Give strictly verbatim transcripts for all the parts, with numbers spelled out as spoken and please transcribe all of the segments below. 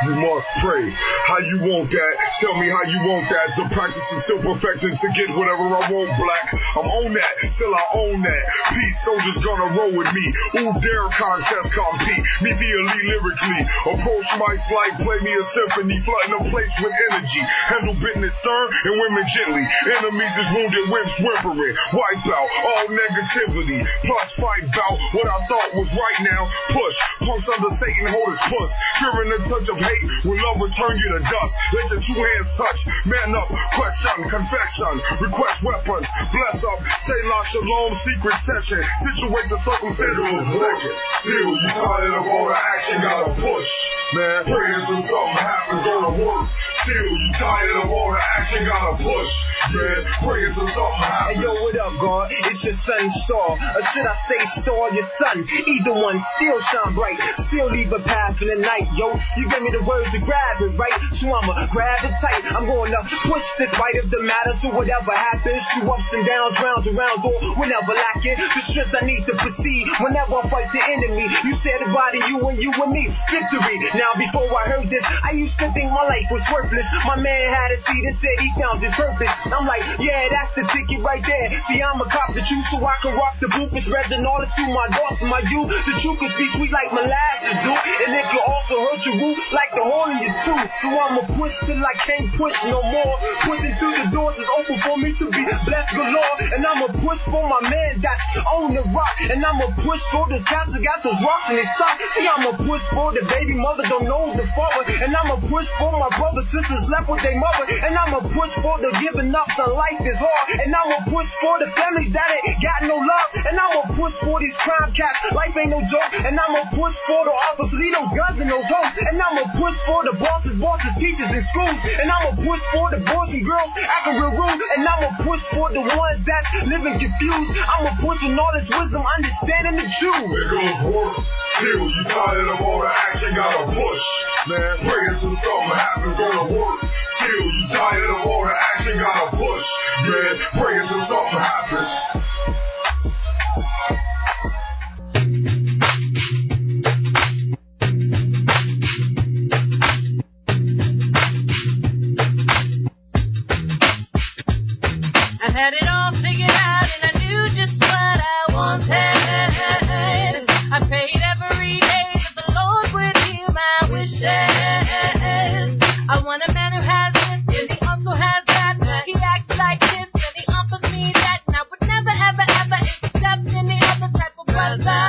you must pray. How you want that? Tell me how you want that. The practice until perfecting to get whatever I want, black. I'm on that till I own that. Peace soldiers gonna roll with me. Ooh, dare contest compete. Meet the elite lyrically. Approach mics like play me a symphony. Flooding a place with energy. Handle business stern and women gently. Enemies is wounded, wimps whimpering. Wipe out all negativity. Plus fight bout what I thought was right now. Push. Punks under Satan hold his puss. Fearing the touch of hate will love return you to dust. Let your two hands touch. Man up. Question. Confession. Request weapons. Bless up. Say la shalom. Secret session. Situate the circumstances. Seconds. Still, you tired of all the action. Gotta push. Man. Praying for something happens. Gonna work. Still, you tired of all the action. Gotta push. Man. Praying for something happens. Hey yo, what up, God? It's your sun star. Or should I say star your sun? Either one still shine bright. Still leave a path in the night, yo. You gave me the words to grab it, right? So I'ma grab it tight. I'm gonna push this fight of the matter. So whatever happens, through ups and downs, rounds and rounds, or whenever lacking the strength I need to proceed. Whenever I fight the enemy, you said about it, you and you and me. Victory. Now before I heard this, I used to think my life was worthless. My man had a seat and said he found his purpose. I'm like, yeah, that's the ticket right there. See, I'm a cop the truth so I can rock the booth and spread the knowledge through my thoughts and my youth. The truth can be sweet like molasses do, and it can also hurt your roots like the hole in your tooth. So I'ma push till I can't push no more. Pushing through the doors is open for me to be blessed galore. And I'ma push for my man that's on the rock. And I'ma push for the cats that got those rocks in their sock. See, I'ma push for the baby mother don't know the father. And I'ma push for my brothers, sisters left with their mother. And I'ma push for the giving up so life is hard. And I'ma push for the families that ain't got no love. And I'ma push for these crime cats, life ain't no joke. And I'ma push for the officers, leave those guns and those hoes. And I'ma push for the bosses, bosses, teachers in schools. And I'ma push for the boys and girls acting real rude. And I'ma push for the ones that's living confused. I'ma push for knowledge, wisdom, understanding the truth. It goes work. Still, you tired of all the action, gotta push. Man, praying till something happens, gonna work. Still, you tired of all the action, gotta push. Man, praying till something happens. I had it all figured out and I knew just what I wanted. I prayed every day that the Lord would hear my wishes. I want a man who has this and he also has that. He acts like this and he offers me that. And I would never ever ever accept any other type of brother.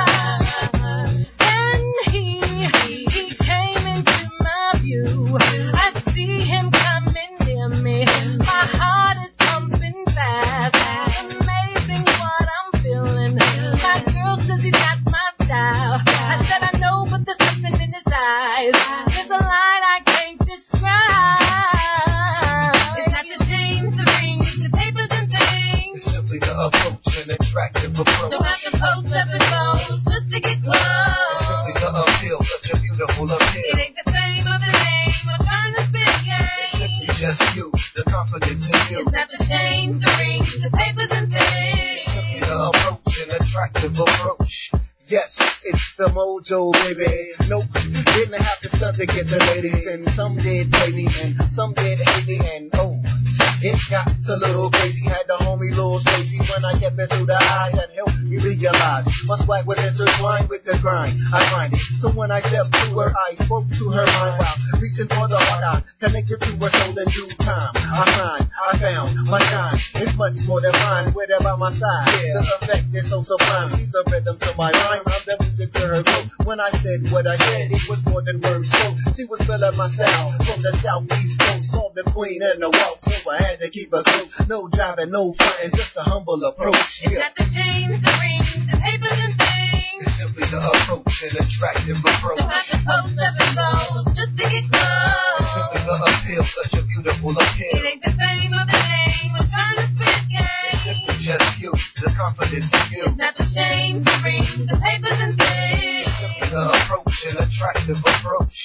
Then he, he came into my view. I see him coming near me. My heart is pumping fast. Amazing what I'm feeling. My girl says he's not my style. I said I know, but there's something in his eyes. There's a line I can't describe. It's not the chains, the rings, the papers and things. It's simply the approach, an attractive approach. Don't have to post up and pose just to get close. It's simply the appeal, such a beautiful appeal. It ain't the fame of the name, or trying to spit game. It's simply just you, the confidence in you. It's not the chains, the rings, the papers and things. It's simply the approach, an attractive approach. Yes, it's the mojo, baby. Nope, didn't have to stunt to get the ladies. And some did play me, and some did hate me, and oh, it got a little crazy. Had the homie Lil Stacy when I kept it through the eye. That helped me realize my swag was intertwined with the grind. I find it. So when I stepped to her, I spoke to her mind while reaching for the heart. I connected to her soul in due time. I find, I found my shine. It's much more than mine. With her by my side, yeah. The effect is so sublime. She's the rhythm to my rhyme. I'm the music to her throat. When I said what I said, it was more than words. So she was feeling my style from the southeast coast. Saw the queen in the walk, so I had to keep her close. No driving, no fronting, just a humble approach. It's not the chains, the rings, the papers and things. It's simply the approach, an attractive approach. Don't have to post up and pose just to get close. It's simply the appeal, such a beautiful appeal. It ain't the fame of the name, or trying to spit game. It's simply just you, the confidence in you. It's not the chains, the rings, the papers and things. It's simply the approach, an attractive approach.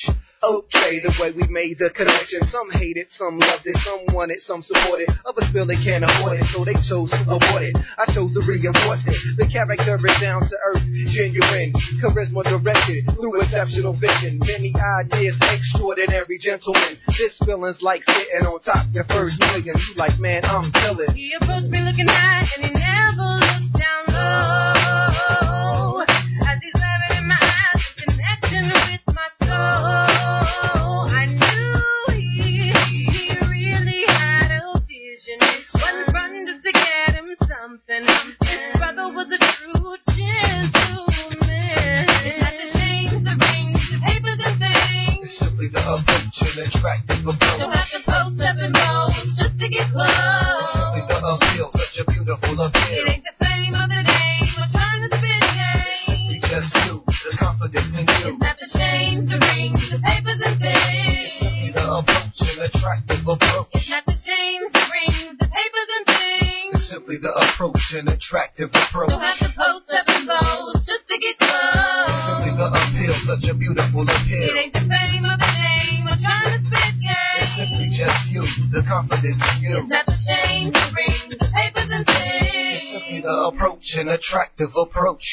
okay the way we made the connection. Some hate it, some loved it, some want it, some support it. Others feel they can't afford it, so they chose to avoid it. I chose to reinforce it. The character is down to earth, genuine, charisma directed through exceptional vision. Many ideas, extraordinary gentlemen. This feeling's like sitting on top your first million. You like, man, I'm feeling. He approached me looking high and he never looked down low. As he's staring in my eyes, a connection with my soul. I knew he, he really had a vision. It wasn't fun just to get him something. His brother was a true gentleman. It's not the chains, the rings, the papers and things. It's simply the approach and attractive approach. Don't have to post up and roll just to get close. It's simply the appeal, such a beautiful appeal. It ain't the fame of the game, we're trying to spit game. It's just you, the confidence in you. It's not the chains, the rings, the papers and things. It's simply the approach and attractive approach. It's not the chains, the rings, the papers and things. It's simply the approach and attractive approach. Don't have to post up and pose just to get close. It's simply the appeal, such a beautiful appeal. It ain't the fame of the game, we're trying to spit game. It's simply just you, the confidence in you. It's not the chains, the rings, the papers and things. It's simply the approach and attractive approach.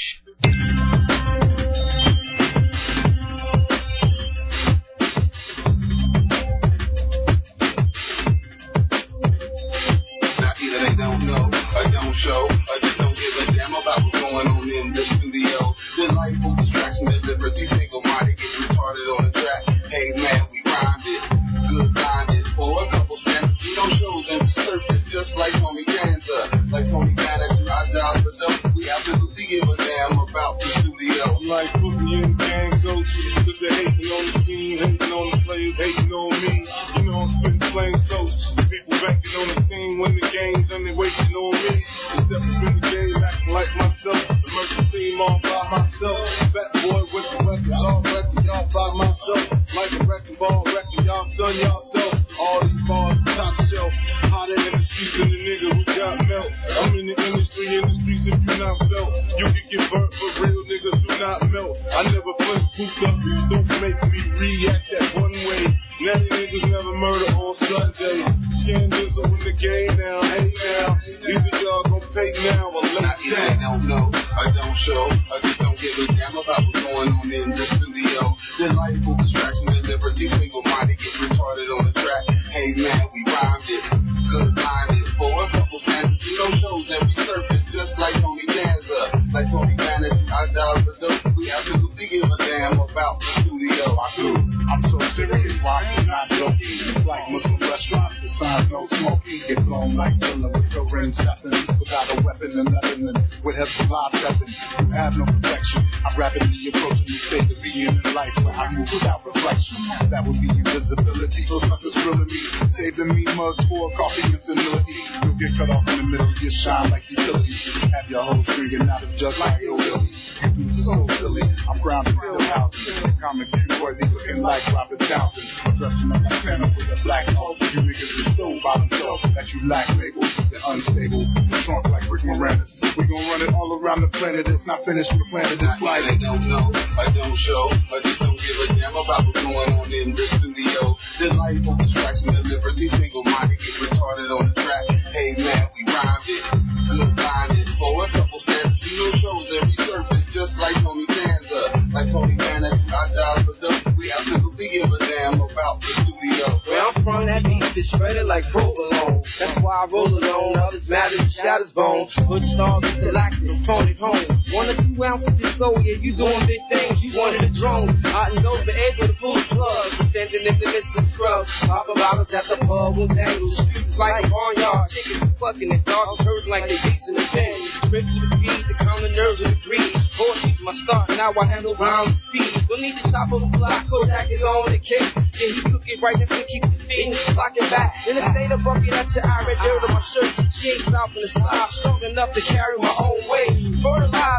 Not either they don't know, or don't show, or just don't give a damn about what's going on in the studio. Delightful distraction and liberty, single-minded, get retarded on the track. Hey man, we rhymed it, good minded, for a couple standards, we don't shows and we surface just like Tony Danza, like Tony Danza, I dial for dope. We absolutely give a damn about the studio. Like Boogie and Gang go to, cause they're hating on the team, hating on the players, hating on me. You know I'm spitting flame close. People backing on the team when the game's and they waiting on me. Instead of spin the game acting like myself, emerging team all by myself. Fat boy with the records, all records, y'all by myself. Like a wrecking ball, wrecking y'all, son, y'all self. All these bars, top shelf, hotter in the streets than the nigga who got melt. I'm in the industry, in the streets if you not felt. You can get burnt, but real niggas do not melt. I never flinch, boot up, don't make me react that one way. Now the niggas never murder on Sunday. Scandals in the game now, hey now. Either y'all gon' pay now or Not late either they down. don't know, or don't show, or just don't give a damn about what's going on in the studio. Delightful distraction and liberty, single-minded, get retarded on the track. Hey man, we rhymed it, good-minded, for a couple standards, we don't shows and we surface just like Tony Danza, like Tony Danza, I dial for dope. We absolutely give a damn about the studio. I do. I'm so serious, why it's not joking. It's like Muslim restaurants, the signs no smoking. Get blown like chillin' with your rims steppin', without a weapon and nothing, and with Hezbollah steppin'. You have no protection. I'm rapidly approaching the state of being in life where I move without reflection. That would be invisibility. So suckers grilling me, saving me mugs for coffee and senility. You'll get cut off in the middle, you shine like utilities. Have your whole stringing out of just like hillbillies. You do so silly. I'm grounded still housing. Comic worthy looking like Robert Townsend. Dressing up like Santa with a black hole. You niggas are so by themselves that you lack labels. They're unstable. Shrunk like Rick Moranis. We gon' run it all around the planet. It's not finished with the planet. It's Not like either they don't know, or don't show, or just don't give a damn about what's going on in the studio. Delightful distraction and liberty, single-minded, get retarded on the track. Hey man, we rhymed it, good-minded, for a couple standards, we no shows and we surface just like Tony Danza, like Tony Danza, I dial for dope. We absolutely give a damn about the studio. Where I'm from, that beef is shredded like provolone. That's why I roll alone. Others matters, shatters bone. Hood stars is galactic, phone at home. One or two ounces of soul, yeah, you doing big things. You wanted a drone. Out and over, able to pull the plug. Pretending in the midst of scrubs. Pop bottles at the pub with angles. Streets like a barnyard. Chickens fucking and dogs hurting like they beast in the pen. Ready to feed to calm the nerves of the greed. Horses my start, now I handle round speed. Don't need to shop on the block, Kodak is on the case. Yeah, he cook it right, just to keep the feet locking back. In the state of bucket at your eye, red dirt on my shirt. She ain't south in the slide, strong enough to carry my own weight. Fertilize, God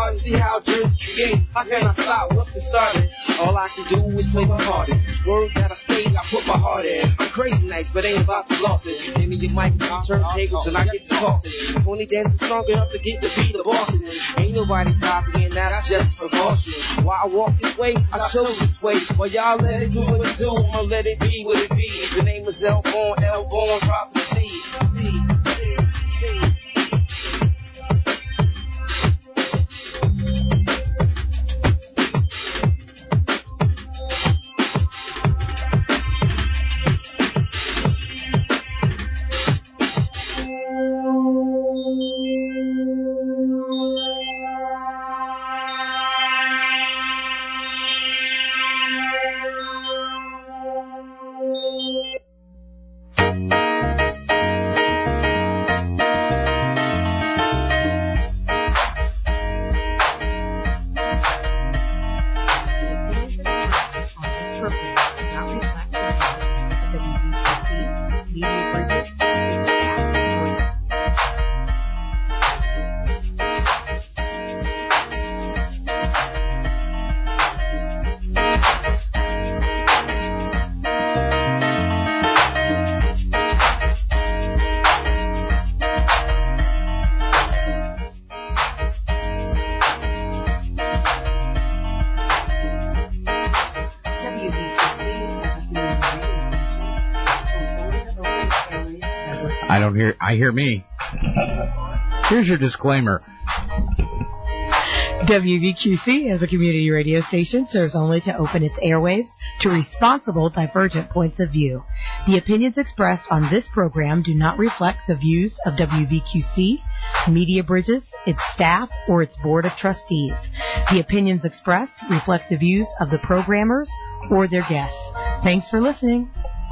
hard, see how dreams create. How can I stop? What's the starting? All I can do is play my heart in. Words that I say, I put my heart in. I'm crazy nice, but ain't about to lost it. Give me your mic, I'll turn tables, and I get to tossing. twenty dances strong enough to get to be the boss. Ain't nobody copying, that's just precaution. Why I walk this way, I chose this way. While y'all let it do what it do, I'ma let it be what it be. The name is L Born, L Born, Prophecy. See, see, see. I don't hear. I hear me. Here's your disclaimer. W V Q C, as a community radio station, serves only to open its airwaves to responsible divergent points of view. The opinions expressed on this program do not reflect the views of W V Q C, Media Bridges, its staff, or its board of trustees. The opinions expressed reflect the views of the programmers or their guests. Thanks for listening.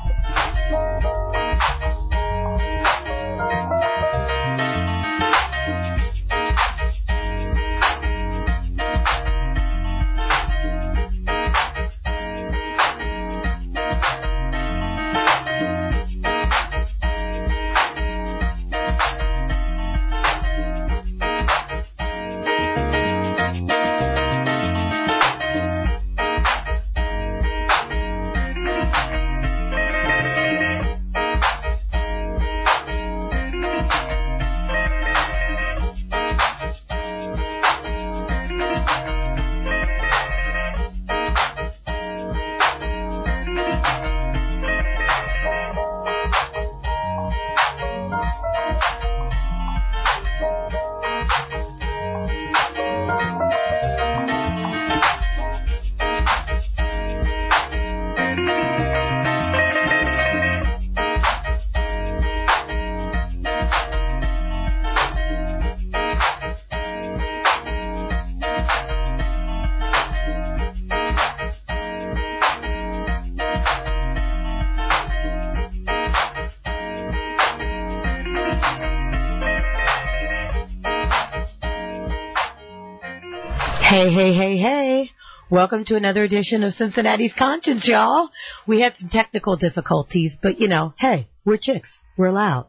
Hey, hey, hey, hey. Welcome to another edition of Cincinnati's Conscience, y'all. We had some technical difficulties, but, you know, hey, we're chicks. We're loud.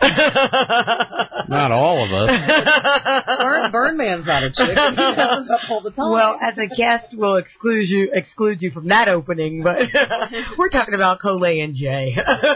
Not all of us. Burn, Burn Man's not a chick. He messes up all the time. Well, as a guest, we'll exclude you exclude you from that opening, but we're talking about Coley and Jay.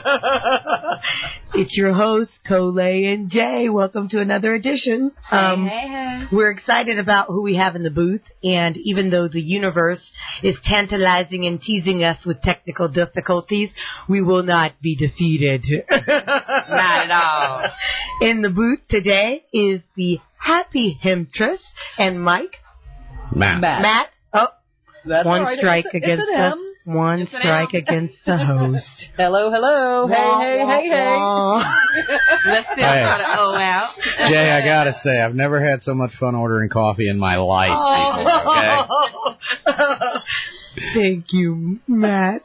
It's your host, Coley and Jay. Welcome to another edition. Um, hey, hey, hey. We're excited about who we have in the booth, and even though the universe is tantalizing and teasing us with technical difficulties, we will not be defeated. Not at all. In the booth today is the Happy Hemptress and Mike. Matt. Matt. Matt. Oh, That's one right. strike It's a- against it's an the M. one It's an strike M. against the host. Hello, hello. Wah, hey, wah, hey, hey, hey. wah. Let's still Hey. try to O out. Jay, I gotta say, I've never had so much fun ordering coffee in my life. Oh. Before, okay? Thank you, Matt.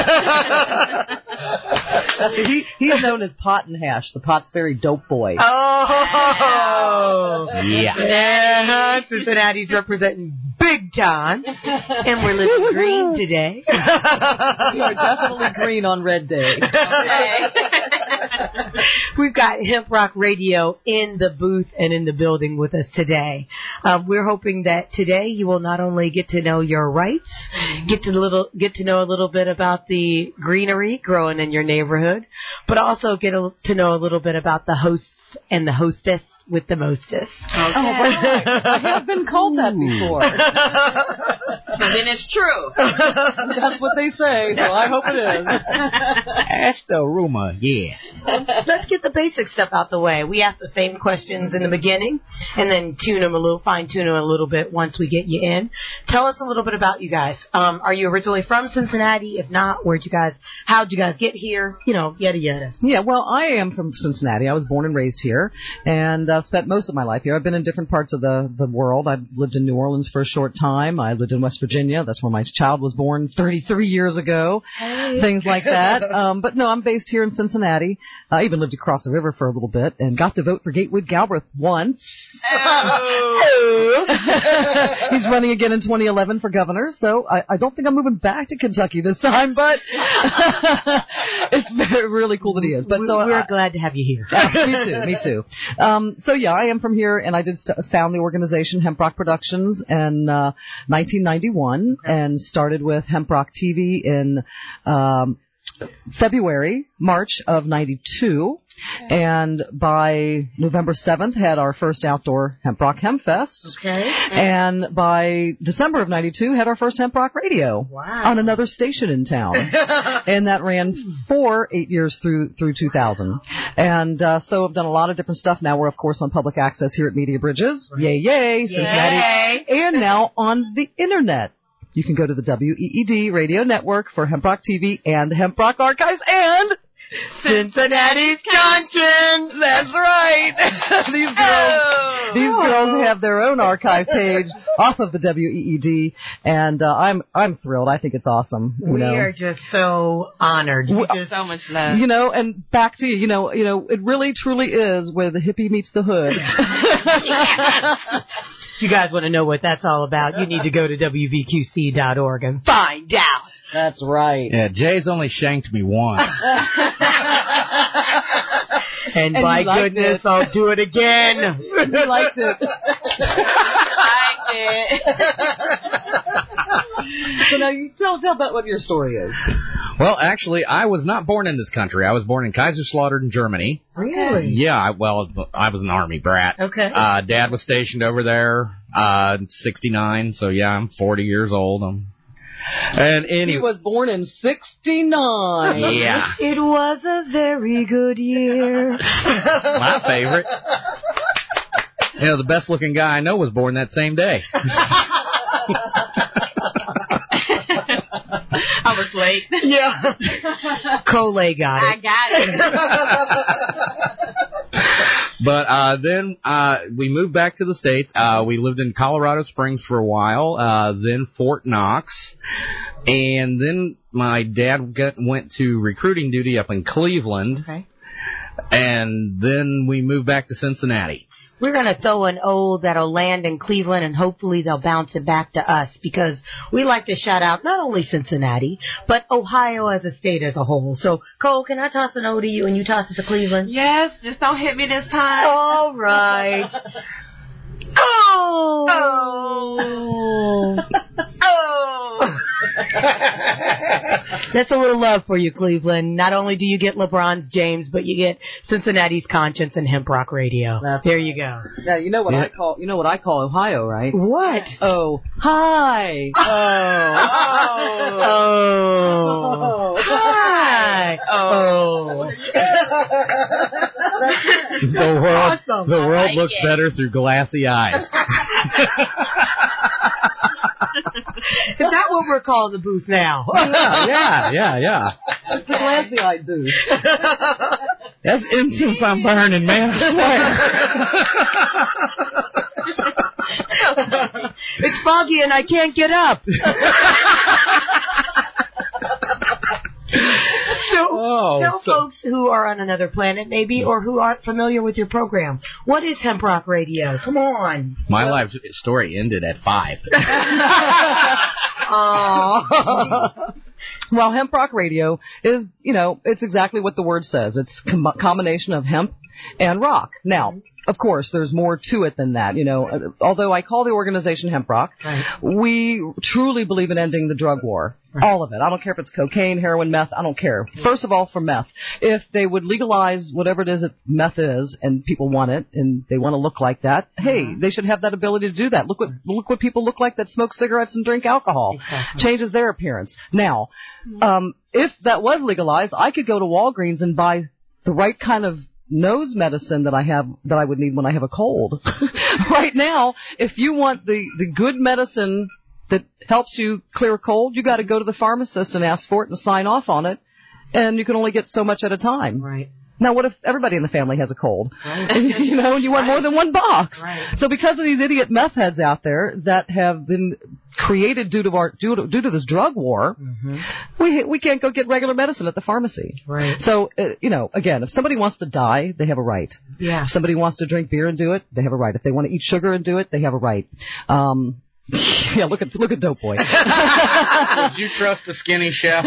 he, he's known as Pot and Hash, the Pot's Very Dope Boy. Oh, Yeah. yeah. Cincinnati's representing big big time. And we're living green today. We are definitely green on Red Day. We've got Hemp Rock Radio in the booth and in the building with us today. Um, we're hoping that today you will not only get to know your rights, get to little get to know a little bit about the greenery growing in your neighborhood, but also get a, to know a little bit about the hosts and the hostess with the mostest. Okay. Oh, I have been called that before. And then it's true. That's what they say, so I hope it is. That's the rumor, yeah. Let's get the basic stuff out the way. We ask the same questions in the beginning and then tune them a little, fine tune them a little bit once we get you in. Tell us a little bit about you guys. Um, are you originally from Cincinnati? If not, where'd you guys, how'd you guys get here? You know, yada yada. Yeah, well, I am from Cincinnati. I was born and raised here, and uh, spent most of my life here. I've been in different parts of the, the world. I've lived in New Orleans for a short time. I lived in West Virginia. That's where my child was born thirty-three years ago. Hey. Things like that. Um, but no, I'm based here in Cincinnati. I even lived across the river for a little bit and got to vote for Gatewood Galbraith once. Oh. He's running again in twenty eleven for governor, so I, I don't think I'm moving back to Kentucky this time, but it's very, really cool that he is. But so We're I, glad to have you here. me too, me too. Um, so yeah, I am from here, and I did st- found the organization Hemp Rock Productions in uh, nineteen ninety-one, okay. and started with Hemp Rock T V in um, February, March of ninety-two. Okay. And by November seventh, had our first outdoor Hemp Rock Hemp Fest. Okay. And by December of ninety-two, had our first Hemp Rock Radio. Wow. On another station in town. And that ran for eight years through through two thousand. And uh, so I've done a lot of different stuff. Now we're, of course, on public access here at Media Bridges. Right. Yay, yay, Cincinnati. Yay. And now on the Internet. You can go to the W E E D radio network for Hemp Rock T V and Hemp Rock Archives and Cincinnati's conscience. That's right. these girls, oh. these girls have their own archive page off of the W E E D, and uh, I'm I'm thrilled. I think it's awesome. You we know. are just so honored. We just so much love. You know, and back to you. You know, you know, it really truly is where the hippie meets the hood. If you guys want to know what that's all about, you need to go to W V Q C dot org and find out. That's right. Yeah, Jay's only shanked me once. and, and by goodness, it. I'll do it again. You liked it. I did. So now you tell, tell about what your story is. Well, actually, I was not born in this country. I was born in Kaiserslautern, Germany. Really? Yeah, I, well, I was an army brat. Okay. Uh, Dad was stationed over there, uh, in sixty-nine, so yeah, I'm forty years old. I'm, and anyway, he was born in sixty-nine. Yeah. It was a very good year. My favorite. You know, the best looking guy I know was born that same day. I was late. Yeah. Coley got I it. got it. But uh, then uh, we moved back to the States. Uh, we lived in Colorado Springs for a while, uh, then Fort Knox. And then my dad got, went to recruiting duty up in Cleveland. Okay. And then we moved back to Cincinnati. We're going to throw an old that'll land in Cleveland, and hopefully they'll bounce it back to us, because we like to shout out not only Cincinnati, but Ohio as a state as a whole. So, Cole, can I toss an O to you and you toss it to Cleveland? Yes, just don't hit me this time. All right. Oh! Oh! Oh! That's a little love for you, Cleveland. Not only do you get LeBron's James, but you get Cincinnati's Conscience and Hemp Rock Radio. That's there you go. Now you know what yeah. I call you know what I call Ohio, right? What? Oh, hi. Oh. Oh. Oh. Hi. Oh. The world, awesome. the world like looks it. better through glassy eyes. Is that what we're calling the booth now? yeah, yeah, yeah, yeah. It's the glassy-eyed booth. That's incense I'm burning, man. I swear. It's foggy and I can't get up. So, Oh, tell so- folks who are on another planet, maybe, or who aren't familiar with your program. What is Hemp Rock Radio? Come on. My life story ended at five. Aww. Well, Hemp Rock Radio is, you know, it's exactly what the word says. It's a com- combination of hemp and rock. Now, of course, there's more to it than that. You know, although I call the organization Hemp Rock, Right. we truly believe in ending the drug war. Right. All of it. I don't care if it's cocaine, heroin, meth. I don't care. First of all, for meth, if they would legalize whatever it is that meth is, and people want it, and they want to look like that, hey, they should have that ability to do that. Look what look what people look like that smoke cigarettes and drink alcohol. Exactly. Changes their appearance. Now, um, if that was legalized, I could go to Walgreens and buy the right kind of nose medicine that I have that I would need when I have a cold. Right now, if you want the the good medicine that helps you clear a cold, you got to go to the pharmacist and ask for it and sign off on it, and you can only get so much at a time. Right. Now, what if everybody in the family has a cold? Right. You know, and you want Right. more than one box. Right. So because of these idiot meth heads out there that have been created due to our due to, due to this drug war, Mm-hmm. we we can't go get regular medicine at the pharmacy. Right. So, uh, you know, again, if somebody wants to die, they have a right. Yeah. If somebody wants to drink beer and do it, they have a right. If they want to eat sugar and do it, they have a right. Um, yeah, look at look at Dope Boy. Would you trust a skinny chef?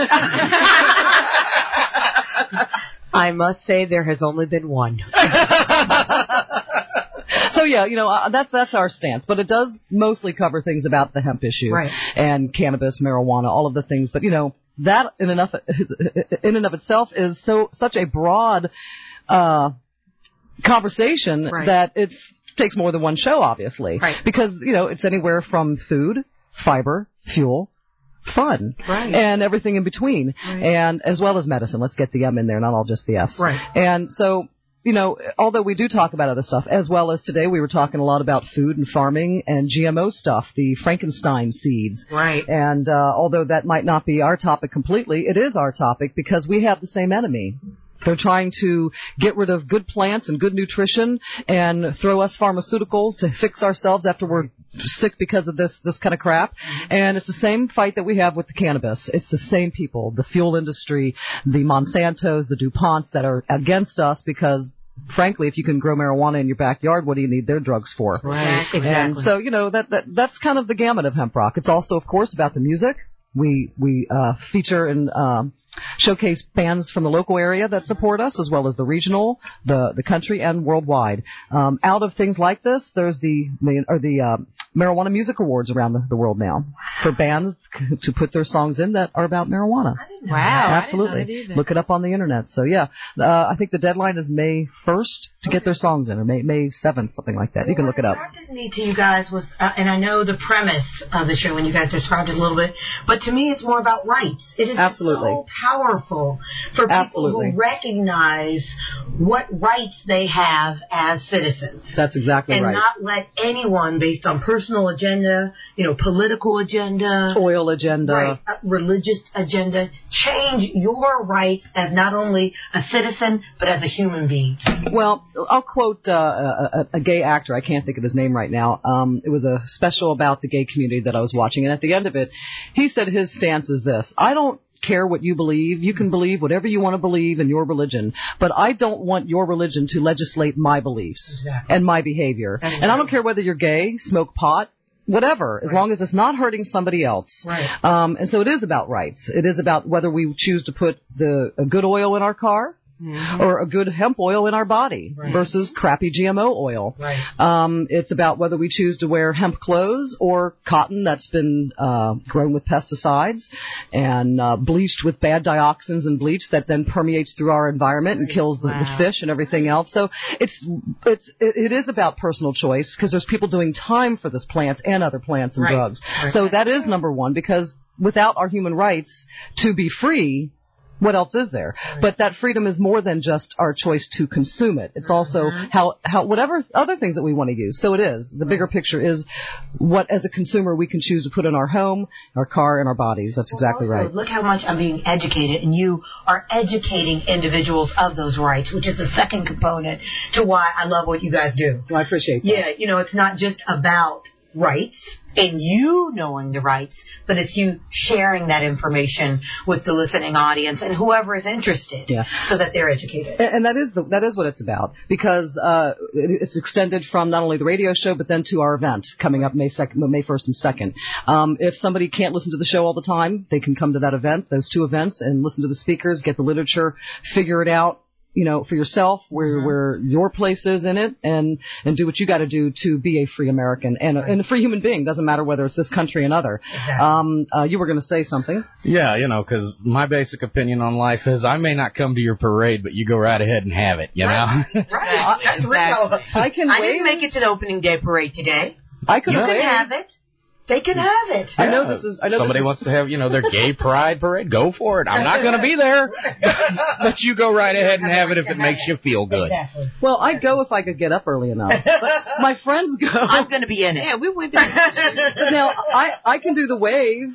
I must say there has only been one. So yeah, you know, uh, that's that's our stance, but it does mostly cover things about the hemp issue Right. and cannabis, marijuana, all of the things. But you know, that in enough in and of itself is so such a broad uh, conversation Right. that it's takes more than one show, obviously, Right. because you know it's anywhere from food, fiber, fuel, fun, Right. and everything in between, Right. and as well as medicine. Let's get the M in there, not all just the F's. Right. And so, you know, although we do talk about other stuff, as well as today we were talking a lot about food and farming and G M O stuff, the Frankenstein seeds. Right. And uh, although that might not be our topic completely, it is our topic because we have the same enemy. They're trying to get rid of good plants and good nutrition and throw us pharmaceuticals to fix ourselves after we're sick because of this this kind of crap. And it's the same fight that we have with the cannabis. It's the same people, the fuel industry, the Monsantos, the DuPonts that are against us because, frankly, if you can grow marijuana in your backyard, what do you need their drugs for? Right. Exactly. And so, you know, that, that that's kind of the gamut of hemp rock. It's also, of course, about the music. We we uh, feature and um, showcase bands from the local area that support us, as well as the regional, the the country, and worldwide. Um, out of things like this, there's the or the uh, marijuana music awards around the, the world now for bands to put their songs in that are about marijuana. Wow. Absolutely. Look it up on the internet. So yeah, uh, I think the deadline is May first to get their songs in, or May May seventh, something like that. You can look it up. What attracted me to you guys was, uh, and I know the premise of the show when you guys described it a little bit, but to me it's more about rights. It is Absolutely. so powerful for people Absolutely. who recognize what rights they have as citizens. That's exactly And right. not let anyone, based on personal agenda, you know, political agenda, Oil agenda. right, uh, religious agenda, change your rights as not only a citizen, but as a human being. Well, I'll quote uh, a, a gay actor. I can't think of his name right now. Um, it was a special about the gay community that I was watching, and at the end of it, he said his stance is this: I don't care what you believe. You can believe whatever you want to believe in your religion, but I don't want your religion to legislate my beliefs Exactly. and my behavior. That's and I don't right. care whether you're gay, smoke pot, whatever, as Right. long as it's not hurting somebody else. Right. Um, and so it is about rights. It is about whether we choose to put the a good oil in our car Mhm. or a good hemp oil in our body Right. versus crappy G M O oil. Right. Um, it's about whether we choose to wear hemp clothes or cotton that's been uh, grown with pesticides and uh, bleached with bad dioxins and bleach that then permeates through our environment and kills the, the Wow. fish and everything else. So it's it's it, it is about personal choice because there's people doing time for this plant and other plants and Right. drugs. Right. So that is number one, because without our human rights to be free, what else is there? But that freedom is more than just our choice to consume it. It's also how, how, whatever other things that we want to use. So it is. The bigger picture is what, as a consumer, we can choose to put in our home, our car, and our bodies. That's exactly Also, right. look how much I'm being educated, and you are educating individuals of those rights, which is the second component to why I love what you guys do. I appreciate that. Yeah, you know, it's not just about rights and you knowing the rights, but it's you sharing that information with the listening audience and whoever is interested, yeah. so that they're educated. And, and that is the, that is what it's about, because uh, it, it's extended from not only the radio show but then to our event coming up May second, May first and second. Um, if somebody can't listen to the show all the time, they can come to that event, those two events, and listen to the speakers, get the literature, figure it out, you know, for yourself, where mm-hmm. where your place is in it, and and do what you got to do to be a free American and a, and a free human being. Doesn't matter whether it's this country or another. Exactly. Um, uh, you were going to say something. Yeah, you know, because my basic opinion on life is I may not come to your parade, but you go right ahead and have it. You right. know. Right. That's real. I can. I wave. didn't make it to the opening day parade today. I could. You wave. can have it. They can have it. I know this is. I know somebody this is, wants to have, you know, their gay pride parade. Go for it. I'm not going to be there, but you go right ahead and have it if it makes you feel good. Exactly. Well, I'd go if I could get up early enough. But my friends go. I'm going to be in it. Yeah, we went there. Now I I can do the wave.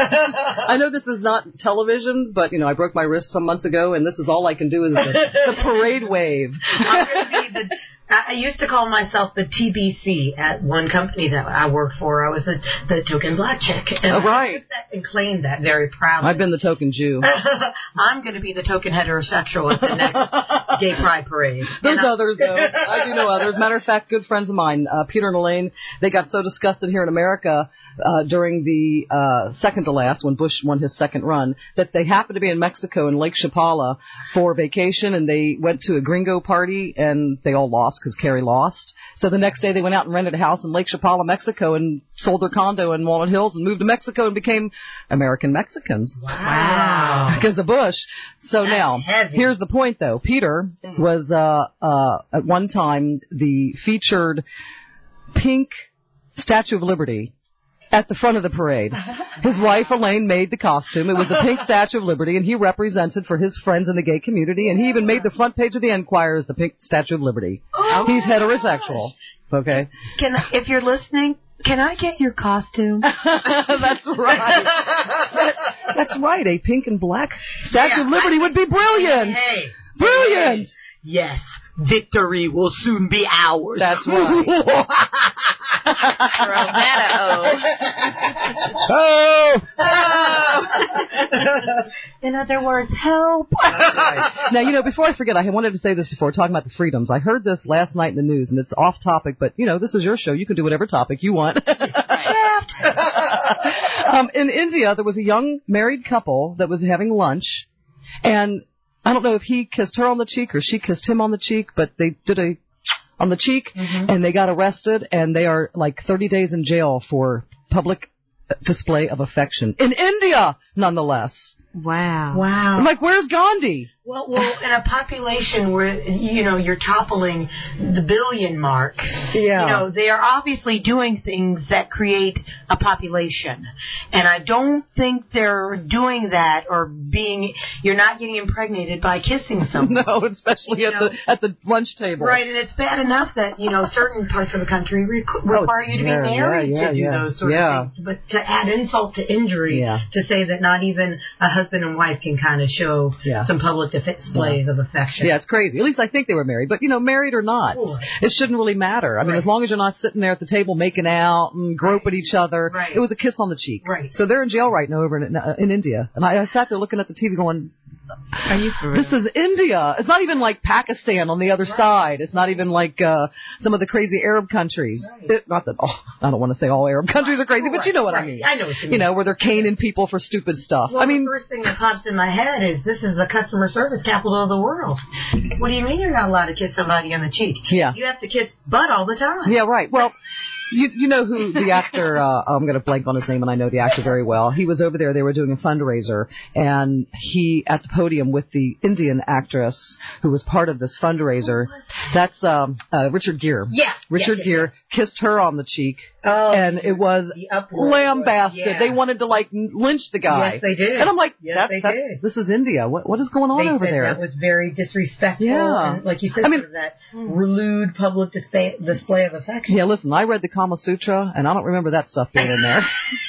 I know this is not television, but you know I broke my wrist some months ago, and this is all I can do is the, the parade wave. I'm going to be the. I used to call myself the T B C at one company that I worked for. I was the, the token black chick. And oh, right. I took that and claimed that very proudly. I've been the token Jew. I'm going to be the token heterosexual at the next gay pride parade. There's and others, though. I do know others. Matter of fact, good friends of mine, uh, Peter and Elaine, they got so disgusted here in America uh, during the uh, second to last, when Bush won his second run, that they happened to be in Mexico in Lake Chapala for vacation, and they went to a gringo party, and they all lost because Kerry lost. So the next day they went out and rented a house in Lake Chapala, Mexico, and sold their condo in Walnut Hills and moved to Mexico and became American Mexicans. Wow. Because of Bush. So That's now, heavy. Here's the point, though. Peter was uh, uh, at one time the featured pink Statue of Liberty at the front of the parade. His wife, Elaine, made the costume. It was a pink Statue of Liberty, and he represented for his friends in the gay community, and he even made the front page of the Enquirer as the pink Statue of Liberty. Oh, He's heterosexual. Okay? Can I, if you're listening, can I get your costume? That's right. That, that's right. A pink and black Statue Yeah, of Liberty would be brilliant. Hey. Brilliant. Yes. Victory will soon be ours. That's right. Oh! Oh! In other words, help. That's right. Now, you know, before I forget, I wanted to say this before, talking about the freedoms. I heard this last night in the news, and it's off topic, but, you know, this is your show. You can do whatever topic you want. um, in India, there was a young married couple that was having lunch, and I don't know if he kissed her on the cheek or she kissed him on the cheek, but they did a on the cheek, mm-hmm. and they got arrested, and they are like thirty days in jail for public display of affection. In India, nonetheless. Wow. Wow. I'm like, where's Gandhi? Well, well, in a population where, you know, you're toppling the billion mark, yeah. you know, they are obviously doing things that create a population. And I don't think they're doing that or being, you're not getting impregnated by kissing someone. No, especially you at know, the at the lunch table. Right, and it's bad enough that, you know, certain parts of the country re- require you to yeah, be married yeah, yeah, to do yeah. those sort yeah. of things. But to add insult to injury, yeah. to say that not even a husband and wife can kind of show yeah. some public displays yeah. of affection. Yeah, it's crazy. At least I think they were married. But, you know, married or not, Sure. it shouldn't really matter. I mean, Right. as long as you're not sitting there at the table making out and grope Right. at each other. Right. It was a kiss on the cheek. Right. So they're in jail right now over in, uh, in India. And I, I sat there looking at the T V going, Are you for real? this is India. It's not even like Pakistan on the other Right. side. It's not even like uh some of the crazy Arab countries. Right. It, not that, oh, I don't want to say all Arab countries are crazy, Right. but you know what Right. I mean. I know what you mean. You know, where they're caning people for stupid stuff. Well, I mean, the first thing that pops in my head is this is the customer service capital of the world. What do you mean you're not allowed to kiss somebody on the cheek? Yeah. You have to kiss butt all the time. yeah, right. Well, You you know who the actor, uh, I'm going to blank on his name, and I know the actor very well. He was over there. They were doing a fundraiser, and he, at the podium with the Indian actress who was part of this fundraiser, that's um, uh, Richard Gere. Yeah. Richard yes, Gere yes, yes. kissed her on the cheek, Oh, and it was the uproar. lambasted. Yeah. They wanted to, like, lynch the guy. Yes, they did. And I'm like, Yes, that, they that's, did. this is India. What What is going on They over said there? that was very disrespectful. Yeah. And like you said, I mean- sort of that lewd public display, display of affection. Yeah, listen, I read the Kama Sutra, and I don't remember that stuff being in there.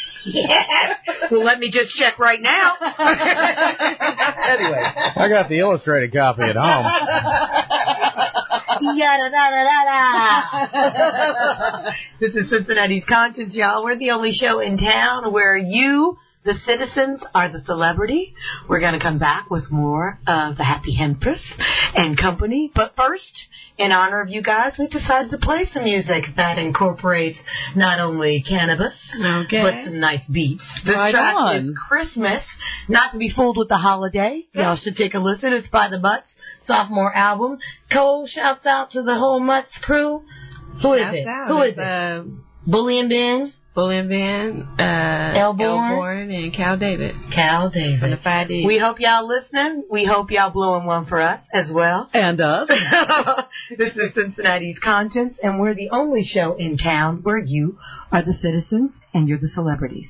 Yeah. Well, let me just check right now. Anyway. I got the illustrated copy at home. Yada da da da da. This is Cincinnati's Conscience, y'all. We're the only show in town where you, the citizens, are the celebrity. We're going to come back with more of the Happy Hempress and company. But first, in honor of you guys, we decided to play some music that incorporates not only cannabis, okay. but some nice beats. This right track on. is Christmas, not to be fooled with the holiday. Y'all should take a listen. It's by the Mutts, sophomore album. Cole shouts out to the whole Mutts crew. Who Shouts is it? out. Who is It's, it? Uh, Bully and Ben? Bully and Ben, uh, Elborn. Elborn, and Cal David. Cal David. From the five D. We hope y'all listening. We hope y'all blowing one for us as well. And us. This is Cincinnati's Conscience, and we're the only show in town where you are the citizens and you're the celebrities.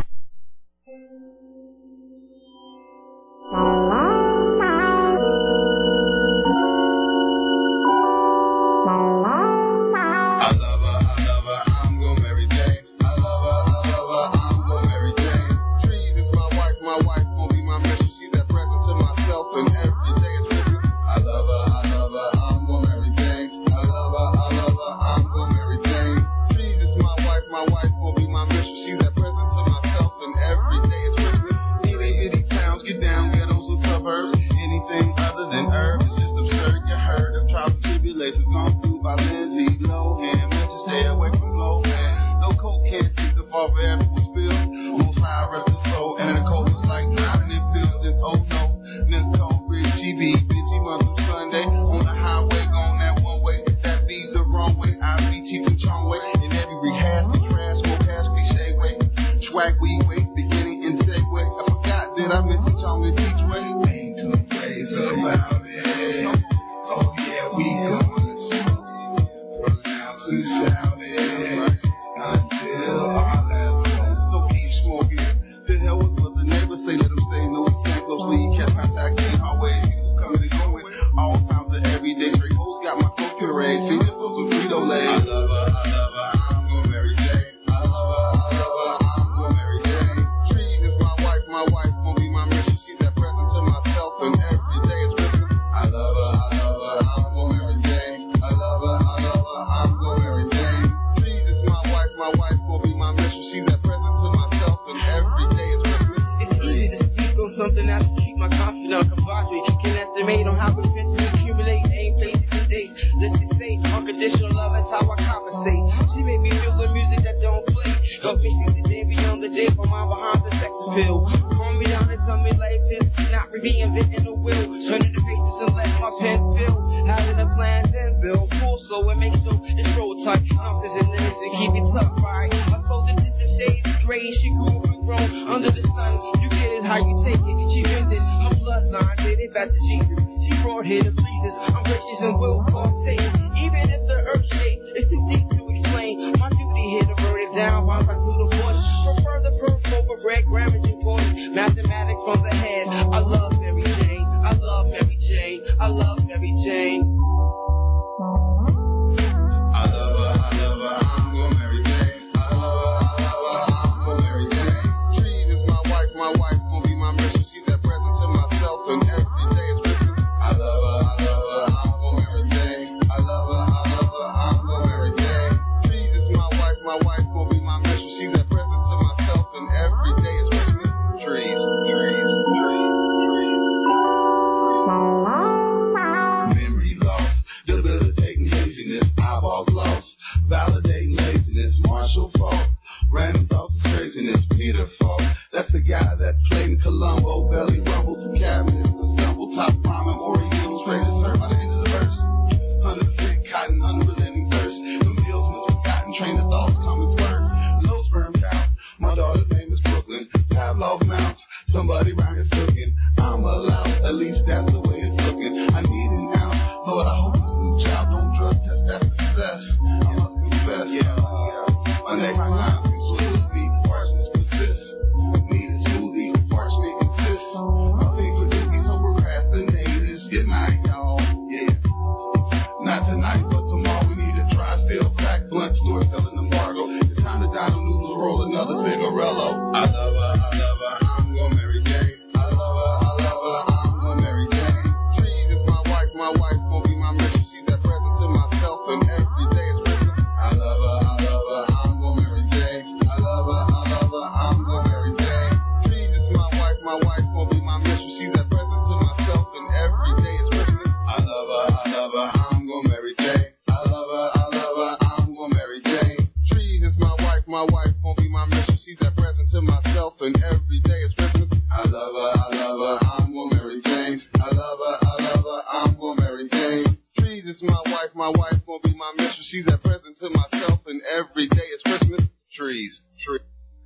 I love her, I love her, I'm gon' marry Jane. I love her, I love her, I'm gon' marry Jane. Trees is my wife, my wife gon' be my mission. She's that present to myself and every day is Christmas. I love her, I love her, I'm gon' marry Jane. I love her, I love her, I'm gon' marry Jane. Trees is my wife, my wife gon' be my mission. She's that present to myself and every day is Christmas. Itty bitty towns, get down, ghettos and suburbs. Anything other than herb is just absurd. You heard of trials and tribulations gone through by Lindsay Lohan. Just stay away from low man. No coke can't take the fall for everyone's bills. Most high rest his soul, and the cold is like driving in buildings. Oh no, Nicole Richie B, bitchy mother Sunday on the highway, going that one way. That be the wrong way. I be teaching strong way in every rehash, we trash, smoke hash, cliche way. Swag we wait, beginning and segue. I forgot that I mentioned Chong and teach way. Ain't two ways about it. Oh yeah, we gonna pronounce and shout it until our last song. So keep smoking. To hell with what the neighbors say. Let them stay. No, we stand closely. Catch contact in hallway. People coming and going. All times of every day. Straight hoes got my coke puree. Finger for some Frito Lay. I love her. I love her. I'm gon' marry Jane. I love her. I love her. I'm gon' marry Jane. Trees is my wife. My wife gon' be my mission. She's that present to myself and every day is Christmas. I love her. I love her. I'm gon' marry Jane. I love her. I love her. I'm gon' marry Jane. Trees is my wife. My wife gon' be my mission. She's that present to myself and every day is Christmas. It's easy to speak on something that's to keep my confidence camaraderie. Can estimate on how expenses accumulate, ain't places and days. Let's just say unconditional love, that's how I compensate. She made me feel the music that don't play. Help me see the day beyond the day, my mind behind the sex appeal. Calm me down and tell me life is not reinventing the wheel. Turning the pages and let my pen spill. Having a plan, then build. Pull slow and make so it's roll tight. Nothing's in this and keep it tough, right? I told her different shades of gray. She grew up and grown under the sun. You get it how you take it. She bent it. Her bloodline did it back to Jesus. She brought here to please us. I'm gracious and will partake. Even if the earth shake, it's too deep to explain. My duty here to burn it down while I do the push. Prefer the perf over bread, grammage and push. Mathematics from the head. I love Mary Jane. I love Mary Jane. I love Mary Jane. I love her, I love her, I'm gon' marry Jane. I love her, I love her, I'm gon' marry Jane. Trees is my wife, my wife gon' be my mission. She's that present to myself and every day is Christmas. I love her, I love her, I'm gon' marry Jane. I love her, I love her, I'm gon' marry Jane. Trees is my wife, my wife gon' be my mission. She's that present to myself and every day is Christmas. Trees, trees, trees, trees. Memory loss, debilitating haziness, eyeball gloss, validating laziness, Marshall fault, random thoughts of craziness, Peter fault. That's the guy that played in Columbo, belly rumble to cabinets, the stumble, top rhyming, Oreos, ready to serve by the end of the verse. Hundred percent cotton, unrelenting thirst, some hills misforgotten, train of thoughts, common spurs, low sperm count. My daughter's name is Brooklyn, Pavlov mounts, somebody round here cooking. I'm allowed, at least that's the way it's looking. I need it now, Lord, I hope this new child don't drug test that success. I must confess, yeah, yeah. My next line concludes me, harshness persists. Need a smoothie, parchment insists. I think for Doogie, some procrastinators. Good night, y'all, yeah. Not tonight, but tomorrow we need to try. Still crack blunt store selling embargo. It's time to dine on noodles, roll another cigarello. I love her, I love her, I'm gon' marry Jane. I love her, I love her, I'm gon' marry Jane. Trees is my wife, my wife gon' be my mission. She's that present to miss her. She's that present to myself, and every day is Christmas. I love her, I love her, I'm gonna Mary Jane. I love her, I love her, I'm gonna Mary Jane. Trees is my wife, my wife gonna be my mistress. She's that present to myself, and every day is Christmas. Trees, trees.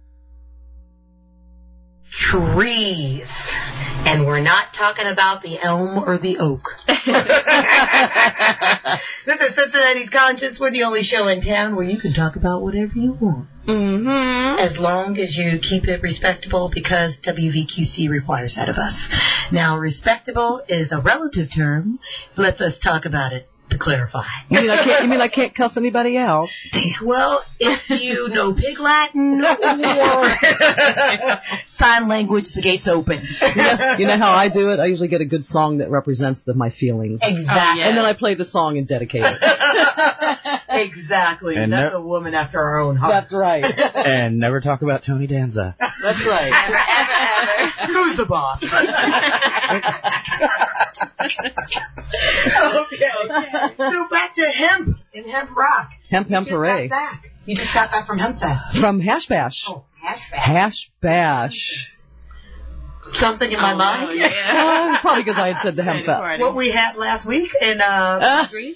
Trees. And we're not talking about the elm or the oak. This is Cincinnati's Conscience. We're the only show in town where you can talk about whatever you want. Mm-hmm. As long as you keep it respectable, because W V Q C requires that of us. Now, respectable is a relative term. Let's us talk about it to clarify. You mean I can't, you mean I can't cuss anybody out? Well, if you know Pig Latin or sign language, the gate's open. You know, you know how I do it? I usually get a good song that represents the, my feelings. Exactly. Oh, yeah. And then I play the song and dedicate it. Exactly. And That's no- a woman after our own heart. That's right. And never talk about Tony Danza. That's right. Ever, ever, ever. Who's the boss? Okay. So back to hemp and hemp rock. Hemp Hemp You just Hooray. got back. You just got back from Hemp Fest. From Hash Bash. Oh, hash bash. Hash Bash. Something in my Oh, mind. wow, yeah. Uh, probably because I had said the Hemp Fest. Party. What we had last week in uh, Streets?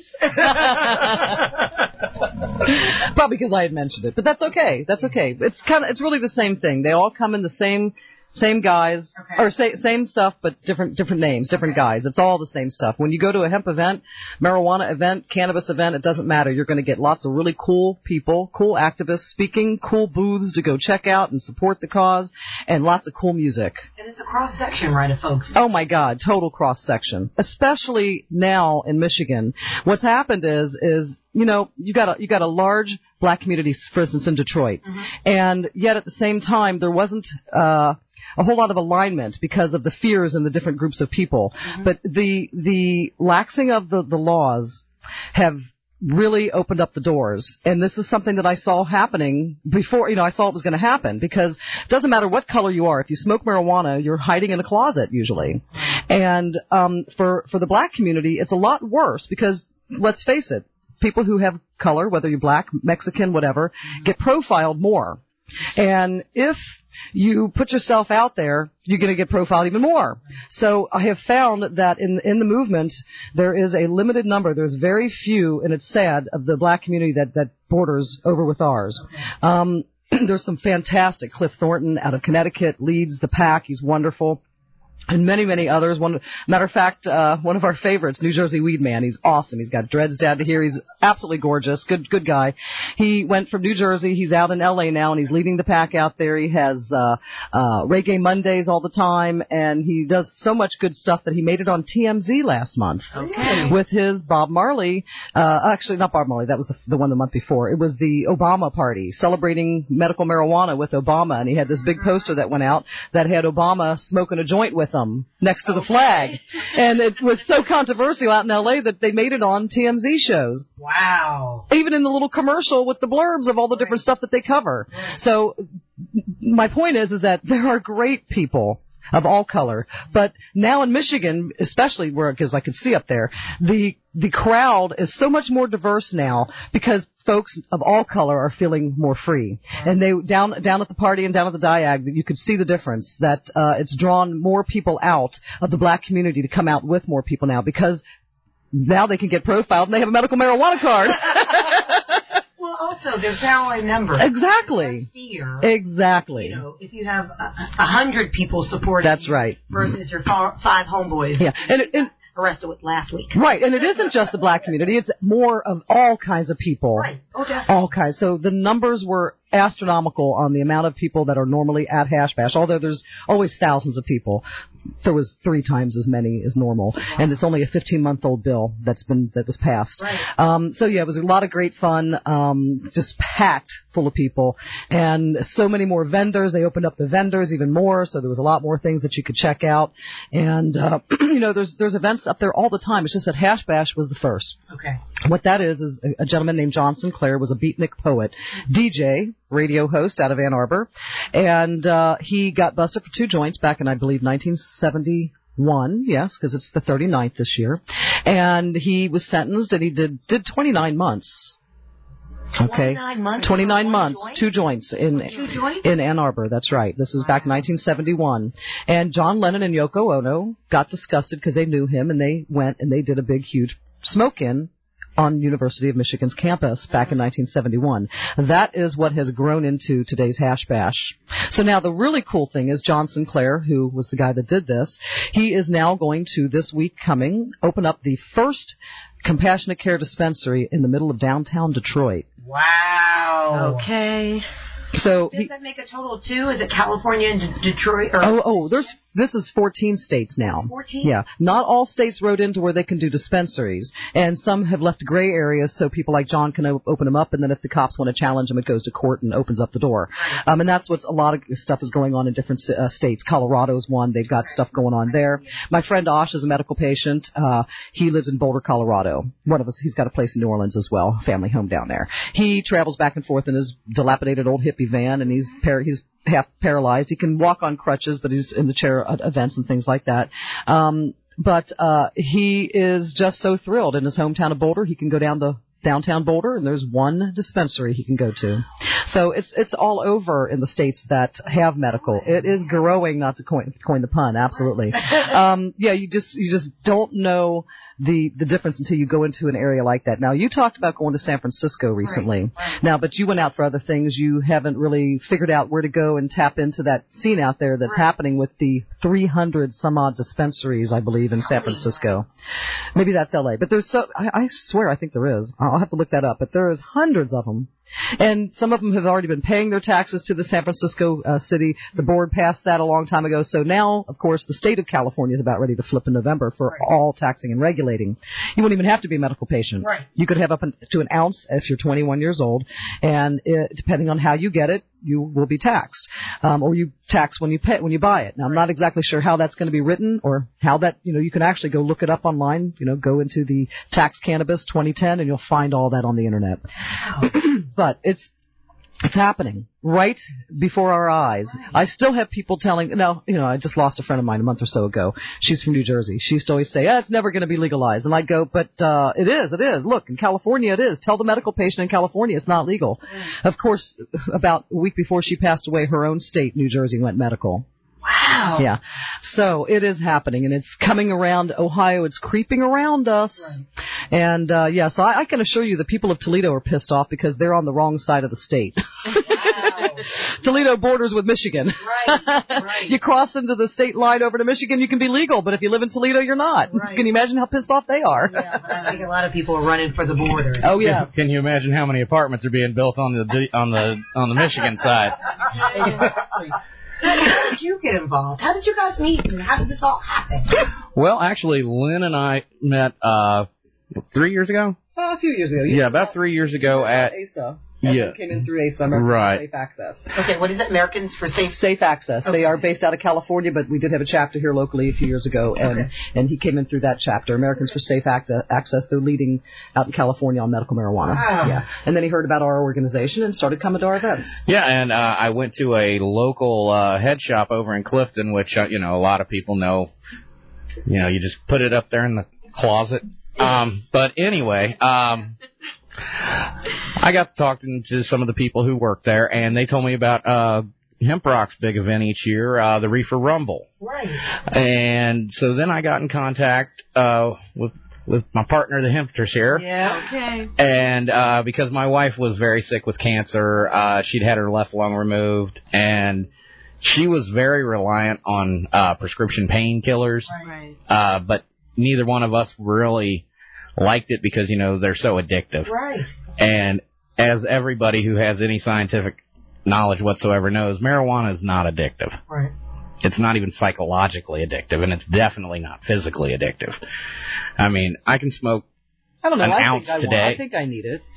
Probably because I had mentioned it, but that's okay. That's okay. It's kind of, it's really the same thing. They all come in the same, same guys, Okay. or say, same stuff, but different, different names, different guys. It's all the same stuff. When you go to a hemp event, marijuana event, cannabis event, it doesn't matter. You're going to get lots of really cool people, cool activists speaking, cool booths to go check out and support the cause, and lots of cool music. and it's a cross section, right, of folks. Oh my God, total cross section. Especially now in Michigan. What's happened is, is, you know, you got a, you got a large black community, for instance, in Detroit. Mm-hmm. And yet at the same time, there wasn't, uh, a whole lot of alignment because of the fears in the different groups of people. Mm-hmm. But the, the laxing of the, the laws have really opened up the doors. And this is something that I saw happening before, you know, I saw it was going to happen, because it doesn't matter what color you are. If you smoke marijuana, you're hiding in a closet usually. And um, for, for the black community, it's a lot worse because, let's face it, people who have color, whether you're black, Mexican, whatever, get profiled more. And if you put yourself out there, you're going to get profiled even more. So I have found that in in the movement, there is a limited number. There's very few, and it's sad, of the black community that, that borders over with ours. Um, there's some fantastic. Cliff Thornton out of Connecticut leads the pack. He's wonderful. And many, many others. One matter of fact, uh, one of our favorites, New Jersey Weed Man. He's awesome. He's got dreads down to here. He's absolutely gorgeous. Good, good guy. He went from New Jersey. He's out in L A now, and he's leading the pack out there. He has uh, uh, Reggae Mondays all the time, and he does so much good stuff that he made it on T M Z last month. Okay. With his Bob Marley. Uh, actually, not Bob Marley. That was the, the one the month before. It was the Obama party celebrating medical marijuana with Obama, and he had this big poster that went out that had Obama smoking a joint with him next to the flag. And it was so controversial out in L A that they made it on T M Z shows. Wow. Even in the little commercial with the blurbs of all the different stuff that they cover. So my point is, is that there are great people of all color. But now in Michigan, especially where, because I could see up there, the the crowd is so much more diverse now because folks of all color are feeling more free. And they down down at the party and down at the Diag, you could see the difference, that uh, it's drawn more people out of the black community to come out with more people now, because now they can get profiled and they have a medical marijuana card. Well, also, there's family members. Exactly. Fear. Exactly. You know, if you have a, a hundred people supporting That's you right. versus your far, five homeboys. Yeah. And it, and arrested with last week. Right, and it isn't just the black community, it's more of all kinds of people. Right. Oh, definitely. All kinds. So the numbers were astronomical on the amount of people that are normally at Hash Bash, although there's always thousands of people. There was three times as many as normal, wow. And it's only a fifteen-month-old bill that's been that was passed. Right. Um, so yeah, it was a lot of great fun, um, just packed full of people, and so many more vendors. They opened up the vendors even more, so there was a lot more things that you could check out. And uh, you know, there's there's events up there all the time. It's just that Hash Bash was the first. Okay. What that is is a, a gentleman named John Sinclair was a beatnik poet, D J, radio host out of Ann Arbor, and uh, he got busted for two joints back in, I believe, nineteen seventy-one. Yes, because it's the thirty-ninth this year, and he was sentenced, and he did did twenty-nine months. Okay, twenty-nine months. twenty-nine months, Joint? two joints in Two joints? in Ann Arbor. That's right. This is back in nineteen seventy-one, and John Lennon and Yoko Ono got disgusted because they knew him, and they went and they did a big, huge smoke-in on University of Michigan's campus back in nineteen seventy-one. That is what has grown into today's Hash Bash. So now the really cool thing is John Sinclair, who was the guy that did this, he is now going to, this week coming, open up the first compassionate care dispensary in the middle of downtown Detroit. Wow. Okay. So Does he, that make a total of two? Is it California and D- Detroit? Or oh, oh, there's this is fourteen states now. fourteen? Yeah, not all states wrote into where they can do dispensaries, and some have left gray areas so people like John can o- open them up, and then if the cops want to challenge them, it goes to court and opens up the door. Um, and that's what's a lot of stuff is going on in different uh, states. Colorado's one; they've got stuff going on there. My friend Osh is a medical patient. Uh, he lives in Boulder, Colorado. One of us, he's got a place in New Orleans as well, family home down there. He travels back and forth in his dilapidated old hippie van, and he's par- he's half paralyzed. He can walk on crutches, but he's in the chair at events and things like that. Um, but uh, he is just so thrilled. In his hometown of Boulder, he can go down to downtown Boulder, and there's one dispensary he can go to. So it's it's all over in the states that have medical. It is growing, not to coin, coin the pun, absolutely. Um, yeah, you just you just don't know the the difference until you go into an area like that. Now, you talked about going to San Francisco recently. Right, right. Now, but you went out for other things. You haven't really figured out where to go and tap into that scene out there that's Right. happening with the three hundred some odd dispensaries, I believe, in San Francisco. Maybe that's L A, but there's so I, I swear I think there is. I'll have to look that up, but there's hundreds of them. And some of them have already been paying their taxes to the San Francisco uh, city. The board passed that a long time ago. So now, of course, the state of California is about ready to flip in November for Right. all taxing and regulating. You wouldn't even have to be a medical patient. Right. You could have up to an ounce if you're twenty-one years old. And it, depending on how you get it, you will be taxed. Um, or you tax when you pay, when you buy it. Now, I'm not exactly sure how that's going to be written or how that, you know, you can actually go look it up online. You know, go into the Tax Cannabis twenty ten and you'll find all that on the internet. But it's, It's happening right before our eyes. I still have people telling, no, you know, I just lost a friend of mine a month or so ago. She's from New Jersey. She used to always say, ah, it's never going to be legalized. And I'd go, but uh, it is, it is. Look, in California it is. Tell the medical patient in California it's not legal. Of course, about a week before she passed away, her own state, New Jersey, went medical. Wow. Yeah. So it is happening, and it's coming around Ohio. It's creeping around us. Right. And, uh, yeah, so I, I can assure you the people of Toledo are pissed off because they're on the wrong side of the state. Wow. Toledo borders with Michigan. Right, right. You cross into the state line over to Michigan, you can be legal, but if you live in Toledo, you're not. Right. Can you imagine how pissed off they are? Yeah, but I think a lot of people are running for the border. Oh, yeah. Can you imagine how many apartments are being built on the on the on the Michigan side? Exactly. How did you get involved? How did you guys meet, and how did this all happen? Well, actually, Lynn and I met uh, three years ago. Uh, a few years ago. Yeah, about three years ago at A S A. Yeah. Came in through A S A, Americans Right. for Safe Access. Okay, what is it? Americans for Safe... Safe Access. Okay. They are based out of California, but we did have a chapter here locally a few years ago, and, Okay. and he came in through that chapter. Americans for Safe Act- Access, they're leading out in California on medical marijuana. Wow. Yeah. And then he heard about our organization and started coming to our events. Yeah, and uh, I went to a local uh, head shop over in Clifton, which, uh, you know, a lot of people know. You know, you just put it up there in the closet. Um, but anyway, um, I got to talking to some of the people who work there, and they told me about uh, Hemp Rock's big event each year, uh, the Reefer Rumble. Right. And so then I got in contact uh, with with my partner, the Hempsters here. Yeah, okay. And uh, because my wife was very sick with cancer, uh, she'd had her left lung removed, and she was very reliant on uh, prescription painkillers. Right. Uh, but neither one of us really liked it because, you know, they're so addictive. Right. And as everybody who has any scientific knowledge whatsoever knows, marijuana is not addictive. Right. It's not even psychologically addictive, and it's definitely not physically addictive. I mean, I can smoke I don't know. an I ounce think I today. Want, I think I need it.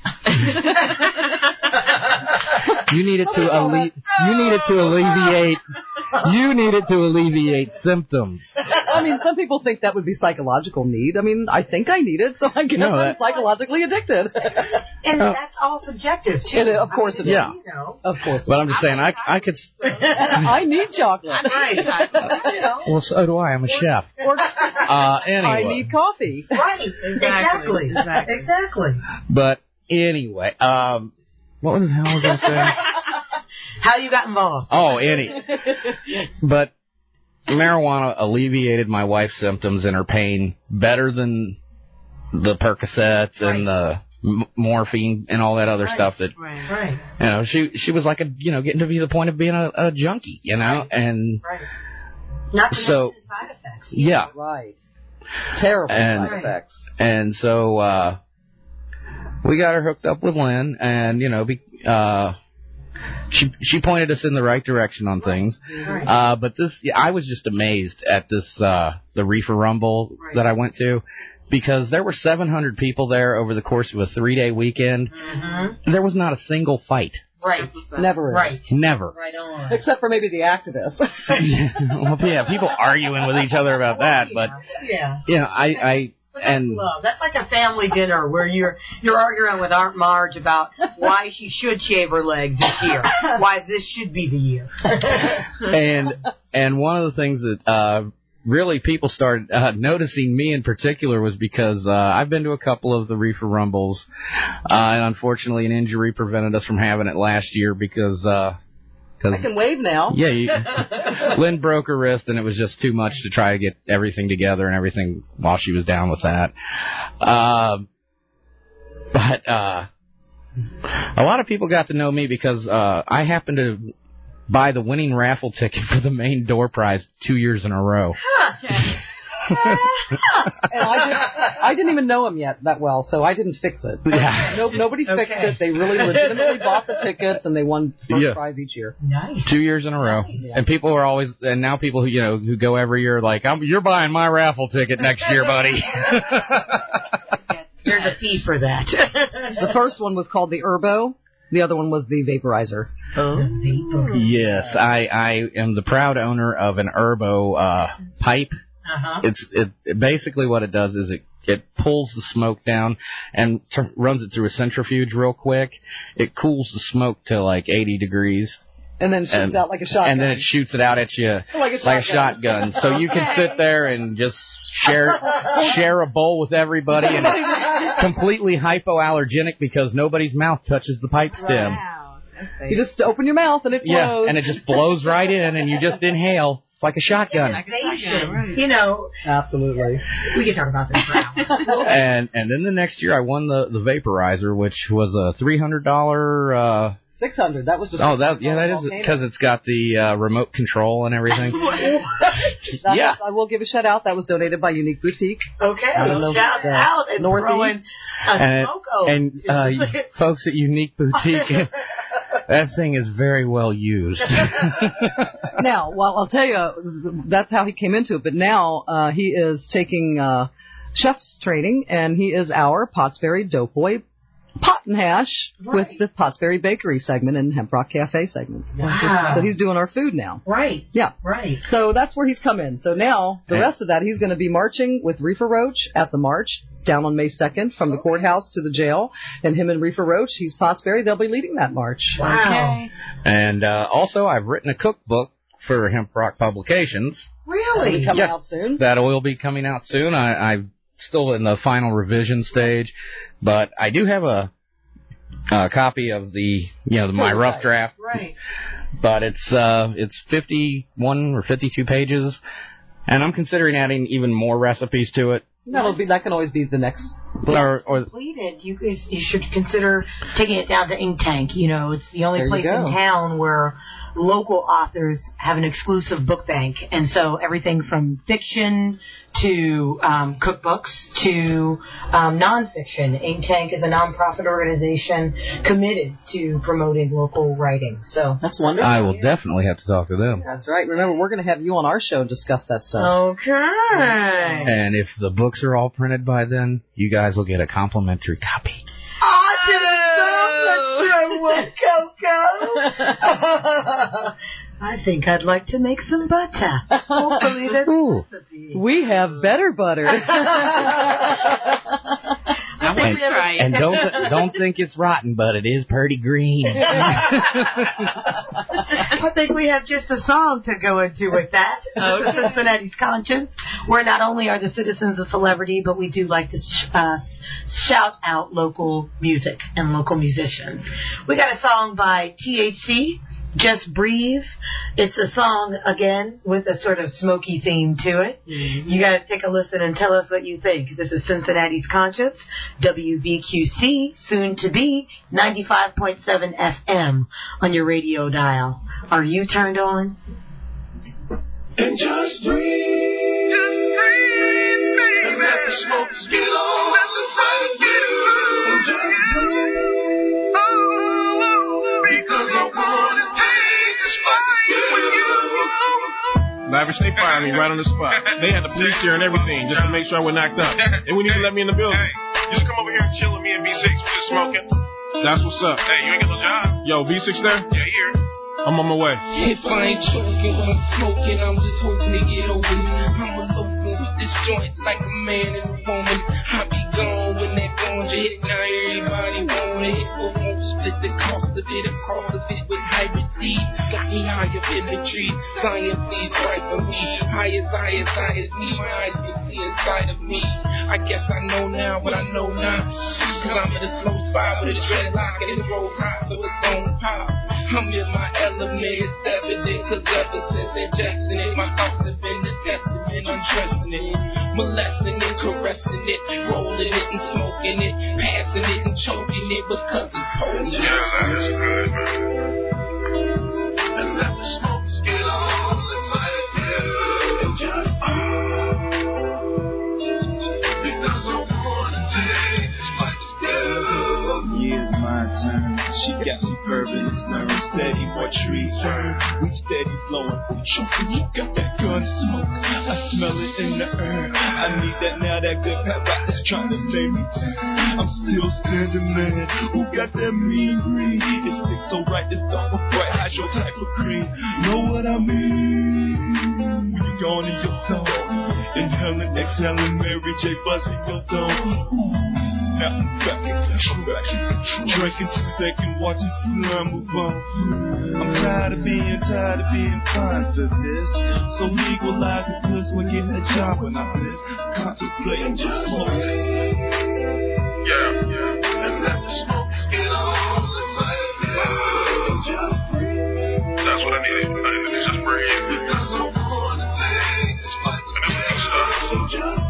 You need it to alle- you need it to alleviate you need it to alleviate symptoms. I mean, some people think that would be psychological need. I mean, I think I need it, so I guess No, I'm that- psychologically addicted. And Uh, that's all subjective, too. It is, of course I it mean, is. Yeah. You know. Of course. But I'm just saying, I I could. I need chocolate. Right. You know. Well, so do I. I'm a chef. Or, Uh, anyway. I need coffee. Right. Exactly. Exactly. Exactly. But anyway, um, what the hell was I saying? How you got involved? Oh, any. But marijuana alleviated my wife's symptoms and her pain better than the Percocets right. and the m- morphine and all that other right. stuff that, right. Right. you know, she she was like a, you know, getting to be the point of being a, a junkie, you know, right. and right. Not to so, mention side effects. Yeah. Right. Terrible and, side effects. And so, uh, we got her hooked up with Lynn, and, you know, be, uh, she she pointed us in the right direction on things. Right. Uh, but this, I was just amazed at this, uh, the Reefer Rumble right. that I went to, because there were seven hundred people there over the course of a three-day weekend. Mm-hmm. There was not a single fight. Right. Never is. Right. Never. Right on. Except for maybe the activists. Well, yeah, people arguing with each other about that, but, yeah. you know, I, I, But and that's love. That's like a family dinner where you're you're arguing with Aunt Marge about why she should shave her legs this year, why this should be the year. and and one of the things that uh, really people started uh, noticing me in particular was because uh, I've been to a couple of the Reefer Rumbles, uh, and unfortunately an injury prevented us from having it last year because. Uh, Cause, I can wave now. Yeah, you, Lynn broke her wrist, and it was just too much to try to get everything together and everything while she was down with that. Uh, but uh, a lot of people got to know me because uh, I happened to buy the winning raffle ticket for the main door prize two years in a row. And I, did, I didn't even know him yet that well, so I didn't fix it. Yeah. No, nobody Okay. fixed it. They really legitimately bought the tickets, and they won first Yeah. prize each year. Nice. Two years in a row. Yeah. And people are always, and now people who, you know, who go every year are like, I'm, you're buying my raffle ticket next year, buddy. There's a fee for that. The first one was called the Herbo. The other one was the Vaporizer. Oh. Yes, I, I am the proud owner of an Herbo uh, pipe. Uh-huh. It's it, it basically what it does is it it pulls the smoke down and t- runs it through a centrifuge real quick. It cools the smoke to like eighty degrees. And then shoots and, out like a shotgun. And then it shoots it out at you like a like a shotgun. shotgun. So you can sit there and just share share a bowl with everybody, and it's completely hypoallergenic because nobody's mouth touches the pipe stem. Wow. You just open your mouth and it blows. Yeah, and it just blows right in, and you just inhale. It's like a shotgun. Innovation. You know, Absolutely. we can talk about this for hours. and and then the next year I won the the Vaporizer, which was a three hundred dollar. Uh, Six hundred. That was the. oh, that yeah, that is because it's got the uh, remote control and everything. That Yeah. was, I will give a shout out. That was donated by Unique Boutique. Okay, I don't know, shout uh, out and Northeast. throwing a And, smoke over. and uh, you folks at Unique Boutique, that thing is very well used. Now, well, I'll tell you, that's how he came into it. But now uh, he is taking uh, chef's training, and he is our Pottsbury Dope Boy Pot and Hash Right. with the Pottsbury Bakery segment and Hemp Rock Cafe segment. Wow. So he's doing our food now. Right. Yeah. Right. So that's where he's come in. So now the Yeah. rest of that, he's going to be marching with Reefer Roach at the march down on May second from the courthouse to the jail. And him and Reefer Roach, he's Pottsbury, they'll be leading that march. Wow. And uh, also, I've written a cookbook for Hemp Rock Publications. It'll be Really? coming Yeah. out soon. That will be coming out soon. I, I'm still in the final revision stage, but I do have a, a copy of the, you know, my rough draft. Right. But it's uh, it's fifty-one or fifty-two pages, and I'm considering adding even more recipes to it. That'll be, that can always be the next. Or, or Completed. You guys, you should consider taking it down to Ink Tank. You know, it's the only There you place go. in town where local authors have an exclusive book bank, and so everything from fiction to um, cookbooks to um, nonfiction. Ink Tank is a nonprofit organization committed to promoting local writing. So That's wonderful. I will definitely have to talk to them. That's right. Remember, we're going to have you on our show and discuss that stuff. okay. And if the books are all printed by then, you guys will get a complimentary copy. I didn't Coco. I think I'd like to make some butter. Hopefully that's Ooh. We have better butter. All don't think and, we ever... and don't don't think it's rotten, but it is pretty green. I think we have just a song to go into with that. Okay. Cincinnati's Conscience, where not only are the citizens a celebrity, but we do like to sh- uh, shout out local music and local musicians. We got a song by T H C, Just Breathe. It's a song, again, with a sort of smoky theme to it. Mm-hmm. You guys take a listen and tell us what you think. This is Cincinnati's Conscience, W B Q C, soon to be ninety-five point seven F M on your radio dial. Are you turned on? And just breathe. Just breathe, baby. And let the smoke get on. Let the sun get on. And just breathe. Oh, because I want to take this fight with you. Lavish, they fired me right on the spot. They had the police here and everything just to make sure I was knocked up. They wouldn't even let me in the building. Hey, just come over here and chill with me and B six. We're just smoking. That's what's up. Hey, you ain't got no job? Yo, B six there? Yeah, here. I'm on my way. If I ain't choking when I'm smoking, I'm just hoping to get over it. I'm eloping with this joint like a man and a woman. I be gone when that ganja hit. Now everybody wanna hit, but won't split the cost of it across the bit with hybrid seeds. Got me high up in the trees. Science, please right for me. High as high as high as me. My eyes can see inside of me. I guess I know now, but I know not. Cause I'm in a slow spot with a dreadlock and it rolls high, so it's gon' pop. I'm in my element, it's evident, cause ever since ingesting it, my thoughts have been the testament, undressing it, molesting it, caressing it, rolling it and smoking it, passing it and choking it because it's potent. Yeah, that is good, man. And let the smokes get on inside of you. And just because I wanna take this fight with you. Yeah, it's my turn. She got me bourbon, it's learning steady, more trees turn. We steady flowing, choking, you got that gun smoke. I smell it in the air. I need that now, that good pep rock that's trying to lay me down. I'm still standing, man. Who got that mean green? It sticks so right, it's double bright, hydro type of green. Know what I mean? When you gone in your zone, inhaling, exhaling, Mary J. buzzing your dome. Ooh. Now I'm back in control. Drinking to back and watching slime move on. I'm tired of being, tired of being fine for this. So legalize it, cause we're getting a job when I live. Contemplating just smoke. Yeah, yeah. And let the smoke get on inside of you. Just breathe. That's what I needed. I needed to just breathe. Because I wanna take this fight with you. So just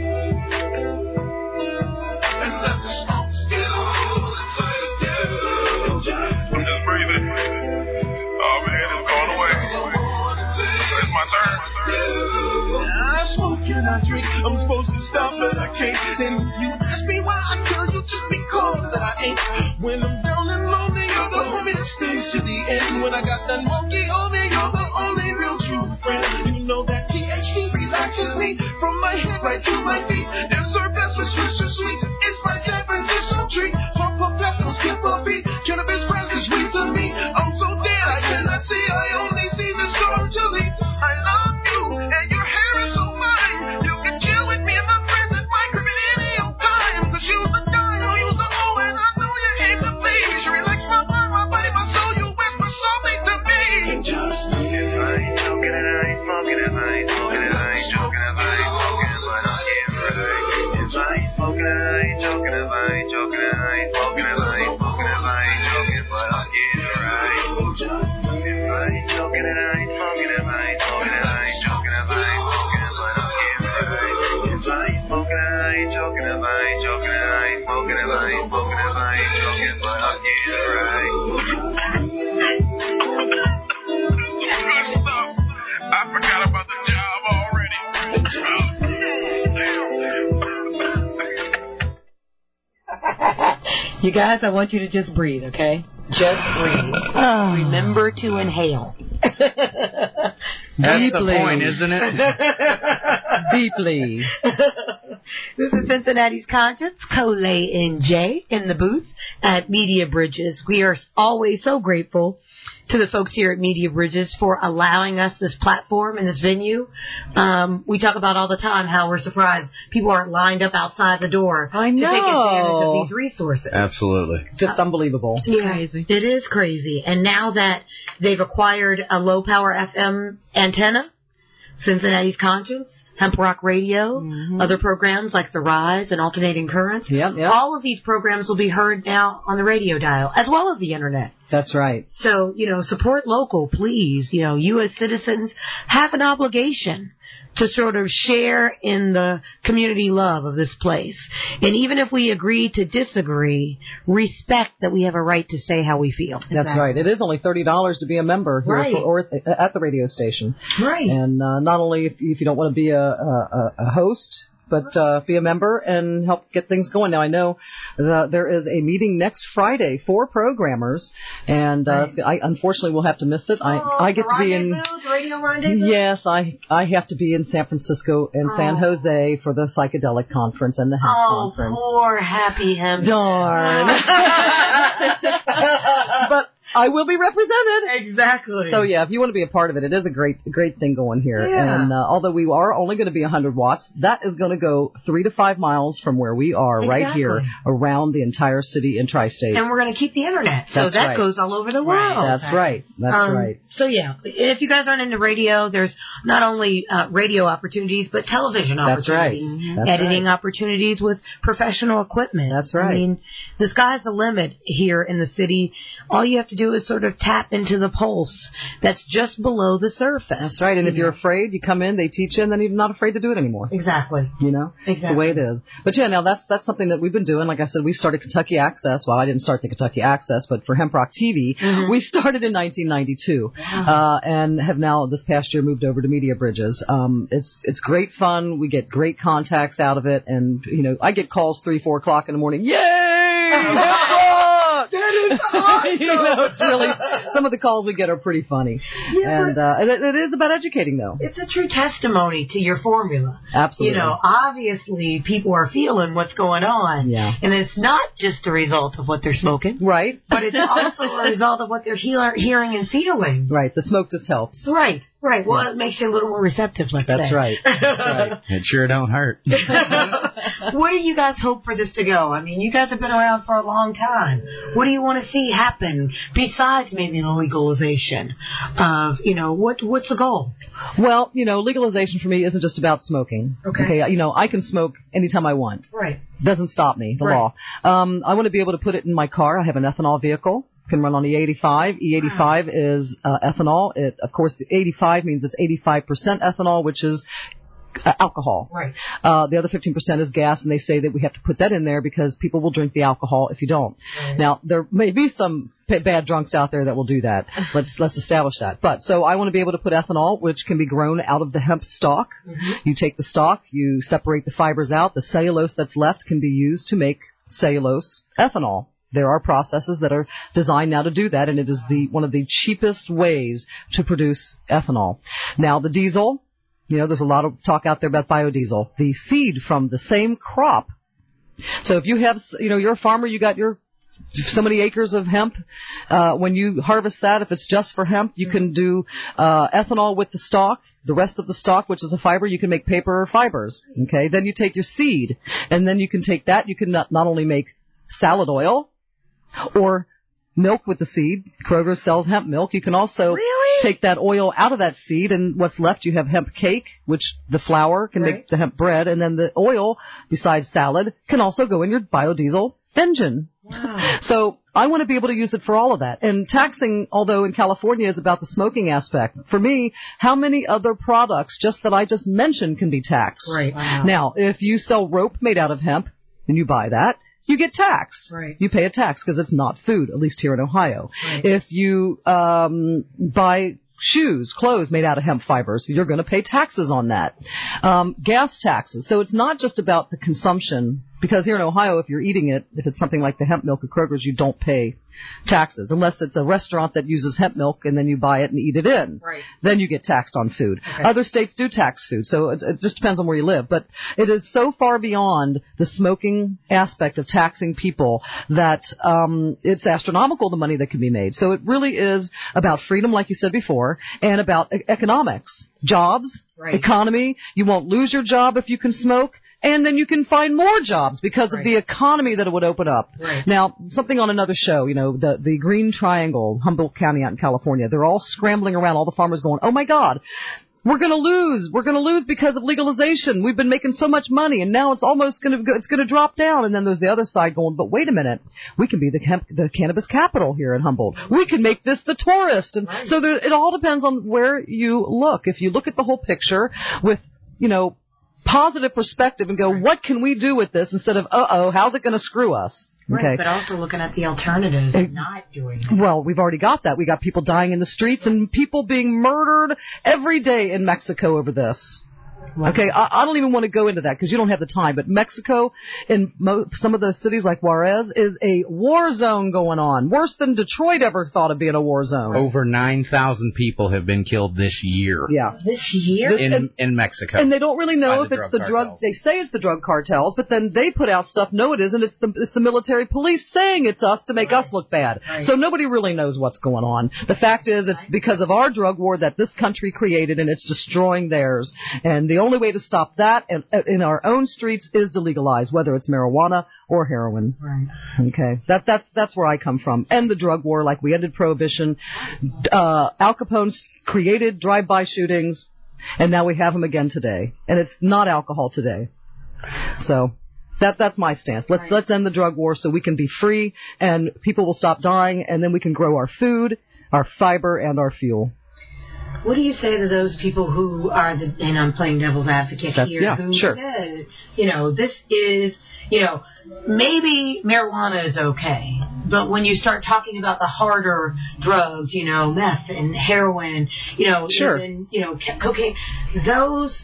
I drink, I'm supposed to stop, but I can't. And you ask me why, I tell you just because that I ain't. When I'm down and lonely, you're the homie that stays to the end. When I got that monkey on me, you're the only real true friend. You know that T H C relaxes me from my head right to my feet. It's our best with Swisher Sweets. It's my San Francisco treat. Pump a pep, don't skip a beat. Cannabis grass is sweet to me. I'm so dead, I cannot see. I only see the storm to leave. I love you, and your hair is so fine. You can chill with me and my friends at my crib at any old time. Cause you's the guy, no, you's the O, and I know you aim to please. You relax my mind, my body, my soul. You whisper something to me. And just me. If I ain't joking and I ain't smoking, if I ain't smoking and I ain't joking, if I ain't smoking, but I'm getting right. If I ain't smoking and I ain't joking, if I ain't joking and I ain't smoking, if I ain't smoking, if I ain't joking, but I'm getting right. If I ain't joking and I ain't smoking, if I ain't smoking and I ain't joking, if I ain't smoking, but I'm getting right. If I ain't smoking and I ain't joking, if I ain't joking and I ain't smoking, if I ain't smoking, if I ain't joking, but I'm getting right. Good stuff. I forgot about the job already. You guys, I want you to just breathe, okay? Just breathe. Oh. Remember to inhale. That's the point, isn't it? Deeply. This is Cincinnati's Conscience, Coley and Jay in the booth at Media Bridges. We are always so grateful to the folks here at Media Bridges for allowing us this platform and this venue. Um, we talk about all the time how we're surprised people aren't lined up outside the door I know. to take advantage of these resources. Absolutely. Just uh, unbelievable. Yeah, crazy. It is crazy. And now that they've acquired a low-power F M antenna, Cincinnati's Conscience, Hemp Rock Radio, mm-hmm. other programs like The Rise and Alternating Currents. Yep, yep. All of these programs will be heard now on the radio dial, as well as the Internet. That's right. So, you know, support local, please. You know, you as citizens have an obligation to sort of share in the community love of this place. And even if we agree to disagree, respect that we have a right to say how we feel. That's exactly. right. It is only thirty dollars to be a member here right. for, or at the radio station. Right. And uh, not only if, if you don't want to be a, a, a host, but uh, be a member and help get things going. Now, I know that there is a meeting next Friday for programmers, and uh, right. I unfortunately will have to miss it. Oh, I, I get to be in... The radio rendezvous? Yes, I I have to be in San Francisco and oh. San Jose for the Psychedelic Conference and the Hemp oh, Conference. Oh, poor happy hemp. Darn. But I will be represented. Exactly. So, yeah, if you want to be a part of it, it is a great great thing going here. Yeah. And uh, although we are only going to be one hundred watts, that is going to go three to five miles from where we are exactly. right here around the entire city and tri-state. And we're going to keep the Internet. So That's that right. goes all over the world. Right. That's right. That's um, right. So, yeah, if you guys aren't into radio, there's not only uh, radio opportunities, but television That's opportunities. Right. That's editing right. opportunities with professional equipment. That's right. I mean, the sky's the limit here in the city. All you have to do is sort of tap into the pulse that's just below the surface. That's right. And if you're afraid, you come in, they teach you, and then you're not afraid to do it anymore. Exactly. You know? Exactly. The way it is. But, yeah, now that's that's something that we've been doing. Like I said, we started Kentucky Access. Well, I didn't start the Kentucky Access, but for Hemp Rock T V, mm-hmm. we started in nineteen ninety-two wow. uh, and have now this past year moved over to Media Bridges. Um, it's it's great fun. We get great contacts out of it. And, you know, I get calls three, four o'clock in the morning. Yay! That is awesome. You know, it's really, some of the calls we get are pretty funny. Yeah, and uh, it, it is about educating, though. It's a true testimony to your formula. Absolutely. You know, obviously people are feeling what's going on. Yeah. And it's not just a result of what they're smoking. Right. But it's also a result of what they're heal- hearing and feeling. Right. The smoke just helps. Right. Right. Well, yeah. it makes you a little more receptive, let's That's say. right. That's right. It sure don't hurt. What do you guys hope for this to go? I mean, you guys have been around for a long time. What do you want to see happen besides maybe the legalization of, you know, what what's the goal? Well, you know, legalization for me isn't just about smoking. Okay. Okay. You know, I can smoke anytime I want. Right. Doesn't stop me, the right. law. Um, I want to be able to put it in my car. I have an ethanol vehicle. Can run on E eighty-five. E eighty-five wow. is uh, ethanol. It, of course, the eighty-five means it's eighty-five percent ethanol, which is uh, alcohol. Right. Uh, the other fifteen percent is gas, and they say that we have to put that in there because people will drink the alcohol if you don't. Right. Now, there may be some p- bad drunks out there that will do that. Let's let's establish that. But so I want to be able to put ethanol, which can be grown out of the hemp stalk. Mm-hmm. You take the stalk, you separate the fibers out. The cellulose that's left can be used to make cellulose ethanol. There are processes that are designed now to do that, and it is the one of the cheapest ways to produce ethanol. Now, the diesel, you know, there's a lot of talk out there about biodiesel. The seed from the same crop. So if you have, you know, you're a farmer, you got your so many acres of hemp. Uh, when you harvest that, if it's just for hemp, you can do uh, ethanol with the stalk. The rest of the stalk, which is a fiber, you can make paper or fibers. Okay, then you take your seed, and then you can take that. You can not, not only make salad oil, or milk with the seed. Kroger sells hemp milk. You can also really? take that oil out of that seed, and what's left, you have hemp cake, which the flour can right. make the hemp bread, and then the oil, besides salad, can also go in your biodiesel engine. Wow. So I want to be able to use it for all of that. And taxing, although in California, is about the smoking aspect. For me, how many other products just that I just mentioned can be taxed? Right. Wow. Now, if you sell rope made out of hemp, and you buy that, you get taxed. Right. You pay a tax because it's not food, at least here in Ohio. Right. If you um, buy shoes, clothes made out of hemp fibers, you're going to pay taxes on that. Um, gas taxes. So it's not just about the consumption, because here in Ohio, if you're eating it, if it's something like the hemp milk at Kroger's, you don't pay taxes, unless it's a restaurant that uses hemp milk and then you buy it and eat it in. Right. Then you get taxed on food. Okay. Other states do tax food, so it, it just depends on where you live. But it is so far beyond the smoking aspect of taxing people that um, it's astronomical, the money that can be made. So it really is about freedom, like you said before, and about e- economics, jobs, Right. economy. You won't lose your job if you can smoke. And then you can find more jobs because Right. of the economy that it would open up. Right. Now, something on another show, you know, the, the Green Triangle, Humboldt County out in California, they're all scrambling around, all the farmers going, oh my God, we're going to lose. We're going to lose because of legalization. We've been making so much money, and now it's almost going to it's going to drop down. And then there's the other side going, but wait a minute, we can be the hemp, the cannabis capital here in Humboldt. We can make this the tourist. And Right. so there, it all depends on where you look. If you look at the whole picture with, you know, positive perspective and go, what can we do with this instead of, uh-oh, how's it going to screw us? Right, Okay. but also looking at the alternatives and not doing it. Well, we've already got that. We got people dying in the streets and people being murdered every day in Mexico over this. Okay, I, I don't even want to go into that because you don't have the time. But Mexico, in mo- some of the cities like Juarez, is a war zone going on. Worse than Detroit ever thought of being a war zone. Over nine thousand people have been killed this year. Yeah. This year? In, and, in Mexico. And they don't really know By if the it's drug the drug. cartels. They say it's the drug cartels, but then they put out stuff. No, it isn't. It's the it's the military police saying it's us to make Right. us look bad. Right. So nobody really knows what's going on. The fact is, it's because of our drug war that this country created, and it's destroying theirs. And the only way to stop that in, in our own streets is to legalize, whether it's marijuana or heroin. Right. Okay, that that's that's where I come from. End the drug war, like we ended prohibition. Uh, Al Capone created drive-by shootings, and now we have them again today. And it's not alcohol today. So that that's my stance. Let's Right. let's end the drug war so we can be free, and people will stop dying, and then we can grow our food, our fiber, and our fuel. What do you say to those people who are the, and I'm playing devil's advocate That's- here, yeah, who sure. says, you know, this is, you know, maybe marijuana is okay, but when you start talking about the harder drugs, you know, meth and heroin, you know, Sure. even, you know, ca- cocaine, those,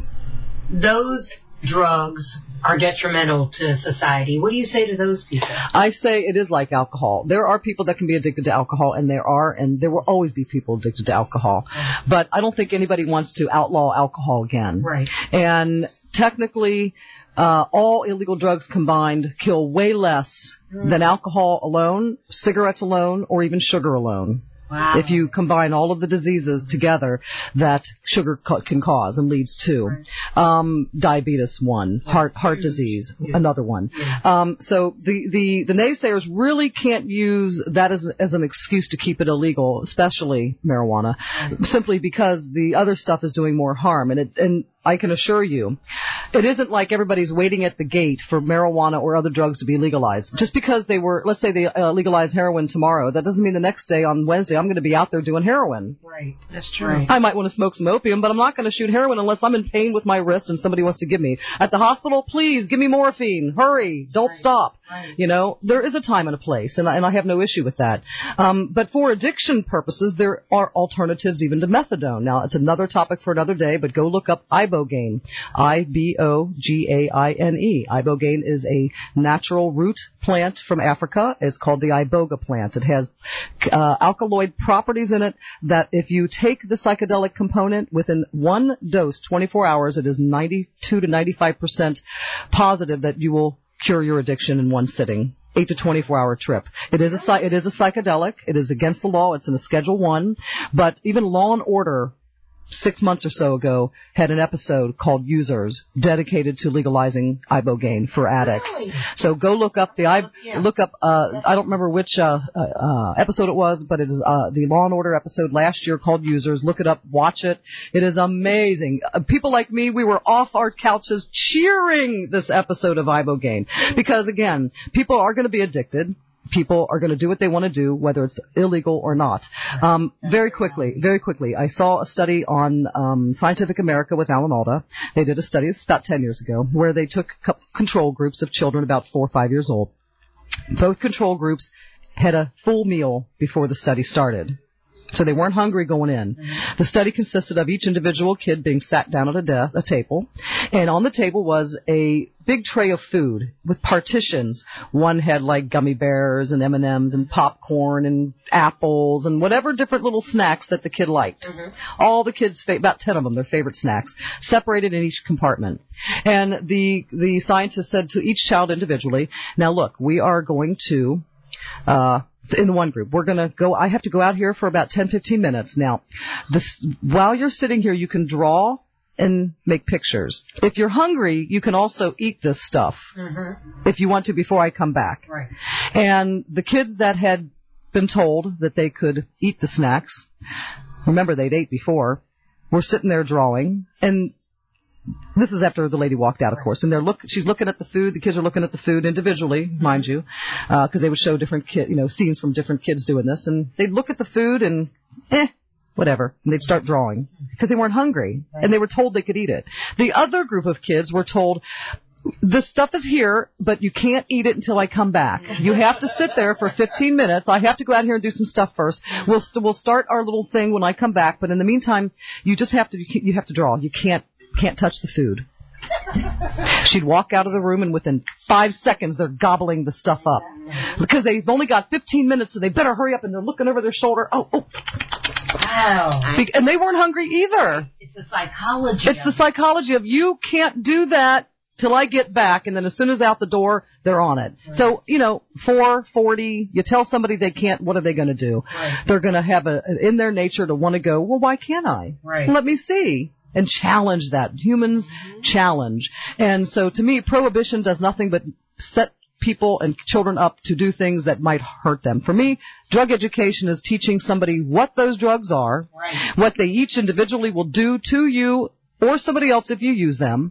those drugs are detrimental to society. What do you say to those people? I say it is like alcohol. There are people that can be addicted to alcohol, and there are, and there will always be people addicted to alcohol. But I don't think anybody wants to outlaw alcohol again. Right. And technically, uh, all illegal drugs combined kill way less than alcohol alone, cigarettes alone, or even sugar alone. Wow. If you combine all of the diseases together that sugar ca- can cause and leads to. Um, diabetes, one. Heart heart disease, another one. Um, so the, the, the naysayers really can't use that as, as an excuse to keep it illegal, especially marijuana, simply because the other stuff is doing more harm. And it, and I can assure you, it isn't like everybody's waiting at the gate for marijuana or other drugs to be legalized. Just because they were, let's say they uh, legalize heroin tomorrow, that doesn't mean the next day on Wednesday I'm going to be out there doing heroin. Right. That's true. I might want to smoke some opium, but I'm not going to shoot heroin unless I'm in pain with my wrist and somebody wants to give me. At the hospital, please give me morphine. Hurry. Don't Right. stop. Right. You know, there is a time and a place, and I, and I have no issue with that. Um, but for addiction purposes, there are alternatives even to methadone. Now, it's another topic for another day, but go look up ibogaine. I B O G A I N E. Ibogaine is a natural root plant from Africa. It's called the iboga plant. It has uh, alkaloid properties in it that if you take the psychedelic component within one dose, twenty-four hours, it is ninety-two to ninety-five percent positive that you will cure your addiction in one sitting. Eight to twenty-four hour trip. It is a psy- it is a psychedelic. It is against the law. It's in a Schedule One. But even Law and Order, six months or so ago, had an episode called Users, dedicated to legalizing ibogaine for addicts. Really? So go look up the I Yeah. look up. Uh, I don't remember which uh, uh, episode it was, but it is uh, the Law and Order episode last year called Users. Look it up, watch it. It is amazing. Uh, people like me, we were off our couches cheering this episode of ibogaine because again, people are going to be addicted. People are going to do what they want to do, whether it's illegal or not. Um, very quickly, very quickly, I saw a study on um, Scientific America with Alan Alda. They did a study, it's about ten years ago, where they took co- control groups of children about four or five years old. Both control groups had a full meal before the study started. So they weren't hungry going in. Mm-hmm. The study consisted of each individual kid being sat down at a desk, a table, and on the table was a big tray of food with partitions. One had like gummy bears and M and M's and popcorn and apples and whatever different little snacks that the kid liked. Mm-hmm. All the kids, fa- about ten of them, their favorite snacks, separated in each compartment. And the the scientist said to each child individually, now look, we are going to... Uh, in the one group, we're going to go, I have to go out here for about ten, fifteen minutes. Now, this, while you're sitting here, you can draw and make pictures. If you're hungry, you can also eat this stuff mm-hmm. if you want to before I come back. Right. And the kids that had been told that they could eat the snacks, remember they'd ate before, were sitting there drawing, and this is after the lady walked out, of course, and they're look. She's looking at the food. The kids are looking at the food individually, mind you, because uh, they would show different kid, you know, scenes from different kids doing this, and they'd look at the food and, eh, whatever, and they'd start drawing because they weren't hungry and they were told they could eat it. The other group of kids were told, the stuff is here, but you can't eat it until I come back. You have to sit there for fifteen minutes. I have to go out here and do some stuff first. We'll st- we'll start our little thing when I come back, but in the meantime, you just have to you have to draw. You can't. Can't touch the food. She'd walk out of the room, and within five seconds, they're gobbling the stuff up. Because they've only got fifteen minutes, so they better hurry up, and they're looking over their shoulder. Oh, oh. Wow. And they weren't hungry either. It's the psychology. It's the psychology of you can't do that till I get back, and then as soon as out the door, they're on it. Right. So, you know, four, forty, you tell somebody they can't, what are they going to do? Right. They're going to have a, in their nature to want to go, well, why can't I? Right. Let me see. And challenge that. Humans mm-hmm. challenge. And so to me, prohibition does nothing but set people and children up to do things that might hurt them. For me, drug education is teaching somebody what those drugs are, right. what they each individually will do to you or somebody else if you use them.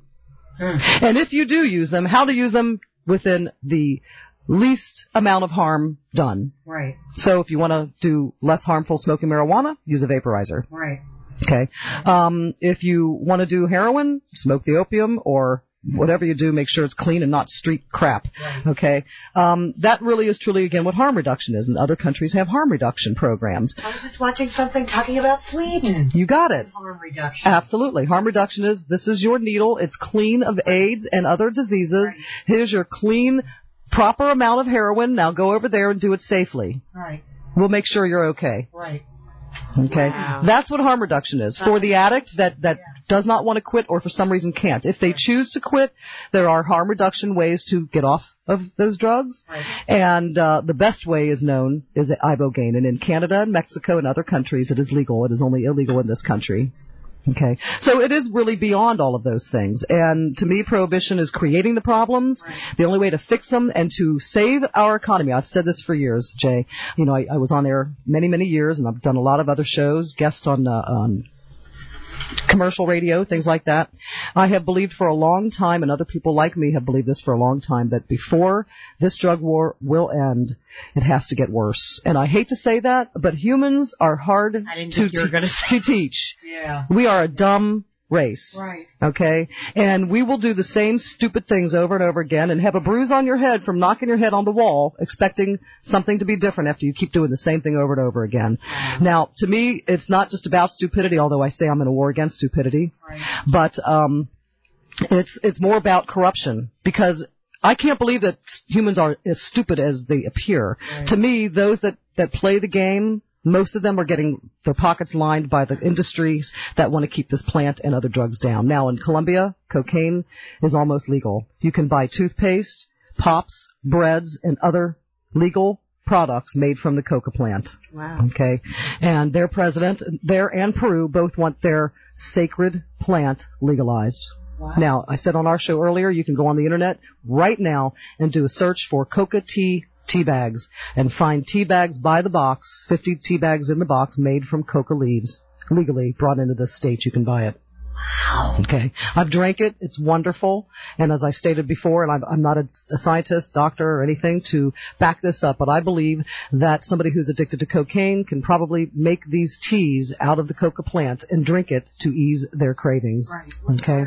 Mm. And if you do use them, how to use them within the least amount of harm done. Right. So if you want to do less harmful smoking marijuana, use a vaporizer. Right. Okay. Um, if you want to do heroin, smoke the opium, or whatever you do, make sure it's clean and not street crap. Right. Okay. Um, that really is truly, again, what harm reduction is. And other countries have harm reduction programs. I was just watching something talking about Sweden. You got it. Harm reduction. Absolutely. Harm reduction is, this is your needle. It's clean of AIDS and other diseases. Right. Here's your clean, proper amount of heroin. Now go over there and do it safely. Right. We'll make sure you're okay. Right. Okay, wow. That's what harm reduction is. For the addict that, that yeah. does not want to quit or for some reason can't. If they choose to quit, there are harm reduction ways to get off of those drugs. Right. And uh, the best way is known is ibogaine. And in Canada and Mexico and other countries, it is legal. It is only illegal in this country. Okay, so it is really beyond all of those things. And to me, prohibition is creating the problems. Right. The only way to fix them and to save our economy. I've said this for years, Jay. You know, I, I was on there many, many years, and I've done a lot of other shows, guests on, uh, on commercial radio, things like that. I have believed for a long time, and other people like me have believed this for a long time, that before this drug war will end, it has to get worse. And I hate to say that, but humans are hard I didn't to, think you were gonna to teach. Yeah. We are a dumb race. Right. Okay? And we will do the same stupid things over and over again and have a bruise on your head from knocking your head on the wall expecting something to be different after you keep doing the same thing over and over again. Mm-hmm. Now, to me, it's not just about stupidity, although I say I'm in a war against stupidity. Right. But um it's it's more about corruption, because I can't believe that humans are as stupid as they appear. Right. To me, those that, that play the game, most of them are getting their pockets lined by the industries that want to keep this plant and other drugs down. Now, in Colombia, cocaine is almost legal. You can buy toothpaste, pops, breads, and other legal products made from the coca plant. Wow. Okay. And their president, there and Peru, both want their sacred plant legalized. Wow. Now, I said on our show earlier, you can go on the internet right now and do a search for coca tea tea bags and find tea bags by the box, fifty tea bags in the box made from coca leaves, legally brought into this state. You can buy it. Wow. Okay. I've drank it. It's wonderful. And as I stated before, and I'm, I'm not a, a scientist, doctor, or anything to back this up, but I believe that somebody who's addicted to cocaine can probably make these teas out of the coca plant and drink it to ease their cravings. Right. Okay. Right.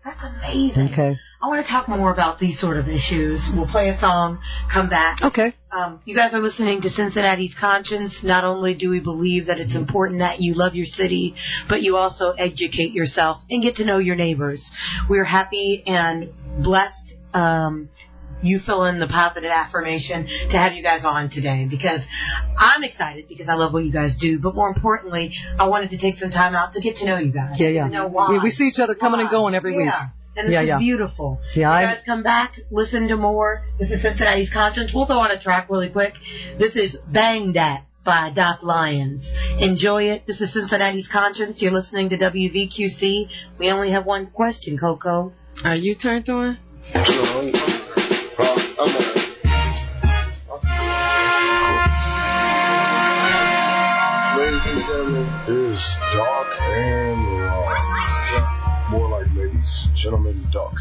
That's amazing. Okay. I want to talk more about these sort of issues. We'll play a song, come back. Okay. Um, you guys are listening to Cincinnati's Conscience. Not only do we believe that it's important that you love your city, but you also educate yourself and get to know your neighbors. We're happy and blessed. Um, you fill in the positive affirmation to have you guys on today, because I'm excited because I love what you guys do. But more importantly, I wanted to take some time out to get to know you guys. Yeah, yeah. To know why. Yeah, we see each other coming why. and going every yeah. week. And this yeah, is yeah. beautiful. Yeah, you I... guys come back, listen to more. This is Cincinnati's Conscience. We'll throw on a track really quick. This is Bang Dat by Doc Lyons. Enjoy it. This is Cincinnati's Conscience. You're listening to W V Q C. We only have one question, Coco. Are you turned on? Ladies and gentlemen, it's Doc and Rock. More like ladies, gentlemen, Doc.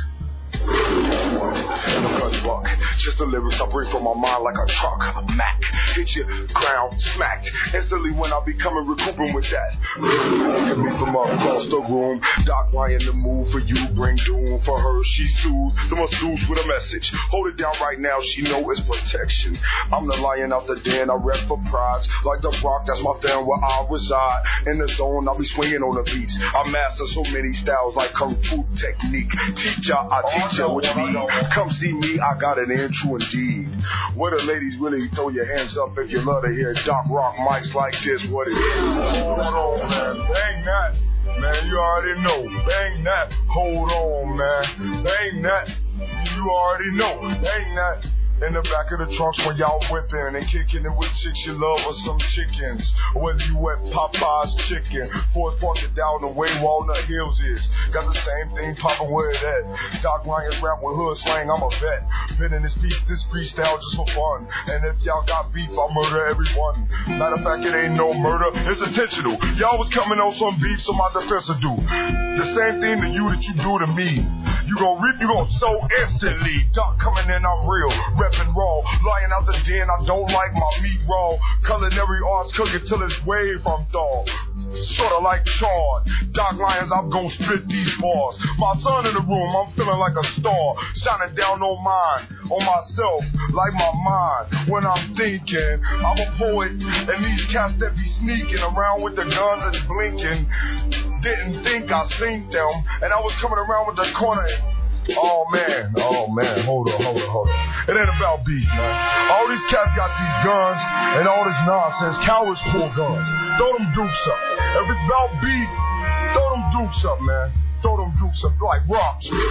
No guns walk, just the lyrics I bring from my mind like a truck, a Mac. Hit your ground, smacked. Instantly when I be coming, recouping with that. Look at me from across the room. Doc Ryan the move for you, bring doom for her. She soothes the masseuse with a message. Hold it down right now, she know it's protection. I'm the lion out the den, I rep for prize. Like the Rock, that's my fan where I reside. In the zone, I'll be swinging on the beats. I master so many styles like Kung Fu technique. Teacher, I teach you what you need. Come see me, I got an in true indeed. Where the ladies really throw your hands up if you love to hear Doc Rock mics like this. What it is? Hold on, man. Bang that. Man, you already know. Bang that. Hold on, man. Bang that. You already know. Bang that. In the back of the trunks when y'all whipping and kicking it with chicks you love or some chickens. Whether you at Popeye's chicken, Forest Park it down the way Walnut Hills is. Got the same thing poppin' where it at. Doc Lyons rap with hood slang, I'm a vet. Been in this piece, this freestyle just for fun. And if y'all got beef, I'll murder everyone. Matter of fact, it ain't no murder, it's intentional. Y'all was coming on some beef, so my defense will do the same thing to you that you do to me. You gon' reap, you gon' sow instantly. Doc coming in, I'm real. Reppin' raw. Lying out the den, I don't like my meat raw. Culinary arts cooking till it's way from thaw. Sorta like charred. Doc Lyons, I'm gon' spit these bars. My son in the room, I'm feeling like a star. Shining down on mine, on myself, like my mind. When I'm thinking, I'm a poet. And these cats that be sneaking around with the guns and blinking didn't think I seen them. And I was coming around with the corner. Oh man, oh man, hold on, hold on, hold on. It ain't about beef, man. All these cats got these guns and all this nonsense. Cowards pull guns. Throw them dukes up. If it's about beef, throw them dukes up, man. Throw them dukes up like rocks. Niggas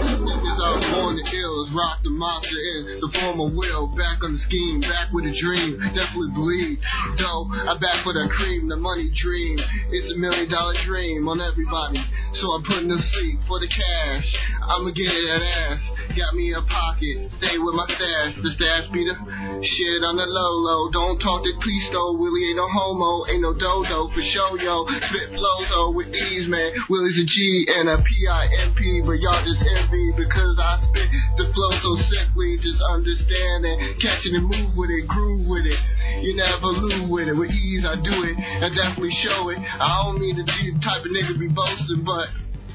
I was born to ills, rock the monster in the form of will. Back on the scheme, back with a dream, definitely believe. Though I back for the cream, the money dream. It's a million dollar dream on everybody. So I'm putting them sleep for the cash. I'ma get it that ass. Got me a pocket, stay with my stash. The stash be the shit on the low low. Don't talk that please though. Willie ain't no homo, ain't no dodo for show yo. Spit flows though with ease, man. Willie's a G and a P I M P, but y'all just envy because I spit the flow so simply. Just understand it, catching and move with it, groove with it. You never lose with it. With ease I do it, I definitely show it. I don't mean to be the type of nigga be boasting, but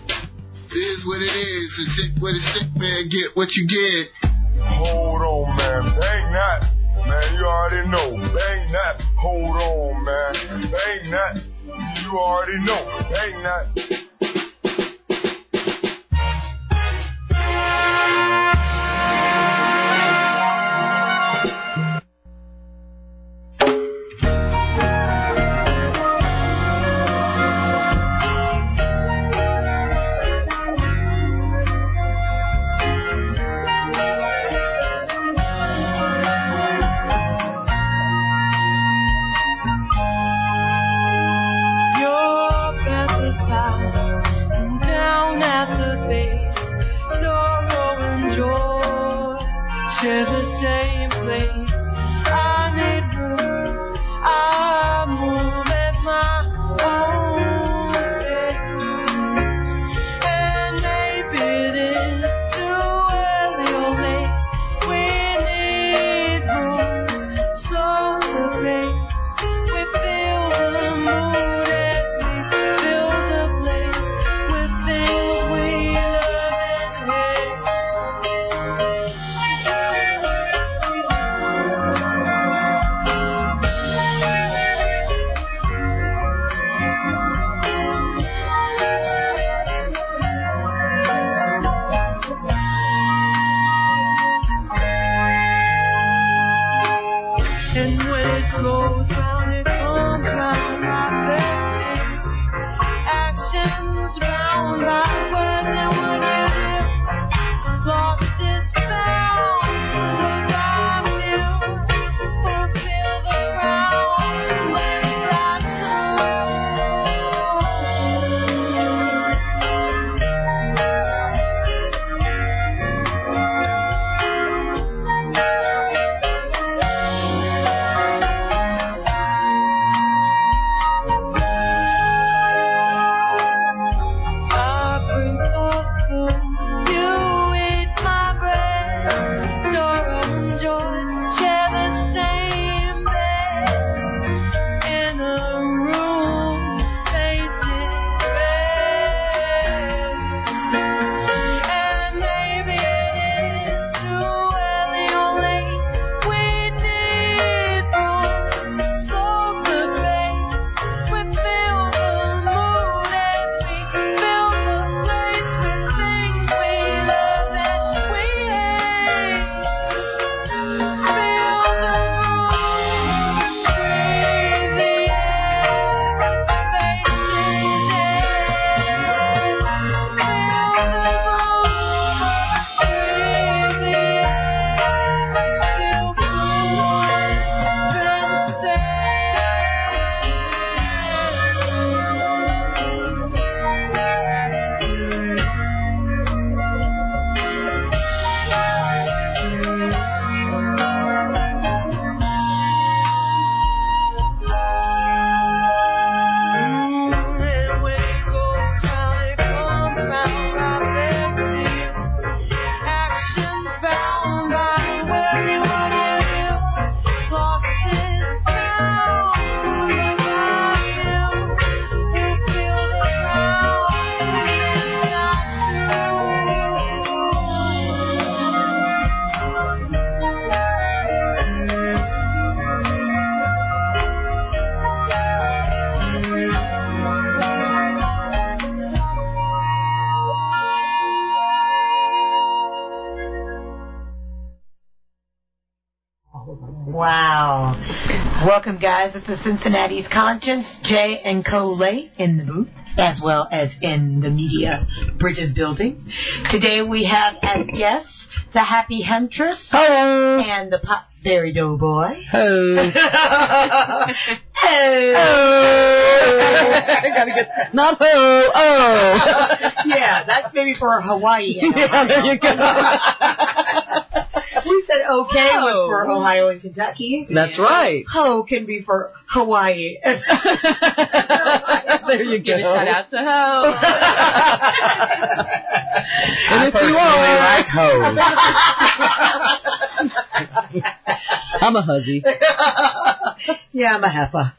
it is what it is. A sick with a sick man, get what you get. Hold on, man. Bang that. Man, you already know. Bang that. Hold on, man. Bang that. You already know. Bang that. Your best is time. Wow. Welcome, guys. This is Cincinnati's Conscience, Jay and Coley in the booth, as well as in the Media Bridges building. Today we have as guests the Happy Hemptress. Hello. And the Potberry Doughboy. Hello. I gotta get not ho oh. Yeah, that's maybe for Hawaii. And yeah, there you go. We said okay Ho. was for Ohio and Kentucky. That's right. Ho can be for Hawaii. There you Give go. a shout out to Ho. And I if you personally are, like hoes. I'm a huzzy. Yeah, I'm a heifer.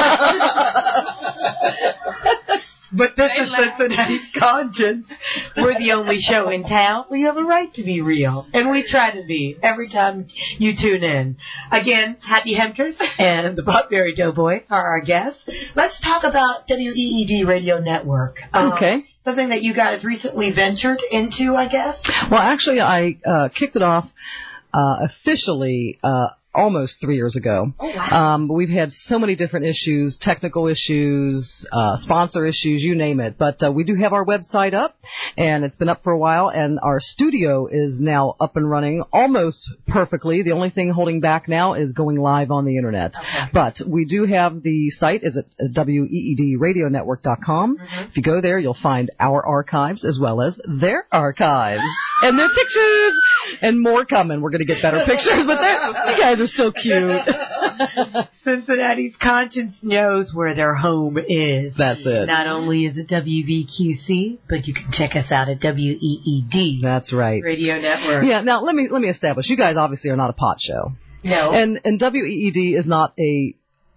But this is Cincinnati's Conscience. We're the only show in town. We have a right to be real. And we try to be every time you tune in. Again, Happy Hemptress and the Potberry Doughboy are our guests. Let's talk about W E E D Radio Network. Um, Okay. Something that you guys recently ventured into, I guess? Well, actually, I uh, kicked it off uh, officially uh, almost three years ago. Oh, wow. Um, we've had so many different issues, technical issues, uh, sponsor issues, you name it. But uh, we do have our website up, and it's been up for a while, and our studio is now up and running almost perfectly. The only thing holding back now is going live on the Internet. Okay. But we do have the site is at W E E D radio network dot com. Mm-hmm. If you go there, you'll find our archives as well as their archives. And their pictures and more coming. We're going to get better pictures, but they're- you guys are still cute. Cincinnati's Conscience knows where their home is. That's it. Not only is it W V Q C, but you can check us out at W E E D That's right. Radio Network. Yeah, now let me let me establish. You guys obviously are not a pot show. No. And and W E E D is not a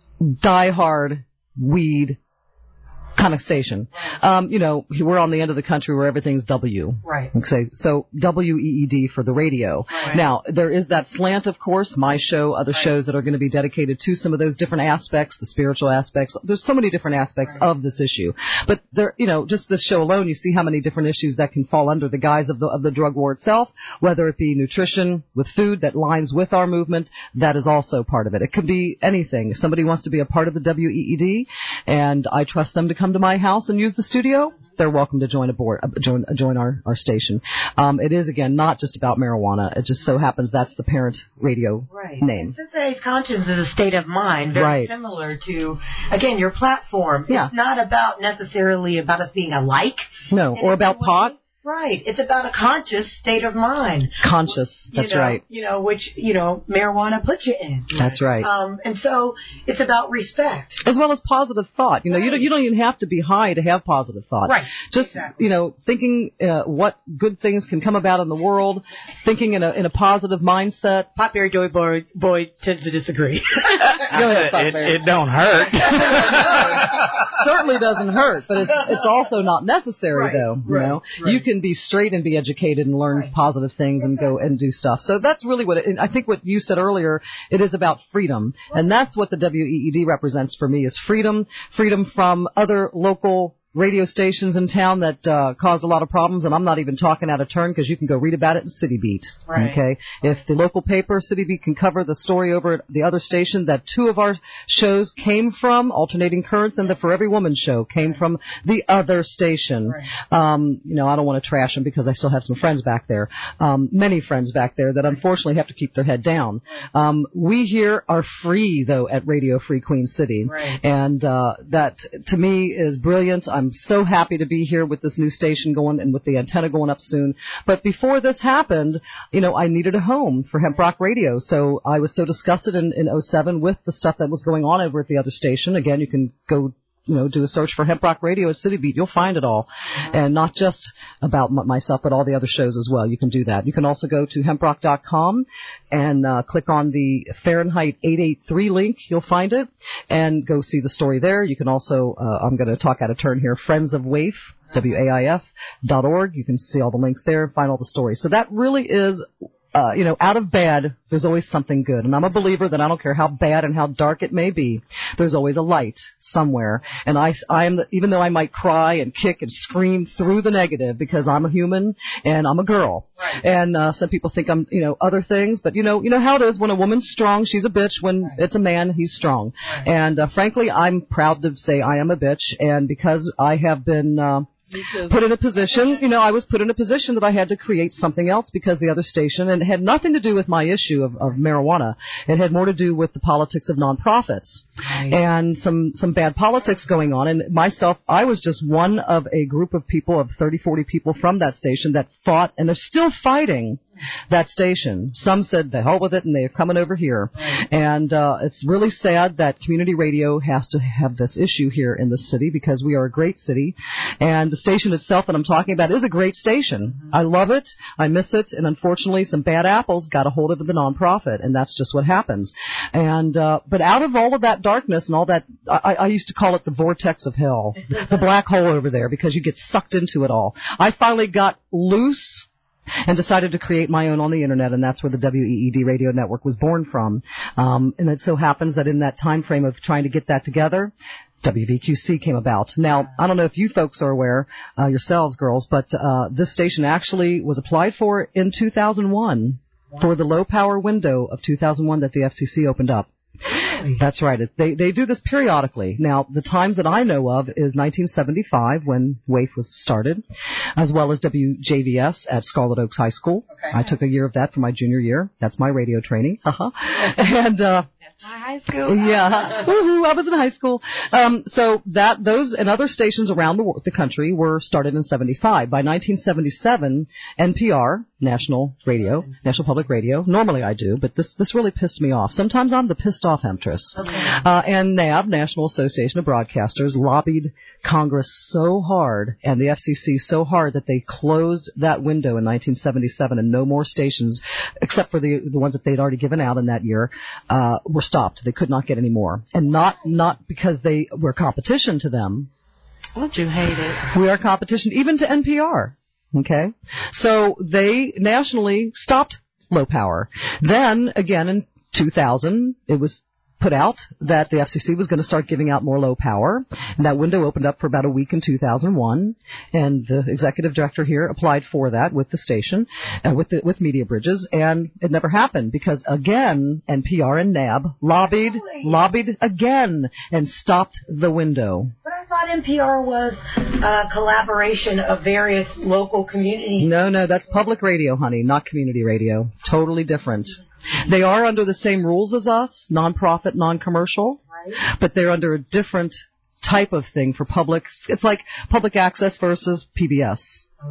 diehard weed kind of station. Um, you know, we're on the end of the country where everything's W. Right. Okay, so W E E D for the radio. Right. Now, there is that slant, of course, my show, other Right. shows that are going to be dedicated to some of those different aspects, the spiritual aspects. There's so many different aspects Right. of this issue. But there, you know, just this show alone, you see how many different issues that can fall under the guise of the, of the drug war itself, whether it be nutrition with food that lines with our movement, that is also part of it. It could be anything. If somebody wants to be a part of the W E E D, and I trust them to come to my house and use the studio, they're welcome to join aboard, uh, join, uh, join our, our station. Um, it is, again, not just about marijuana. It just so happens that's the parent radio Right. name. Cincinnati's Conscience is a state of mind, very Right. similar to, again, your platform. Yeah. It's not about necessarily about us being alike. No, or about pot. Right. It's about a conscious state of mind. Conscious. That's you know, right. You know, which, you know, marijuana puts you in. That's right. Um, and so it's about respect. As well as positive thought. You know, Right. you don't you don't even have to be high to have positive thought. Right. Just Exactly. you know, thinking uh, what good things can come about in the world, thinking in a in a positive mindset. Potberry Joy Boy, boy tends to disagree. Go ahead, it, Potberry. it don't hurt. Certainly doesn't hurt, but it's it's also not necessary Right, though. You right, know, right. you can be straight and be educated and learn Right. positive things and go and do stuff. So that's really what it, and I think what you said earlier. It is about freedom, and that's what the W E E D represents for me: is freedom, freedom from other local radio stations in town that uh, caused a lot of problems, and I'm not even talking out of turn because you can go read about it in City Beat. Right. Okay, if the local paper City Beat can cover the story over at the other station that two of our shows came from, Alternating Currents and the For Every Woman show came from the other station. Right. Um, you know, I don't want to trash them because I still have some friends back there, um, many friends back there that unfortunately have to keep their head down. Um, we here are free though at Radio Free Queen City, Right. and uh, that to me is brilliant. I'm so happy to be here with this new station going and with the antenna going up soon. But before this happened, you know, I needed a home for Hemp Rock Radio. So I was so disgusted in, in oh seven with the stuff that was going on over at the other station. Again, you can go, you know, do a search for Hemp Rock Radio at City Beat. You'll find it all. And not just about m- myself, but all the other shows as well. You can do that. You can also go to hemp rock dot com and uh, click on the Fahrenheit eight eighty-three link. You'll find it and go see the story there. You can also, uh, I'm going to talk out of turn here, Friends of Waif, W A I F dot org. You can see all the links there and find all the stories. So that really is uh, you know, out of bad, there's always something good. And I'm a believer that I don't care how bad and how dark it may be, there's always a light somewhere. And I, I am, the, even though I might cry and kick and scream through the negative because I'm a human and I'm a girl. Right. And, uh, some people think I'm, you know, other things, but you know, you know how it is when a woman's strong, she's a bitch. When right. it's a man, he's strong. Right. And, uh, frankly, I'm proud to say I am a bitch. And because I have been, uh, put in a position, you know, I was put in a position that I had to create something else because the other station, and it had nothing to do with my issue of, of marijuana. It had more to do with the politics of nonprofits right. and some, some bad politics going on. And myself, I was just one of a group of people, of thirty, forty people from that station that fought, and they're still fighting that station. Some said, the hell with it, and they're coming over here. Right. And uh, it's really sad that community radio has to have this issue here in the city because we are a great city. And the station itself that I'm talking about is a great station. Mm-hmm. I love it. I miss it. And unfortunately, some bad apples got a hold of the nonprofit, and that's just what happens. And uh, but out of all of that darkness and all that, I, I used to call it the vortex of hell, the black hole over there, because you get sucked into it all. I finally got loose and decided to create my own on the internet, and that's where the W E E D radio network was born from. Um, and it so happens that in that time frame of trying to get that together, W V Q C came about. Now, I don't know if you folks are aware, uh, yourselves, girls, but uh, this station actually was applied for in two thousand one for the low power window of two thousand one that the F C C opened up. That's right. They they do this periodically. Now, the times that I know of is nineteen seventy-five when W A F E was started, as well as W J V S at Scarlet Oaks High School. Okay. I took a year of that for my junior year. That's my radio training. Uh-huh. And uh my high school. Yeah. Woo-hoo, I was in high school. Um, so that, those and other stations around the, the country were started in seventy-five. By nineteen seventy-seven, N P R, National Radio, National Public Radio, normally I do, but this, this really pissed me off. Sometimes I'm the pissed off emptress. Okay. Uh, and N A B, National Association of Broadcasters, lobbied Congress so hard and the F C C so hard that they closed that window in nineteen seventy-seven, and no more stations, except for the, the ones that they'd already given out in that year, uh, were stopped. They could not get any more. And not, not because they were competition to them. Don't you hate it? We are competition even to N P R. Okay? So they nationally stopped low power. Then, again, in two thousand, it was put out that the F C C was going to start giving out more low power. And that window opened up for about a week in two thousand one. And the executive director here applied for that with the station, uh, with the, with Media Bridges. And it never happened because, again, N P R and N A B lobbied, really? lobbied again and stopped the window. But I thought N P R was a collaboration of various local communities. No, no, that's public radio, honey, not community radio. Totally different. They are under the same rules as us, non-profit, non-commercial, right. But they're under a different type of thing for public. It's like public access versus P B S.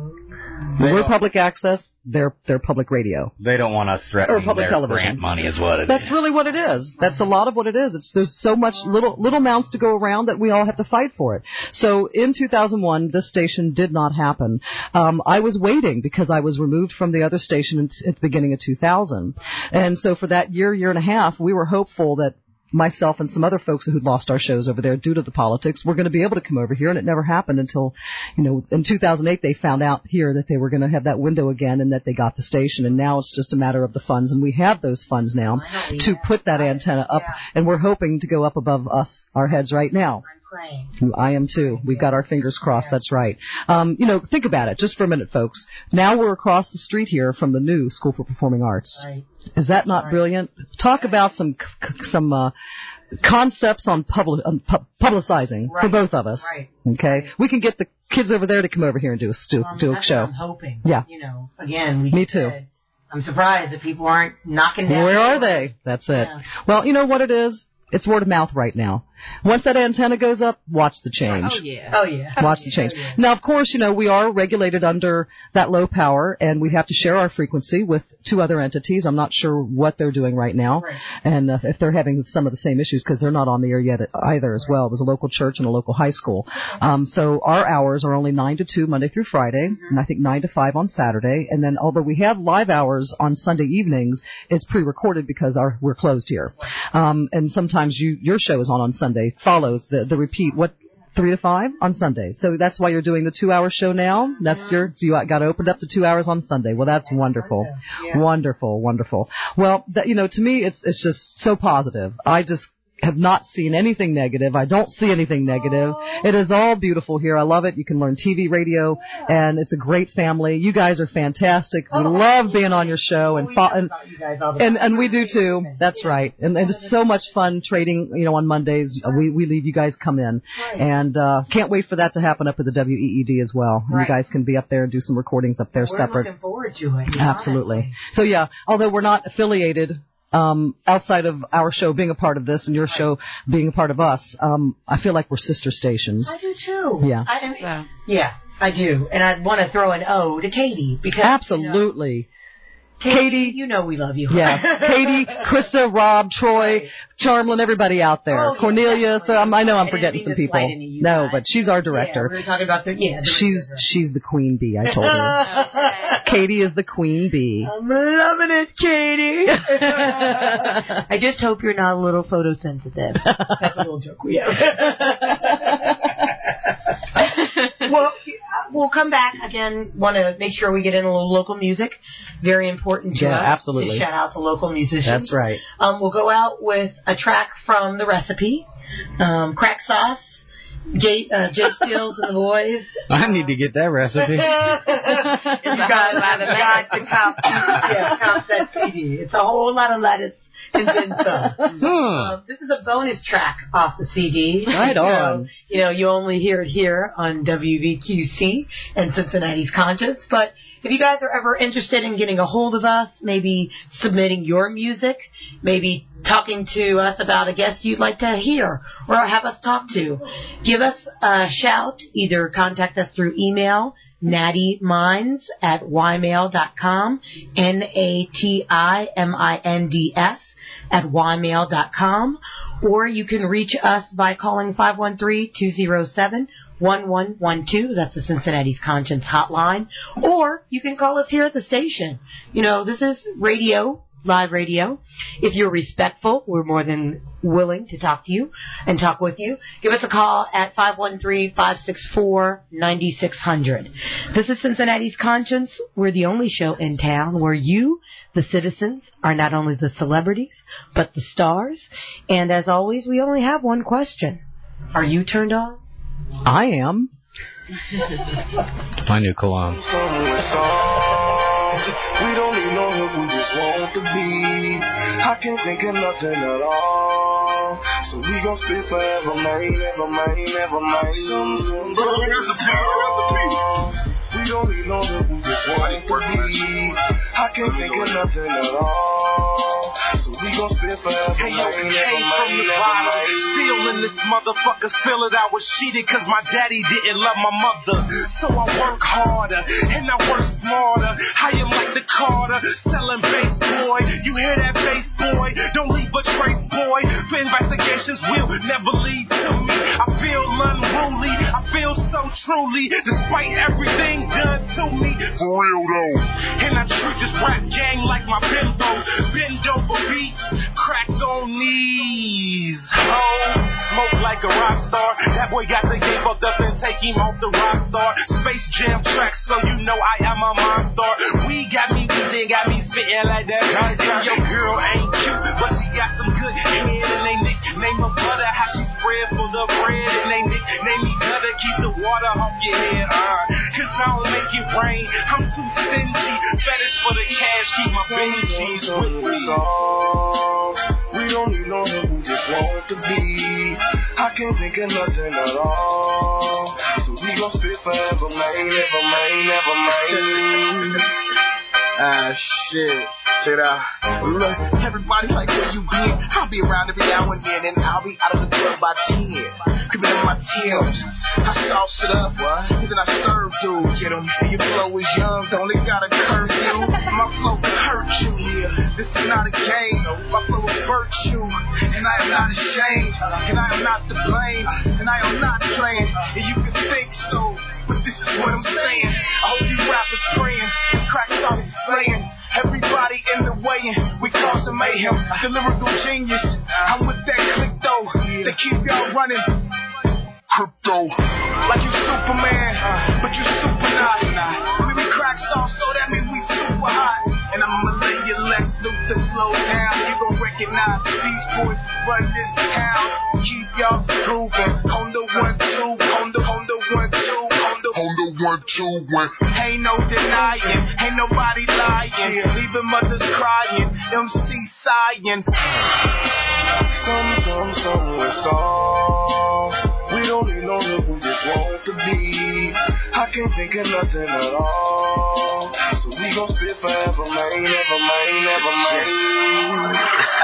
They We're public access, they're, they're public radio. They don't want us threatening public their television. grant money is what it That's is. That's really what it is. That's a lot of what it is. It's, there's so much little, little amounts to go around that we all have to fight for it. So in two thousand one, this station did not happen. Um, I was waiting because I was removed from the other station at the beginning of two thousand. And so for that year, year and a half, we were hopeful that myself and some other folks who'd lost our shows over there due to the politics were going to be able to come over here, and it never happened until, you know, in two thousand eight they found out here that they were going to have that window again and that they got the station, and now it's just a matter of the funds, and we have those funds now to put that antenna up, and we're hoping to go up above us, our heads right now. I am too. We've got our fingers crossed. That's right. Um, you know, think about it just for a minute, folks. Now we're across the street here from the new School for Performing Arts. Right. Is that not right. brilliant? Talk about some some uh, concepts on, public, on pu- publicizing right. for both of us. Right. Okay, right. We can get the kids over there to come over here and do a stu- well, do a that's show. What I'm hoping. Yeah. You know, again, we me too. Said, I'm surprised that people aren't knocking down. Where are they? That's it. Yeah. Well, you know what it is. It's word of mouth right now. Once that antenna goes up, watch the change. Oh, yeah. Oh, yeah. Watch oh, the change. Oh, yeah. Now, of course, you know, we are regulated under that low power, and we have to share our frequency with two other entities. I'm not sure what they're doing right now, right. and uh, if they're having some of the same issues, because they're not on the air yet either as well. It was a local church and a local high school. Um, so our hours are only nine to two Monday through Friday, mm-hmm. and I think nine to five on Saturday. And then although we have live hours on Sunday evenings, it's pre-recorded because our, we're closed here. Um, and sometimes you, your show is on on Sunday, follows the, the repeat. What three to five on Sundays. So that's why you're doing the two-hour show now. That's your, so you got opened up to two hours on Sunday. Well, that's wonderful. Yeah. Wonderful, wonderful. Well, that, you know, to me, it's it's just so positive. I just have not seen anything negative. I don't see anything negative. It is all beautiful here. I love it. You can learn T V, radio, and it's a great family. You guys are fantastic. We love being on your show, and fo- and, and and we do too. That's right. And, and it's so much fun trading. You know, on Mondays we we leave. You guys come in, and uh, can't wait for that to happen up at the W E E D as well. And you guys can be up there and do some recordings up there We're separate. looking forward to it. Absolutely. So yeah, although we're not affiliated. Um, outside of our show being a part of this and your show being a part of us, um, I feel like we're sister stations. I do too. Yeah. I, I mean, yeah, I do. And I want to throw an O to Katie because absolutely. You know, Katie, Katie, you know we love you. Yes. Katie, Krista, Rob, Troy, Charmlin, everybody out there. Oh, yeah, Cornelia, so um, I know I'm I forgetting some mean people. No, but she's our director. Yeah, we were talking about the, yeah. The she's director. She's the queen bee, I told her. Katie is the queen bee. I'm loving it, Katie. I just hope you're not a little photosensitive. That's a little joke we have. Well, we'll come back again. Want to make sure we get in a little local music. Very important to yeah, us. Absolutely. To shout out the local musicians. That's right. Um, we'll go out with a track from The Recipe, um, Crack Sauce, Jay, uh, Jay Steels and the Boys. I need to get that recipe. You guys have got to comp, yeah, comp that C D. It's a whole lot of lettuce. And then some. Huh. Um, this is a bonus track off the C D. Right on. So, you know, you only hear it here on W V Q C and Cincinnati's Conscience. But if you guys are ever interested in getting a hold of us, maybe submitting your music, maybe talking to us about a guest you'd like to hear or have us talk to, give us a shout. Either contact us through email, nattyminds at ymail dot com, N A T I M I N D S at ymail dot com, or you can reach us by calling five one three, two zero seven, one one one two. That's the Cincinnati's Conscience hotline. Or you can call us here at the station. You know, this is radio, live radio. If you're respectful, we're more than willing to talk to you and talk with you. Give us a call at five one three, five six four, nine six zero zero. This is Cincinnati's Conscience. We're the only show in town where you, the citizens, are not only the celebrities, but the stars. And as always, we only have one question. Are you turned on? I am. My new cologne. We don't need no help, we just want to be. I can't think of nothing at all. So we gon' spit forever, man, never mind, never mind. We don't need no help, we just want to be. I can't think of nothing at all. So we gon' spit forever, hey, yo, man, hey, never from mind, the never bottom. mind. Still in this motherfucker, feel it, I was cheated cause my daddy didn't love my mother. So I work harder, and I work smarter. I am like the Carter, selling bass, boy. You hear that bass, boy? Don't leave a trace, boy. For investigations will never lead to me. I feel unruly, I feel so truly, despite everything done to me. For real though. And I treat this rap gang like my bimbo. Bend over beats, cracked on knees. Oh, smoke like a rock star. That boy got the game fucked up and take him off the rock star. Space Jam tracks, so you know I am a monster. We got me beating, got me spitting like that. And your girl ain't cute, but she got some good head. And they nickname her butter, how she spread for the bread. And they nickname me gutter, keep the water off your head. Uh, Cause I don't make it rain, I'm too stingy. Fetish for the cash, keep my Benjis with me. We don't need no help, we just want to be. I can't think of nothing at all. So we gon' spit forever, man, never mind, never mind. Ah, shit. Check it out. Look, everybody like where you been. I'll be around every now and then, and I'll be out of the club by ten. Creeping in my Tim's. I sauce it up, and then I serve dudes. Get 'em. Your flow is young, don't it got a curfew? My flow can hurt you. This is not a game. My flow is virtue, and I am not ashamed, and I am not to blame, and I am not playing. And you can think so, but this is what I'm saying. I hope you rappers praying. Crack sauce is slaying. Everybody in the way, we causing mayhem. The lyrical genius, I'm with that click though. They keep y'all running. crypto. Like you Superman, but you super not. I mean, we crack sauce, so that means we super hot. And I'ma let your Lex Luthor flow down. You gon' recognize these boys run this town. Keep y'all grooving on the one two, on the on the one two, on the on the one two one. Ain't no denying, ain't nobody lying. Leaving mothers crying, M C sighing. Some, some, some with songs. We don't need no help, we just want to be. I can't think of nothing at all. So we gon' spit forever, man, never mind, never mind.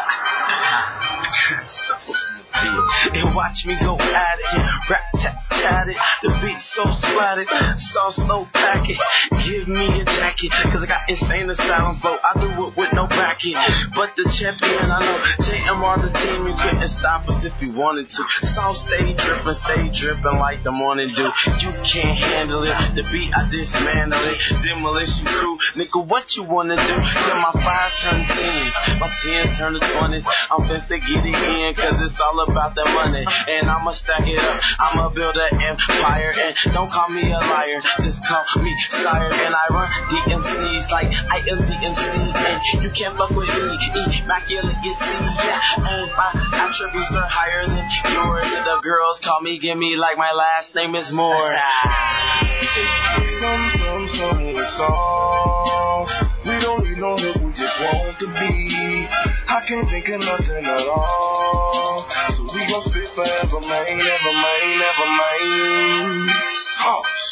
And watch me go at it, rap tat tat it. The beat so splatted, sauce no packet. Give me a jacket, cause I got insane asylum vote. I do it with no backing, but the champion I know. J M R the team, you couldn't stop us if you wanted to. Sauce stay drippin', stay drippin' like the morning dew. You can't handle it, the beat I dismantle it. Demolition crew, nigga, what you wanna do? Yeah, my five turn tens, my tens turn to twenties. I'm finna get it in, cause it's all about the money. And I'ma stack it up, I'ma build an empire. And don't call me a liar, just call me sire. And I run D M Cs like I am D M C. And you can't fuck with me, immaculate you see. Yeah, and my attributes are higher than yours. And the girls call me Gimme like my last name is Moore. Some, some, some with songs. We don't need no help, we just want to be. I can't think of nothing at all. So we gon' spit forever, man, never mind, never mind. Sauce.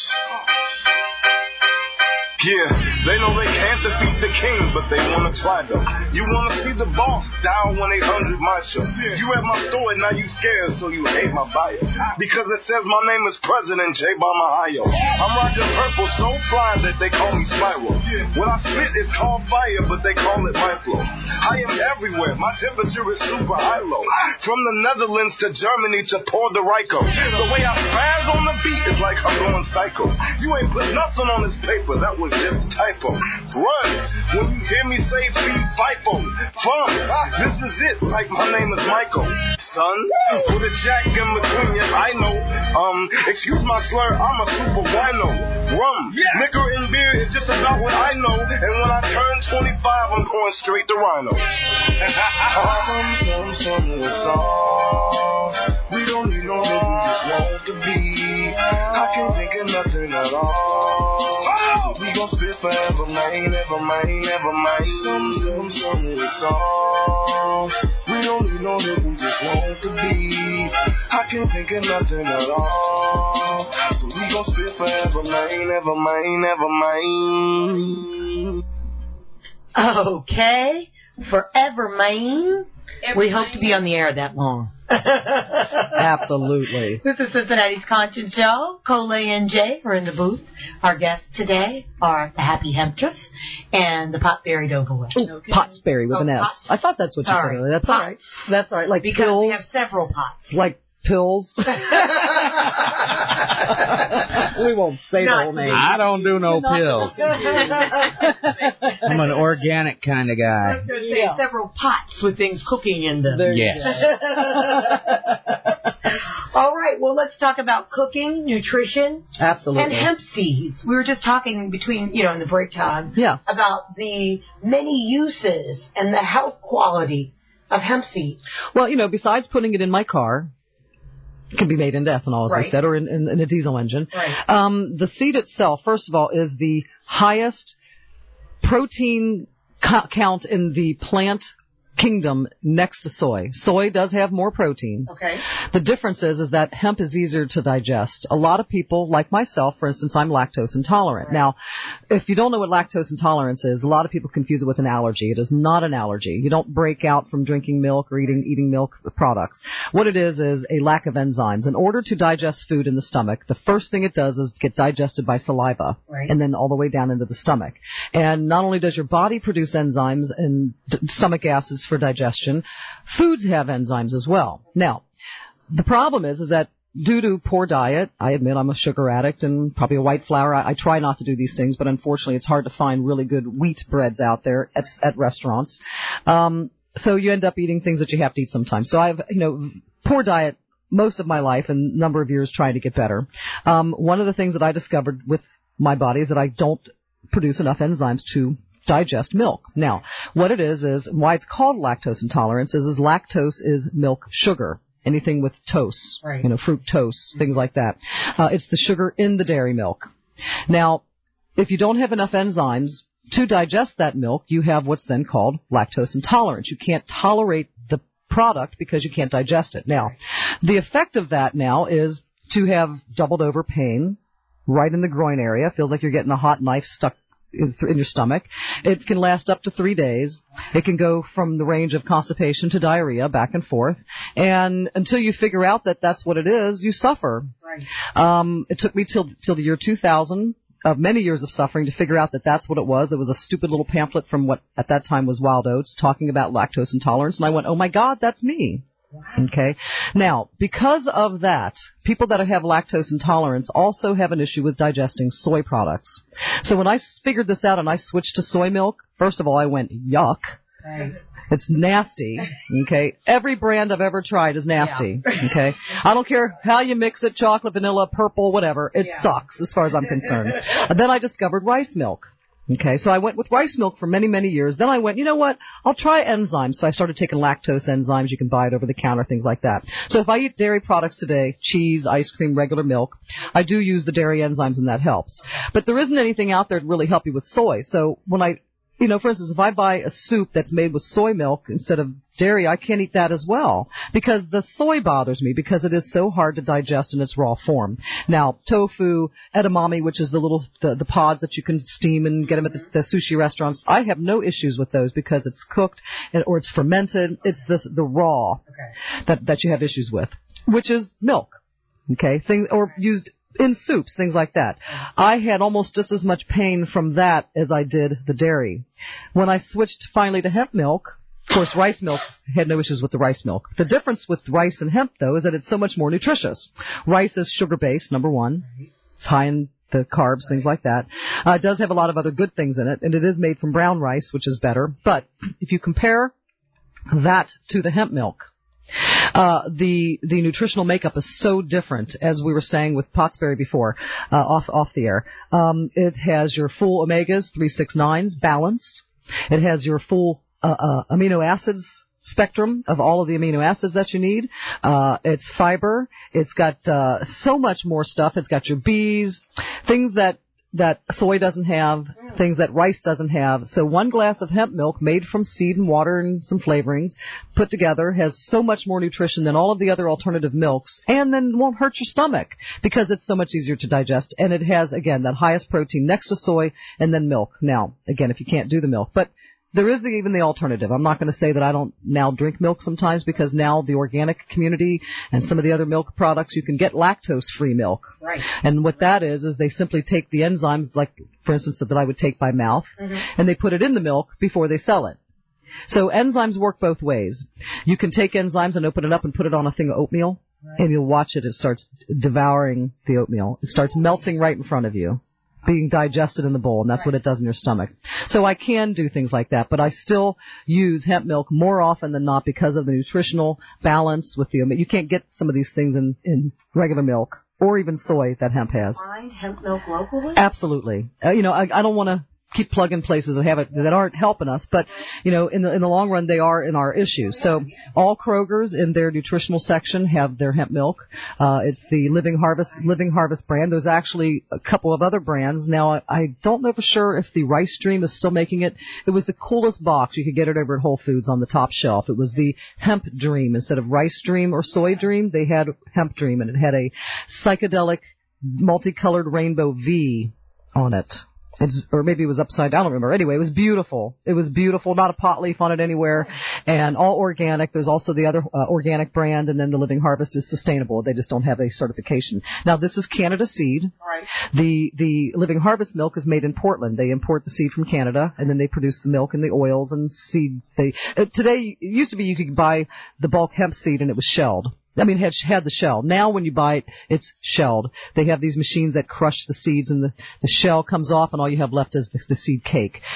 Yeah, they know they can't defeat the king, but they wanna try though. You wanna see the boss, dial one eight hundred my show. You at my store and now you scared, so you hate my bio. Because it says my name is President J. Ohio. I'm rocking purple so fly that they call me Spiral. When I spit it's called fire, but they call it my flow. I am everywhere, my temperature is super high low. From the Netherlands to Germany to Puerto Rico. The way I spaz on the beat is like I'm going psycho. You ain't put nothing on this paper, that was just typo. Run when you hear me say feed FIFO. Fun, this is it, like my name is Michael. Son, put a jack in between you, I know. Um, excuse my slur, I'm a super wino. Rum, yeah. Liquor and beer is just about what I know. And when I turn twenty-five, I'm going straight to Rhino. Some, some, some with songs. We don't need no help, we just want to be. I can't think of nothing at all. So we gon' spit forever, man, never mind, never mind. Some, some, some with songs. We don't need no help, we just want to be. I can't think of nothing at all. So we gon' spit forever, man, never mind, never mind. Okay, forever, man. We hope to be on the air that long. Absolutely. This is Cincinnati's Conscience Show. Cole and Jay are in the booth. Our guests today are the Happy Hemptress and the Potberry Doverwood. Okay. Pottsberry with oh, an S. Pots. I thought that's what you Sorry. said earlier. That's all right. That's all right. Like because pills. we have several pots. Like pills. We won't say Not the whole name. I don't do no pills. I'm an organic kind of guy. I was going to say yeah. several pots with things cooking in them. There yes. All right, well, let's talk about cooking, nutrition, absolutely, and hemp seeds. We were just talking between, you know, in the break time yeah. about the many uses and the health quality of hemp seed. Well, you know, besides putting it in my car, it can be made into ethanol, as right. we said, or in, in, in a diesel engine. Right. Um, the seed itself, first of all, is the highest protein co- count in the plant kingdom next to soy. Soy does have more protein. Okay. The difference is, is that hemp is easier to digest. A lot of people, like myself, for instance, I'm lactose intolerant. Right. Now, if you don't know what lactose intolerance is, a lot of people confuse it with an allergy. It is not an allergy. You don't break out from drinking milk or eating, eating milk products. What it is, is a lack of enzymes. In order to digest food in the stomach, the first thing it does is get digested by saliva. Right. And then all the way down into the stomach. And not only does your body produce enzymes and d- stomach acids for digestion, foods have enzymes as well. Now, the problem is, is that due to poor diet, I admit I'm a sugar addict and probably a white flour. I, I try not to do these things, but unfortunately it's hard to find really good wheat breads out there at, at restaurants. Um, so you end up eating things that you have to eat sometimes. So I've, you know, poor diet most of my life and number of years trying to get better. Um, one of the things that I discovered with my body is that I don't produce enough enzymes to digest milk. Now, what it is is why it's called lactose intolerance is, is lactose is milk sugar. Anything with toast, right. you know, fructose, things like that. Uh, it's the sugar in the dairy milk. Now, if you don't have enough enzymes to digest that milk, you have what's then called lactose intolerance. You can't tolerate the product because you can't digest it. Now, the effect of that now is to have doubled over pain right in the groin area. Feels like you're getting a hot knife stuck in your stomach. It can last up to three days. It can go from the range of constipation to diarrhea, back and forth. And until you figure out that that's what it is, you suffer. Right. Um, it took me till till the year two thousand, of many years of suffering, to figure out that that's what it was. It was a stupid little pamphlet from what at that time was Wild Oats talking about lactose intolerance. And I went, oh my God, that's me. Okay. Now, because of that, people that have lactose intolerance also have an issue with digesting soy products. So when I figured this out and I switched to soy milk, first of all, I went, yuck. Right. It's nasty. Okay. Every brand I've ever tried is nasty. Yeah. Okay. I don't care how you mix it, chocolate, vanilla, purple, whatever. It yeah. sucks as far as I'm concerned. And then I discovered rice milk. Okay, so I went with rice milk for many, many years. Then I went, you know what, I'll try enzymes. So I started taking lactose enzymes. You can buy it over the counter, things like that. So if I eat dairy products today, cheese, ice cream, regular milk, I do use the dairy enzymes and that helps. But there isn't anything out there to really help you with soy. So when I, you know, for instance, if I buy a soup that's made with soy milk instead of dairy, I can't eat that as well because the soy bothers me because it is so hard to digest in its raw form. Now, tofu, edamame, which is the little the, the pods that you can steam and get them at the, the sushi restaurants, I have no issues with those because it's cooked and, or it's fermented. It's the the raw okay. that that you have issues with, which is milk, okay, thing or used in soups, things like that. I had almost just as much pain from that as I did the dairy. When I switched finally to hemp milk, of course, rice milk had no issues with the rice milk. The difference with rice and hemp, though, is that it's so much more nutritious. Rice is sugar-based, number one. It's high in the carbs, things like that. Uh, it does have a lot of other good things in it, and it is made from brown rice, which is better. But if you compare that to the hemp milk, Uh, the, the nutritional makeup is so different, as we were saying with Pottsberry before, uh, off, off the air. Um, it has your full omegas, three six nines, balanced. It has your full, uh, uh, amino acids spectrum of all of the amino acids that you need. Uh, it's fiber. It's got, uh, so much more stuff. It's got your B's, things that that soy doesn't have, things that rice doesn't have. So one glass of hemp milk made from seed and water and some flavorings put together has so much more nutrition than all of the other alternative milks and then won't hurt your stomach because it's so much easier to digest. And it has, again, that highest protein next to soy and then milk. Now, again, if you can't do the milk. But there is even the alternative. I'm not going to say that I don't now drink milk sometimes because now the organic community and some of the other milk products, you can get lactose-free milk. Right. And what that is, is they simply take the enzymes, like, for instance, that I would take by mouth, mm-hmm. and they put it in the milk before they sell it. So enzymes work both ways. You can take enzymes and open it up and put it on a thing of oatmeal, right. and you'll watch it. It starts devouring the oatmeal. It starts melting right in front of you, being digested in the bowl, and that's right. what it does in your stomach. So I can do things like that, but I still use hemp milk more often than not because of the nutritional balance with the, you can't get some of these things in, in regular milk or even soy that hemp has. Find hemp milk locally? Absolutely. Uh, you know, I, I don't want to keep plugging places that have it that aren't helping us, but you know, in the in the long run, they are in our issues. So all Kroger's in their nutritional section have their hemp milk. Uh, it's the Living Harvest Living Harvest brand. There's actually a couple of other brands. Now, I, I don't know for sure if the Rice Dream is still making it. It was the coolest box. You could get it over at Whole Foods on the top shelf. It was the Hemp Dream instead of Rice Dream or Soy Dream. They had Hemp Dream, and it had a psychedelic, multicolored rainbow V on it. It's, or maybe it was upside down, I don't remember. Anyway, it was beautiful. It was beautiful, not a pot leaf on it anywhere, and all organic. There's also the other uh, organic brand, and then the Living Harvest is sustainable. They just don't have a certification. Now, this is Canada seed. Right. The the Living Harvest milk is made in Portland. They import the seed from Canada, and then they produce the milk and the oils and seeds. They uh, today, it used to be you could buy the bulk hemp seed, and it was shelled. I mean, it had, had the shell. Now when you buy it, it's shelled. They have these machines that crush the seeds, and the, the shell comes off, and all you have left is the, the seed cake.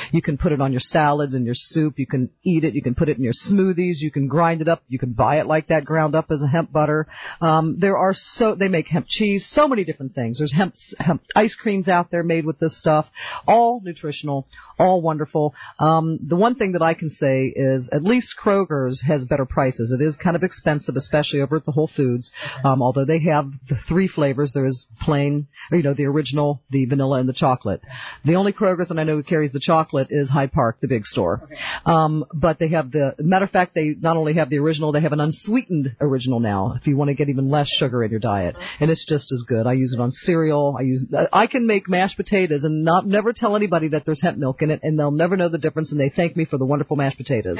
You can put it on your salads and your soup. You can eat it. You can put it in your smoothies. You can grind it up. You can buy it like that, ground up as a hemp butter. Um, there are so they make hemp cheese, so many different things. There's hemp hemp ice creams out there made with this stuff, all nutritional, all wonderful. Um, the one thing that I can say is at least Kroger's has better prices. It is kind of expensive, especially over at the Whole Foods. Um, although they have the three flavors, there is plain, or, you know, the original, the vanilla, and the chocolate. The only Kroger's that I know who carries the chocolate is Hyde Park, the big store. Okay. Um, but they have the, matter of fact, they not only have the original, they have an unsweetened original now, if you want to get even less sugar in your diet. And it's just as good. I use it on cereal. I use, I can make mashed potatoes and not, never tell anybody that there's hemp milk in it, and they'll never know the difference, and they thank me for the wonderful mashed potatoes.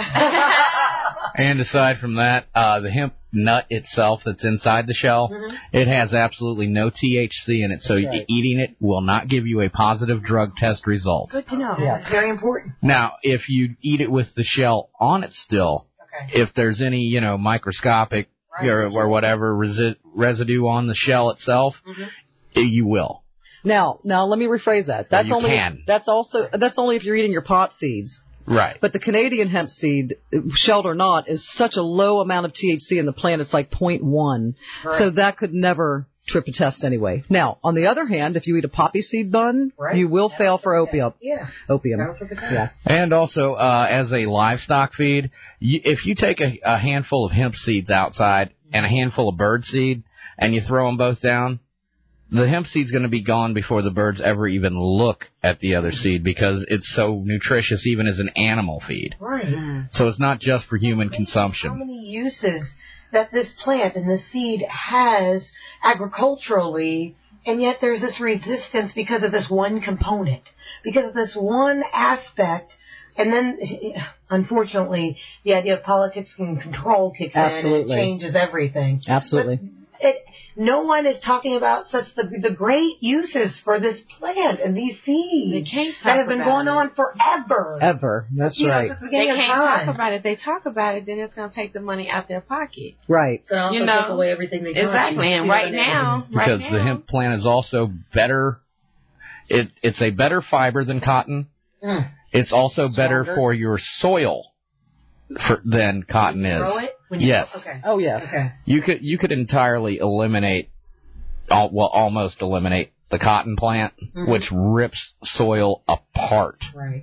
And aside from that, uh, the hemp nut itself that's inside the shell, mm-hmm. it has absolutely no T H C in it, so right. eating it will not give you a positive drug test result. Good to know. Yeah. That's very important. Now, if you eat it with the shell on it still, okay. if there's any, you know, microscopic right. or, or whatever resi- residue on the shell itself, mm-hmm. you will. Now, now let me rephrase that. That's you only can. that's also that's only if you're eating your pot seeds. Right. But the Canadian hemp seed, shelled or not, is such a low amount of T H C in the plant, it's like zero point one. Right. So that could never trip a test anyway. Now, on the other hand, if you eat a poppy seed bun, right. you will yeah, fail for opium. Yeah. Opium. Yeah. And also, uh, as a livestock feed, you, if you take a, a handful of hemp seeds outside and a handful of bird seed and you throw them both down, the hemp seed's going to be gone before the birds ever even look at the other seed because it's so nutritious even as an animal feed. Right. So it's not just for human consumption. How many uses that this plant and the seed has agriculturally, and yet there's this resistance because of this one component, because of this one aspect. And then, unfortunately, the idea of politics and control kicks Absolutely. in and it changes everything. Absolutely. But it, no one is talking about such the, the great uses for this plant and these seeds that have been going it. on forever. Ever. That's you right. Know, since the they beginning can't of time. talk about it. They talk about it, then it's going to take the money out their pocket. Right. So also you know, take away everything they exactly. And right now, because right the now, hemp plant is also better. It it's a better fiber than cotton. Mm. It's also Stronger. better for your soil for, than cotton is. Grow it? When you yes. Grow, okay. Oh yes. Okay. You could you could entirely eliminate, well, almost eliminate the cotton plant, mm-hmm. which rips soil apart. Right.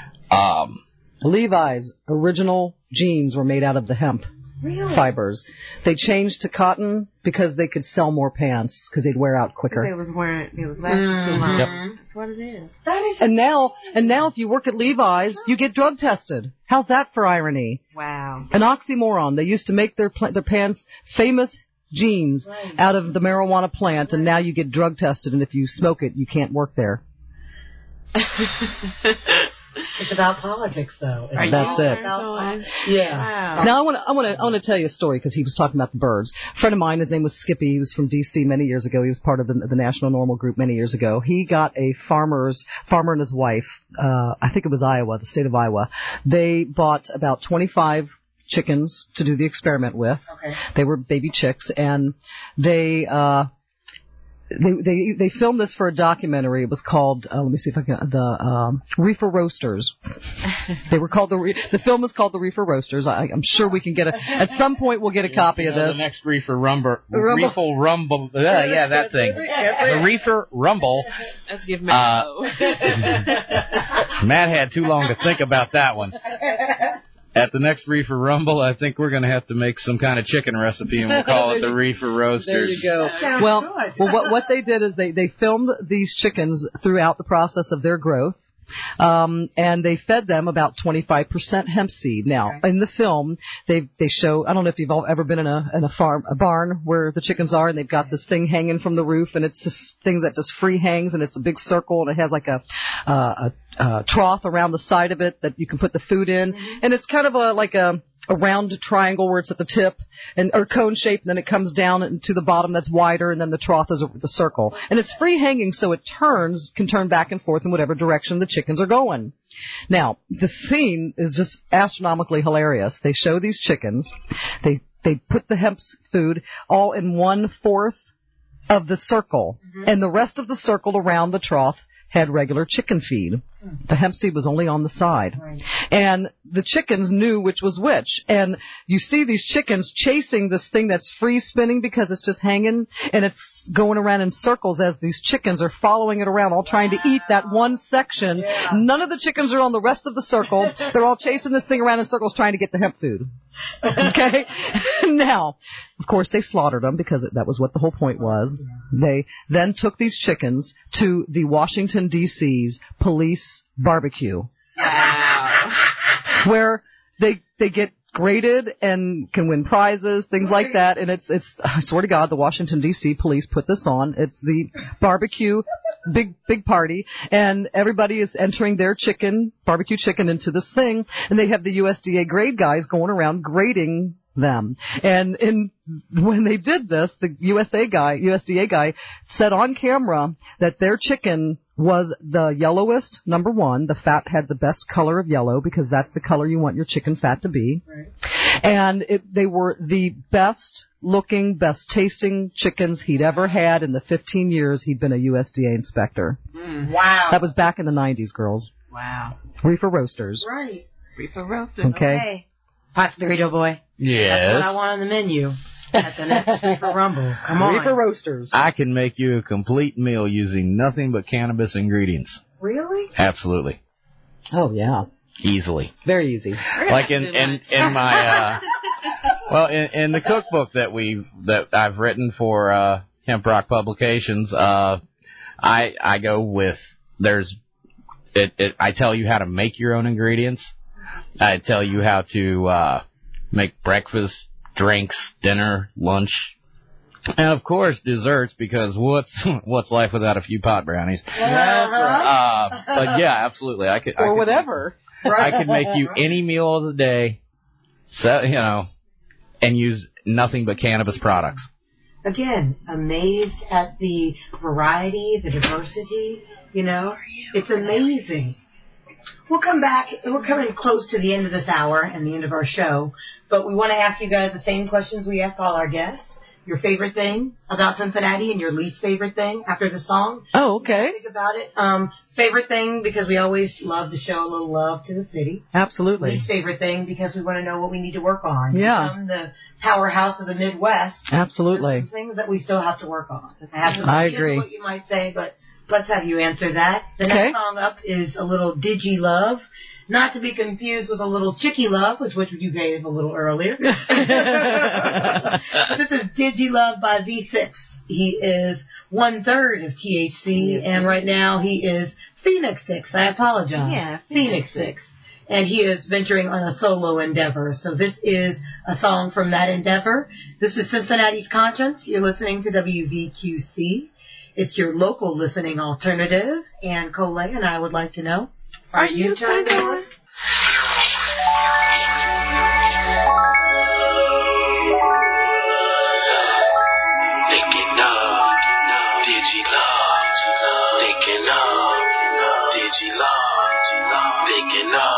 Um, Levi's original jeans were made out of the hemp really? fibers. They changed to cotton because they could sell more pants because they'd wear out quicker. It was wearing it was lasting mm-hmm. too long. Yep. That's what it is. That is. And now, and now, if you work at Levi's, you get drug tested. How's that for irony? Wow. An oxymoron. They used to make their pl- their pants famous jeans right. out of the marijuana plant, and now you get drug tested, and if you smoke it, you can't work there. It's about politics, though. Are That's you it. About, yeah. Wow. Now I want to I want to I want to tell you a story because he was talking about the birds. A friend of mine, his name was Skippy. He was from D C many years ago. He was part of the, the National Normal Group many years ago. He got a farmer's farmer and his wife. Uh, I think it was Iowa, the state of Iowa. They bought about twenty-five chickens to do the experiment with. Okay. They were baby chicks, and they. Uh, They they they filmed this for a documentary. It was called uh, let me see if I can the um, Reefer Roasters. They were called the re- the film was called the Reefer Roasters. I, I'm sure we can get a at some point we'll get a copy you of know, this. The next Reefer Rumble, Rumble. Reefer Rumble, uh, yeah, that thing. The Reefer Rumble. Let's give Matt uh, Matt had too long to think about that one. At the next Reefer Rumble, I think we're going to have to make some kind of chicken recipe, and we'll call it the Reefer Roasters. There you go. Well, well, what what they did is they they filmed these chickens throughout the process of their growth. Um, and they fed them about twenty-five percent hemp seed. Now, okay. in the film, they they show, I don't know if you've all ever been in a in a farm, a barn where the chickens are, and they've got this thing hanging from the roof, and it's this thing that just free hangs, and it's a big circle, and it has like a, uh, a, a trough around the side of it that you can put the food in, mm-hmm. and it's kind of a, like a, a round triangle where it's at the tip, and or cone shape, and then it comes down to the bottom that's wider, and then the trough is the circle. And it's free hanging, so it turns, can turn back and forth in whatever direction the chickens are going. Now, the scene is just astronomically hilarious. They show these chickens, they they put the hemp food all in one fourth of the circle, mm-hmm. and the rest of the circle around the trough had regular chicken feed. The hemp seed was only on the side. Right. And the chickens knew which was which. And you see these chickens chasing this thing that's free spinning because it's just hanging, and it's going around in circles as these chickens are following it around, all trying to eat that one section. Yeah. None of the chickens are on the rest of the circle. They're all chasing this thing around in circles trying to get the hemp food. Okay? Now, of course, they slaughtered them because that was what the whole point was. They then took these chickens to the Washington, D C's police barbecue. Wow. Where they they get graded and can win prizes, things like that. And it's, it's, I swear to God, the Washington, D C police put this on. It's the barbecue, big, big party. And everybody is entering their chicken, barbecue chicken into this thing. And they have the U S D A grade guys going around grading them. And in, when they did this, the U S A guy, U S D A guy said on camera that their chicken was the yellowest, number one. The fat had the best color of yellow because that's the color you want your chicken fat to be. Right. And it, they were the best looking, best tasting chickens he'd ever had in the fifteen years he'd been a U S D A inspector. Mm. Wow. That was back in the nineties, girls. Wow. Reefer Roasters. Right. Reefer Roasters. Okay. okay. Hot Burrito Boy. Yes. That's what I want on the menu at the next Reefer Rumble. Come on. Reefer Roasters. I can make you a complete meal using nothing but cannabis ingredients. Really? Absolutely. Oh, yeah. Easily. Very easy. Like in, in, in my, uh, well, in, in the cookbook that we, that I've written for, uh, Hemp Rock Publications, uh, I, I go with, there's, it, it, I tell you how to make your own ingredients. I tell you how to, uh, make breakfast, drinks, dinner, lunch, and of course desserts, because what's what's life without a few pot brownies? Uh-huh. Uh, but yeah, absolutely, I could. Or I could whatever. Make, I could make you any meal of the day, so you know, and use nothing but cannabis products. Again, amazed at the variety, the diversity. You know, it's amazing. We'll come back. We're coming close to the end of this hour and the end of our show. But we want to ask you guys the same questions we ask all our guests. Your favorite thing about Cincinnati and your least favorite thing after the song. Oh, okay. Think about it. Um, favorite thing, because we always love to show a little love to the city. Absolutely. Least favorite thing, because we want to know what we need to work on. Yeah. Become the powerhouse of the Midwest. Absolutely. There's some things that we still have to work on. I, have some I ideas agree. of what you might say, but let's have you answer that. The Okay. next song up is a little Digi Love. Not to be confused with a little Chicky Love, which which you gave a little earlier. This is Digi Love by V six. He is one third of T H C, and right now he is Phoenix six. I apologize. Yeah, Phoenix six. And he is venturing on a solo endeavor. So this is a song from that endeavor. This is Cincinnati's Conscience. You're listening to W V Q C. It's your local listening alternative. And Cole and I would like to know, are, are you turned on? Thinking of Digi Love. Thinking of Digi Love. Thinking of.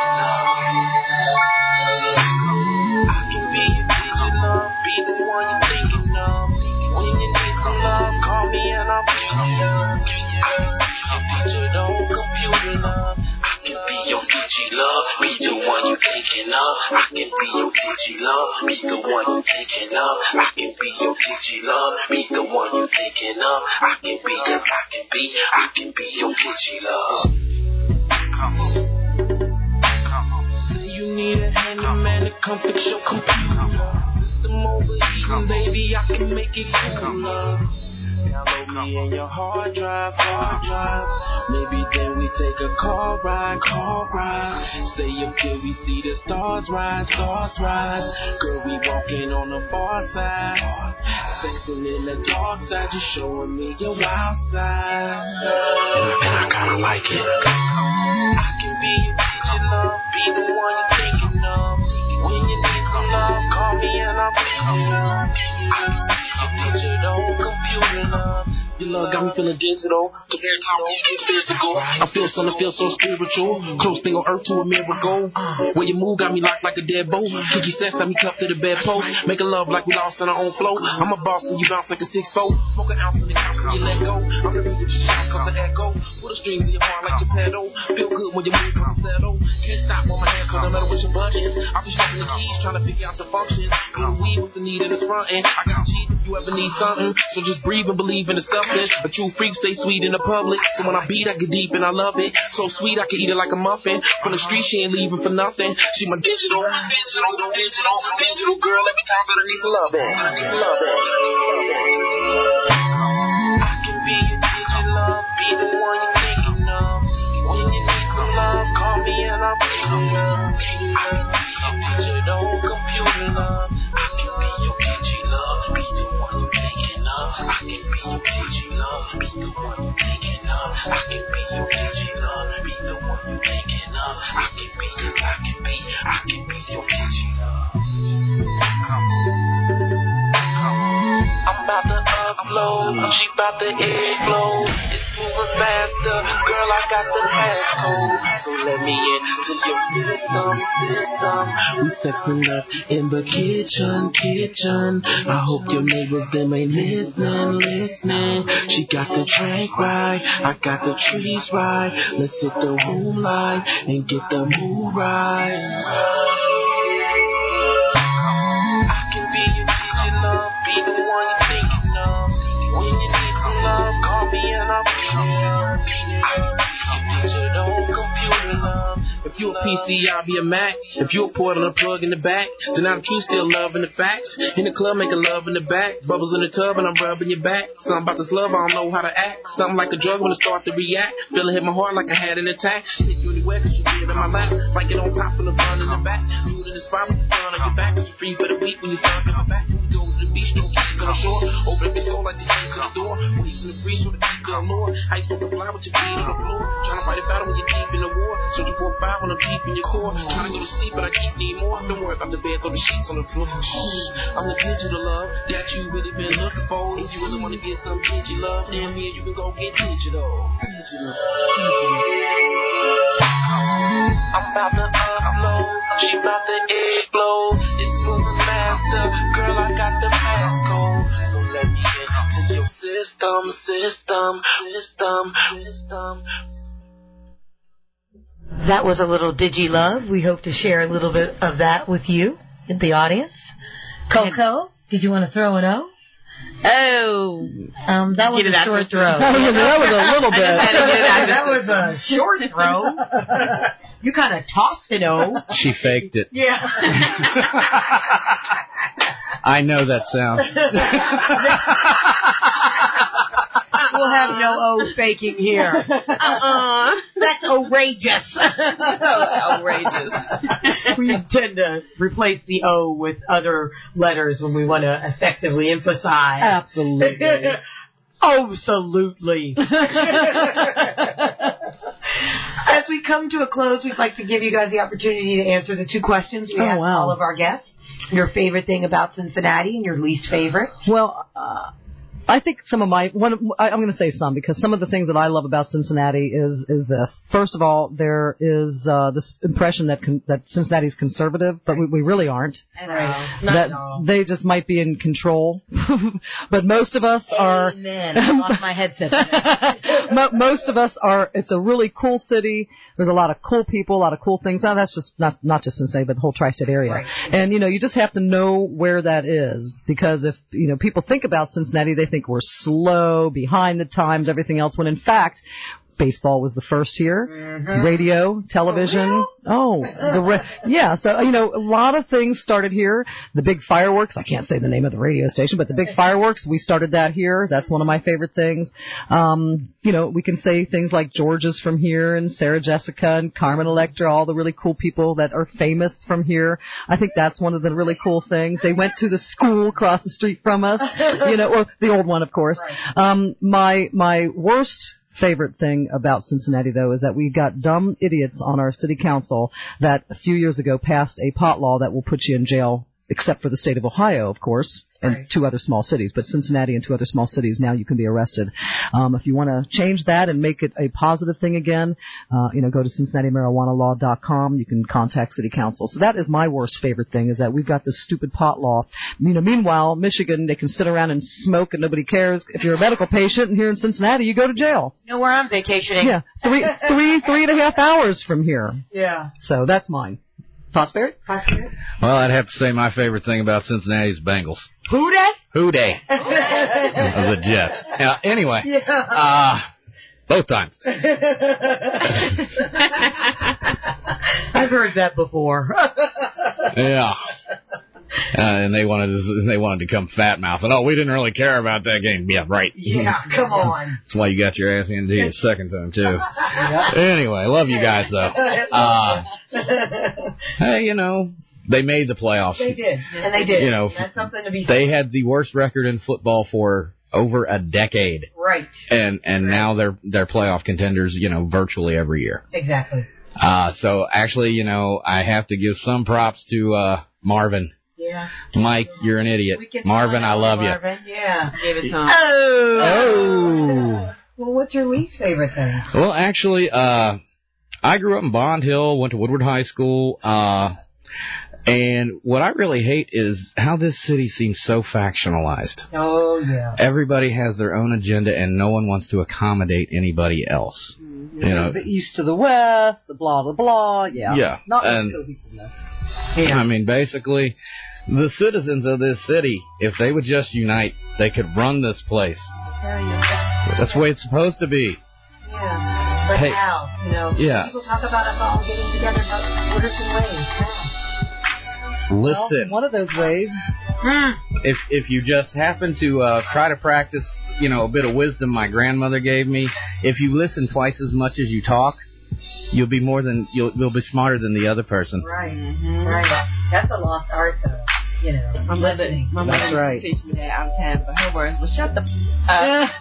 I can be your Digi Love. Be the one you're thinking of. When you need some love, call me and I'll pick you up. I can be your digital computer love. I can be your Digi Love. Be the one you're thinking of. I can be your Digi Love. Be the one you're thinking of. I can be your Digi Love. Be the one you're thinking of. I can be, cause I can be, I can be your Digi Love. Come on. Come on. Say you need a handyman to come fix your computer. System overheating, baby, I can make it cooler. Download me in your hard drive, hard drive. Maybe then we take a car ride, car ride. Stay up till we see the stars rise, stars rise. Girl, we walking on the far side. Sexing in the dark side, just showing me your wild side. And I kinda like it. I can be your teacher, love. Be the one you're thinking of. When you need some love, call me and I'll pick you up. I can be your digital computer love. Your love got me feeling digital, cause every time we get physical, I feel something, feel so spiritual. Close thing on earth to a miracle. When you move, got me locked like a dead boat. Kiki says, have me cuffed to the bedpost. Making love like we lost on our own flow. I'm a boss and you bounce like a six foot. Smoke an ounce in the couch, when you let go. I'm the music you shout cause the echo. Put the strings in your heart like Geppetto. Feel good when you move from the settle. Can't stop on my hands cause no matter what your budget. I'll be stroking the keys trying to figure out the functions. Go to weed with the need in the front end. I got cheap if you ever need something. So just breathe and believe in the substance. A true freak stay sweet in the public. So when I beat I get deep and I love it. So sweet I can eat it like a muffin. From the street she ain't leaving for nothing. She my digital, digital, digital, digital girl. Every time that I need some love. I need some love. I can be your digital, be the one you're thinking of. When you need some love, call me and I'll bring you love. I can be your digital computer love. I can be your digital, be the one you're thinking of. I can be your digital, be the one you're thinking of. I can be your digital, be the one you're thinking of. I can be, cause I can be, I can be your digital. Come on. I'm about to upload, she about to explode. It's moving faster, girl, I got the passcode. So let me into your system, system. We sexing up in the kitchen, kitchen. I hope your neighbors, them ain't listening, listening. She got the track right, I got the trees right. Let's hit the room light and get the mood right. Be the one you're thinking of. When you need some love, call me and I'll be love. I can be your digital computer love. If you a P C, I'll be a Mac. If you a port on a plug in the back, then I'm true, still loving the facts. In the club, making love in the back. Bubbles in the tub and I'm rubbing your back. Something about this love, I don't know how to act. Something like a drug when it start to react. Feeling hit my heart like I had an attack. Take you anywhere cause you live in my lap. Like it on top and the fun in the back. Do it in the spot with the sun on your back. When you free for the week when you sun in my back. When you go to the beach, don't keys on the shore. Open up your soul like the keys to the door. Wait in the breeze for the deep girl lore. How you supposed to fly with your feet on the floor? Trying to fight a battle when you're deep in the war. Searching for a five when I'm deep in your core. Trying to go to sleep but I keep need more. Don't worry about the bed, throw the sheets on the floor. I'm the digital love that you really been looking for. If you really want to get some digital love, then me and you can go get digital. Digital. I'm about to upload, she about to explode. It's moving faster, girl, I got the passcode. So let me into your system, system, system, system. That was a little Digi Love. We hope to share a little bit of that with you, the audience. Coco, did you want to throw an O? Oh, um, that was a short throw. That was, that was a little bit. That was a short throw. You kind of tossed an O. She faked it. Yeah. I know that sound. We'll have no O faking here. Uh-uh. That's outrageous. Outrageous. We tend to replace the O with other letters when we want to effectively emphasize. Absolutely. Absolutely. As we come to a close, we'd like to give you guys the opportunity to answer the two questions we oh, asked wow. all of our guests. Your favorite thing about Cincinnati and your least favorite? Well, uh, I think some of my one. Of, I, I'm going to say some because some of the things that I love about Cincinnati is is this. First of all, there is uh, this impression that con- that Cincinnati's conservative, but we, we really aren't. Right. That they just might be in control, but most of us are. Amen. I lost my headset. Most of us are. It's a really cool city. There's a lot of cool people, a lot of cool things. Now that's just not not just Cincinnati, but the whole tri-state area. Right. And you know, you just have to know where that is because if you know people think about Cincinnati, they think we're slow, behind the times, everything else, when in fact, baseball was the first here, mm-hmm. radio, television. Oh, the re- yeah. So, you know, a lot of things started here. The big fireworks, I can't say the name of the radio station, but the big fireworks, we started that here. That's one of my favorite things. Um, you know, we can say things like George is from here and Sarah Jessica and Carmen Electra, all the really cool people that are famous from here. I think that's one of the really cool things. They went to the school across the street from us, you know, or the old one, of course. Um, my, my worst favorite thing about Cincinnati, though, is that we got dumb idiots on our city council that a few years ago passed a pot law that will put you in jail except for the state of Ohio, of course, and right. two other small cities. But Cincinnati and two other small cities, now you can be arrested. Um, if you want to change that and make it a positive thing again, uh, you know, go to Cincinnati Marijuana Law dot com. You can contact City Council. So that is my worst favorite thing, is that we've got this stupid pot law. You know, meanwhile, Michigan, they can sit around and smoke and nobody cares. If you're a medical patient, and here in Cincinnati, you go to jail. You know where I'm vacationing? Yeah, three, three, three and a half hours from here. Yeah. So that's mine. Prosperity? Prosperity? Well, I'd have to say my favorite thing about Cincinnati's Bengals. Who dat? Who dey? The Jets. Uh, anyway, yeah. uh, both times. I've heard that before. Yeah. Uh, and they wanted to, they wanted to come fat mouth. And, oh, we didn't really care about that game. Yeah, right. Yeah, come on. That's why you got your ass into the second time, too. Yeah. Anyway, love you guys, though. Uh, hey, you know, they made the playoffs. They did. And they did. You know, that's something to be they had the worst record in football for over a decade. Right. And and right. now they're they're playoff contenders, you know, virtually every year. Exactly. Uh, so actually, you know, I have to give some props to uh, Marvin. Yeah. Mike, you're an idiot. Marvin, I love Marvin. you. Yeah. Give it to him. Oh. Oh. Well, what's your least favorite thing? Well, actually, uh, I grew up in Bond Hill, went to Woodward High School, uh, and what I really hate is how this city seems so factionalized. Oh, yeah. Everybody has their own agenda, and no one wants to accommodate anybody else. Mm-hmm. You know, the east to the west, the blah, blah, blah. Yeah. Yeah. Not and, cohesiveness. Yeah. I mean, basically, the citizens of this city, if they would just unite, they could run this place. That's the way it's supposed to be. Yeah. But hey, how? You know, yeah. people talk about us all getting together, but what are some ways? How? Listen. Well, one of those ways. If if you just happen to uh, try to practice, you know, a bit of wisdom my grandmother gave me, if you listen twice as much as you talk, you'll be more than you'll you'll be smarter than the other person. Right. Mm-hmm. Right. That's a lost art, though. You know, I'm listening. My That's mother right. used to teach me that all the time, but her words was shut the up.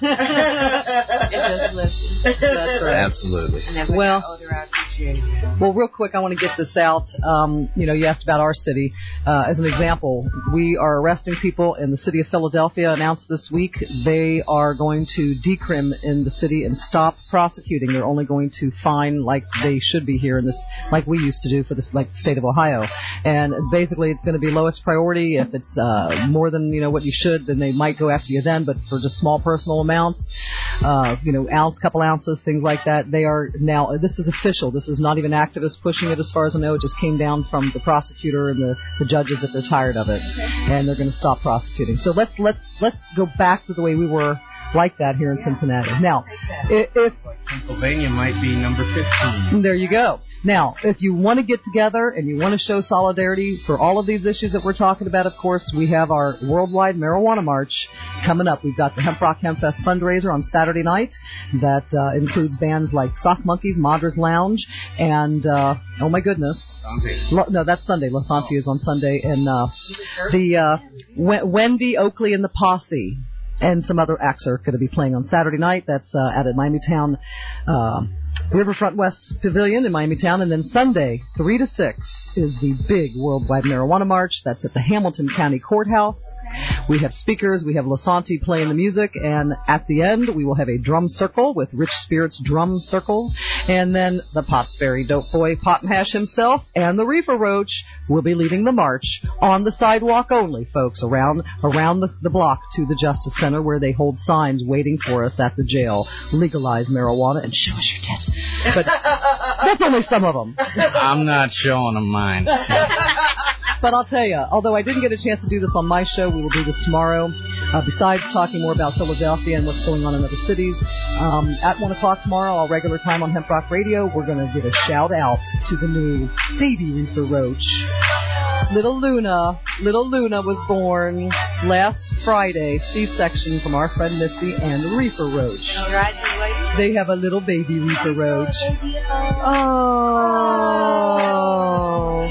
Just listen. That's right. Absolutely. And as I well, got older, I appreciate it. Well, real quick, I want to get this out. Um, you know, you asked about our city. Uh, as an example, we are arresting people in the city of Philadelphia. Announced this week they are going to decrim in the city and stop prosecuting. They're only going to fine like they should be here in this, like we used to do for this, like the state of Ohio. And basically, it's going to be lowest priority. If it's uh, more than, you know, what you should, then they might go after you then. But for just small personal amounts, uh, you know, ounce, couple ounces, things like that, they are now, this is official. This is not even activists pushing it as far as I know. It just came down from the prosecutor and the, the judges that they're tired of it. And they're going to stop prosecuting. So let's, let's, let's go back to the way we were like that here in Cincinnati. Now, if, if Pennsylvania might be number fifteen. There you go. Now, if you want to get together and you want to show solidarity for all of these issues that we're talking about, of course, we have our Worldwide Marijuana March coming up. We've got the Hemp Rock Hemp Fest fundraiser on Saturday night that uh, includes bands like Sock Monkeys, Madra's Lounge, and, uh, oh my goodness. Lo- no, that's Sunday. Lasanti oh. is on Sunday. And uh, the uh, w- Wendy Oakley and the Posse. And some other acts are going to be playing on Saturday night. That's uh, at a Miamitown uh, Riverfront West Pavilion in Miamitown. And then Sunday, three to six, is the big Worldwide Marijuana March. That's at the Hamilton County Courthouse. We have speakers. We have Lasanti playing the music. And at the end, we will have a drum circle with Rich Spirits Drum Circles. And then the Pottsberry Dope Boy, Pot and Hash himself, and the Reefer Roach will be leading the march on the sidewalk only, folks, around around the, the block to the Justice Center, where they hold signs waiting for us at the jail. Legalize marijuana and show us your tits. But that's only some of them. I'm not showing them mine. But I'll tell you, although I didn't get a chance to do this on my show, we will do this tomorrow. Uh, besides talking more about Philadelphia and what's going on in other cities, um, at one o'clock tomorrow, our regular time on Hemp Rock Radio, we're going to give a shout out to the new Baby Reefer Roach. Little Luna, little Luna was born last Friday, C-section from our friend Missy and the Reefer Roach. Congratulations. They have a little baby Reefer Roach. Oh.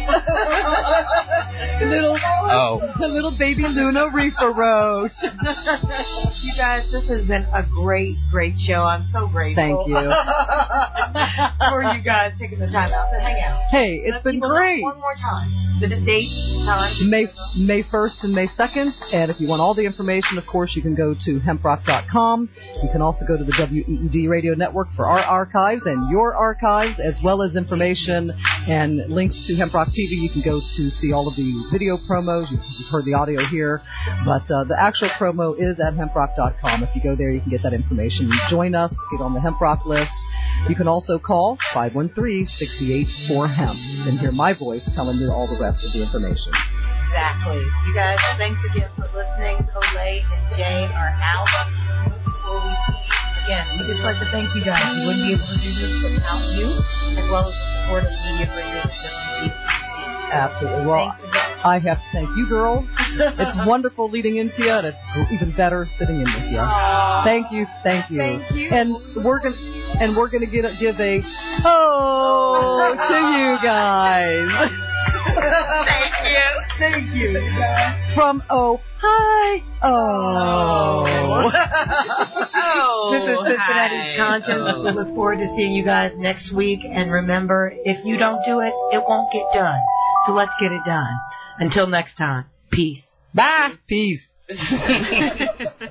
little, oh. a little baby Luna Reefer Roach. you guys. This has been a great, great show. I'm so grateful. Thank you. For you guys taking the time out to hang out. Hey, it's Let's been keep it great. One more time. The date, time. May May first and May second. And if you want all the information, of course, you can go to hemp rock dot com. You can also go to the W E E D Radio Network for our archives and your archives, as well as information and links to Hemp Rock T V. You can go to see all of the video promos. You've heard the audio here. But uh, the actual promo is at hemp rock dot com. If you go there, you can get that information. You join us, get on the Hemp Rock list. You can also call five one three, six eight four, hemp and hear my voice telling you all the rest of the information. Exactly. You guys, thanks again for listening. Olay and Jay are out. Before we again, we just like to thank you guys. We wouldn't be able to do this without you, as well as the support of Media Bridges. Absolutely. Well, I have to thank you, girls. It's wonderful leading into you, and it's even better sitting in with you. Aww. Thank you, thank you. Thank you. And we're gonna and we're gonna get a, give a oh to you guys. Thank you. Thank you. From Oh Hi Oh. Oh. This is Cincinnati's Conscience. We look forward to seeing you guys next week. And remember, if you don't do it, it won't get done. So let's get it done. Until next time, peace. Bye. Peace.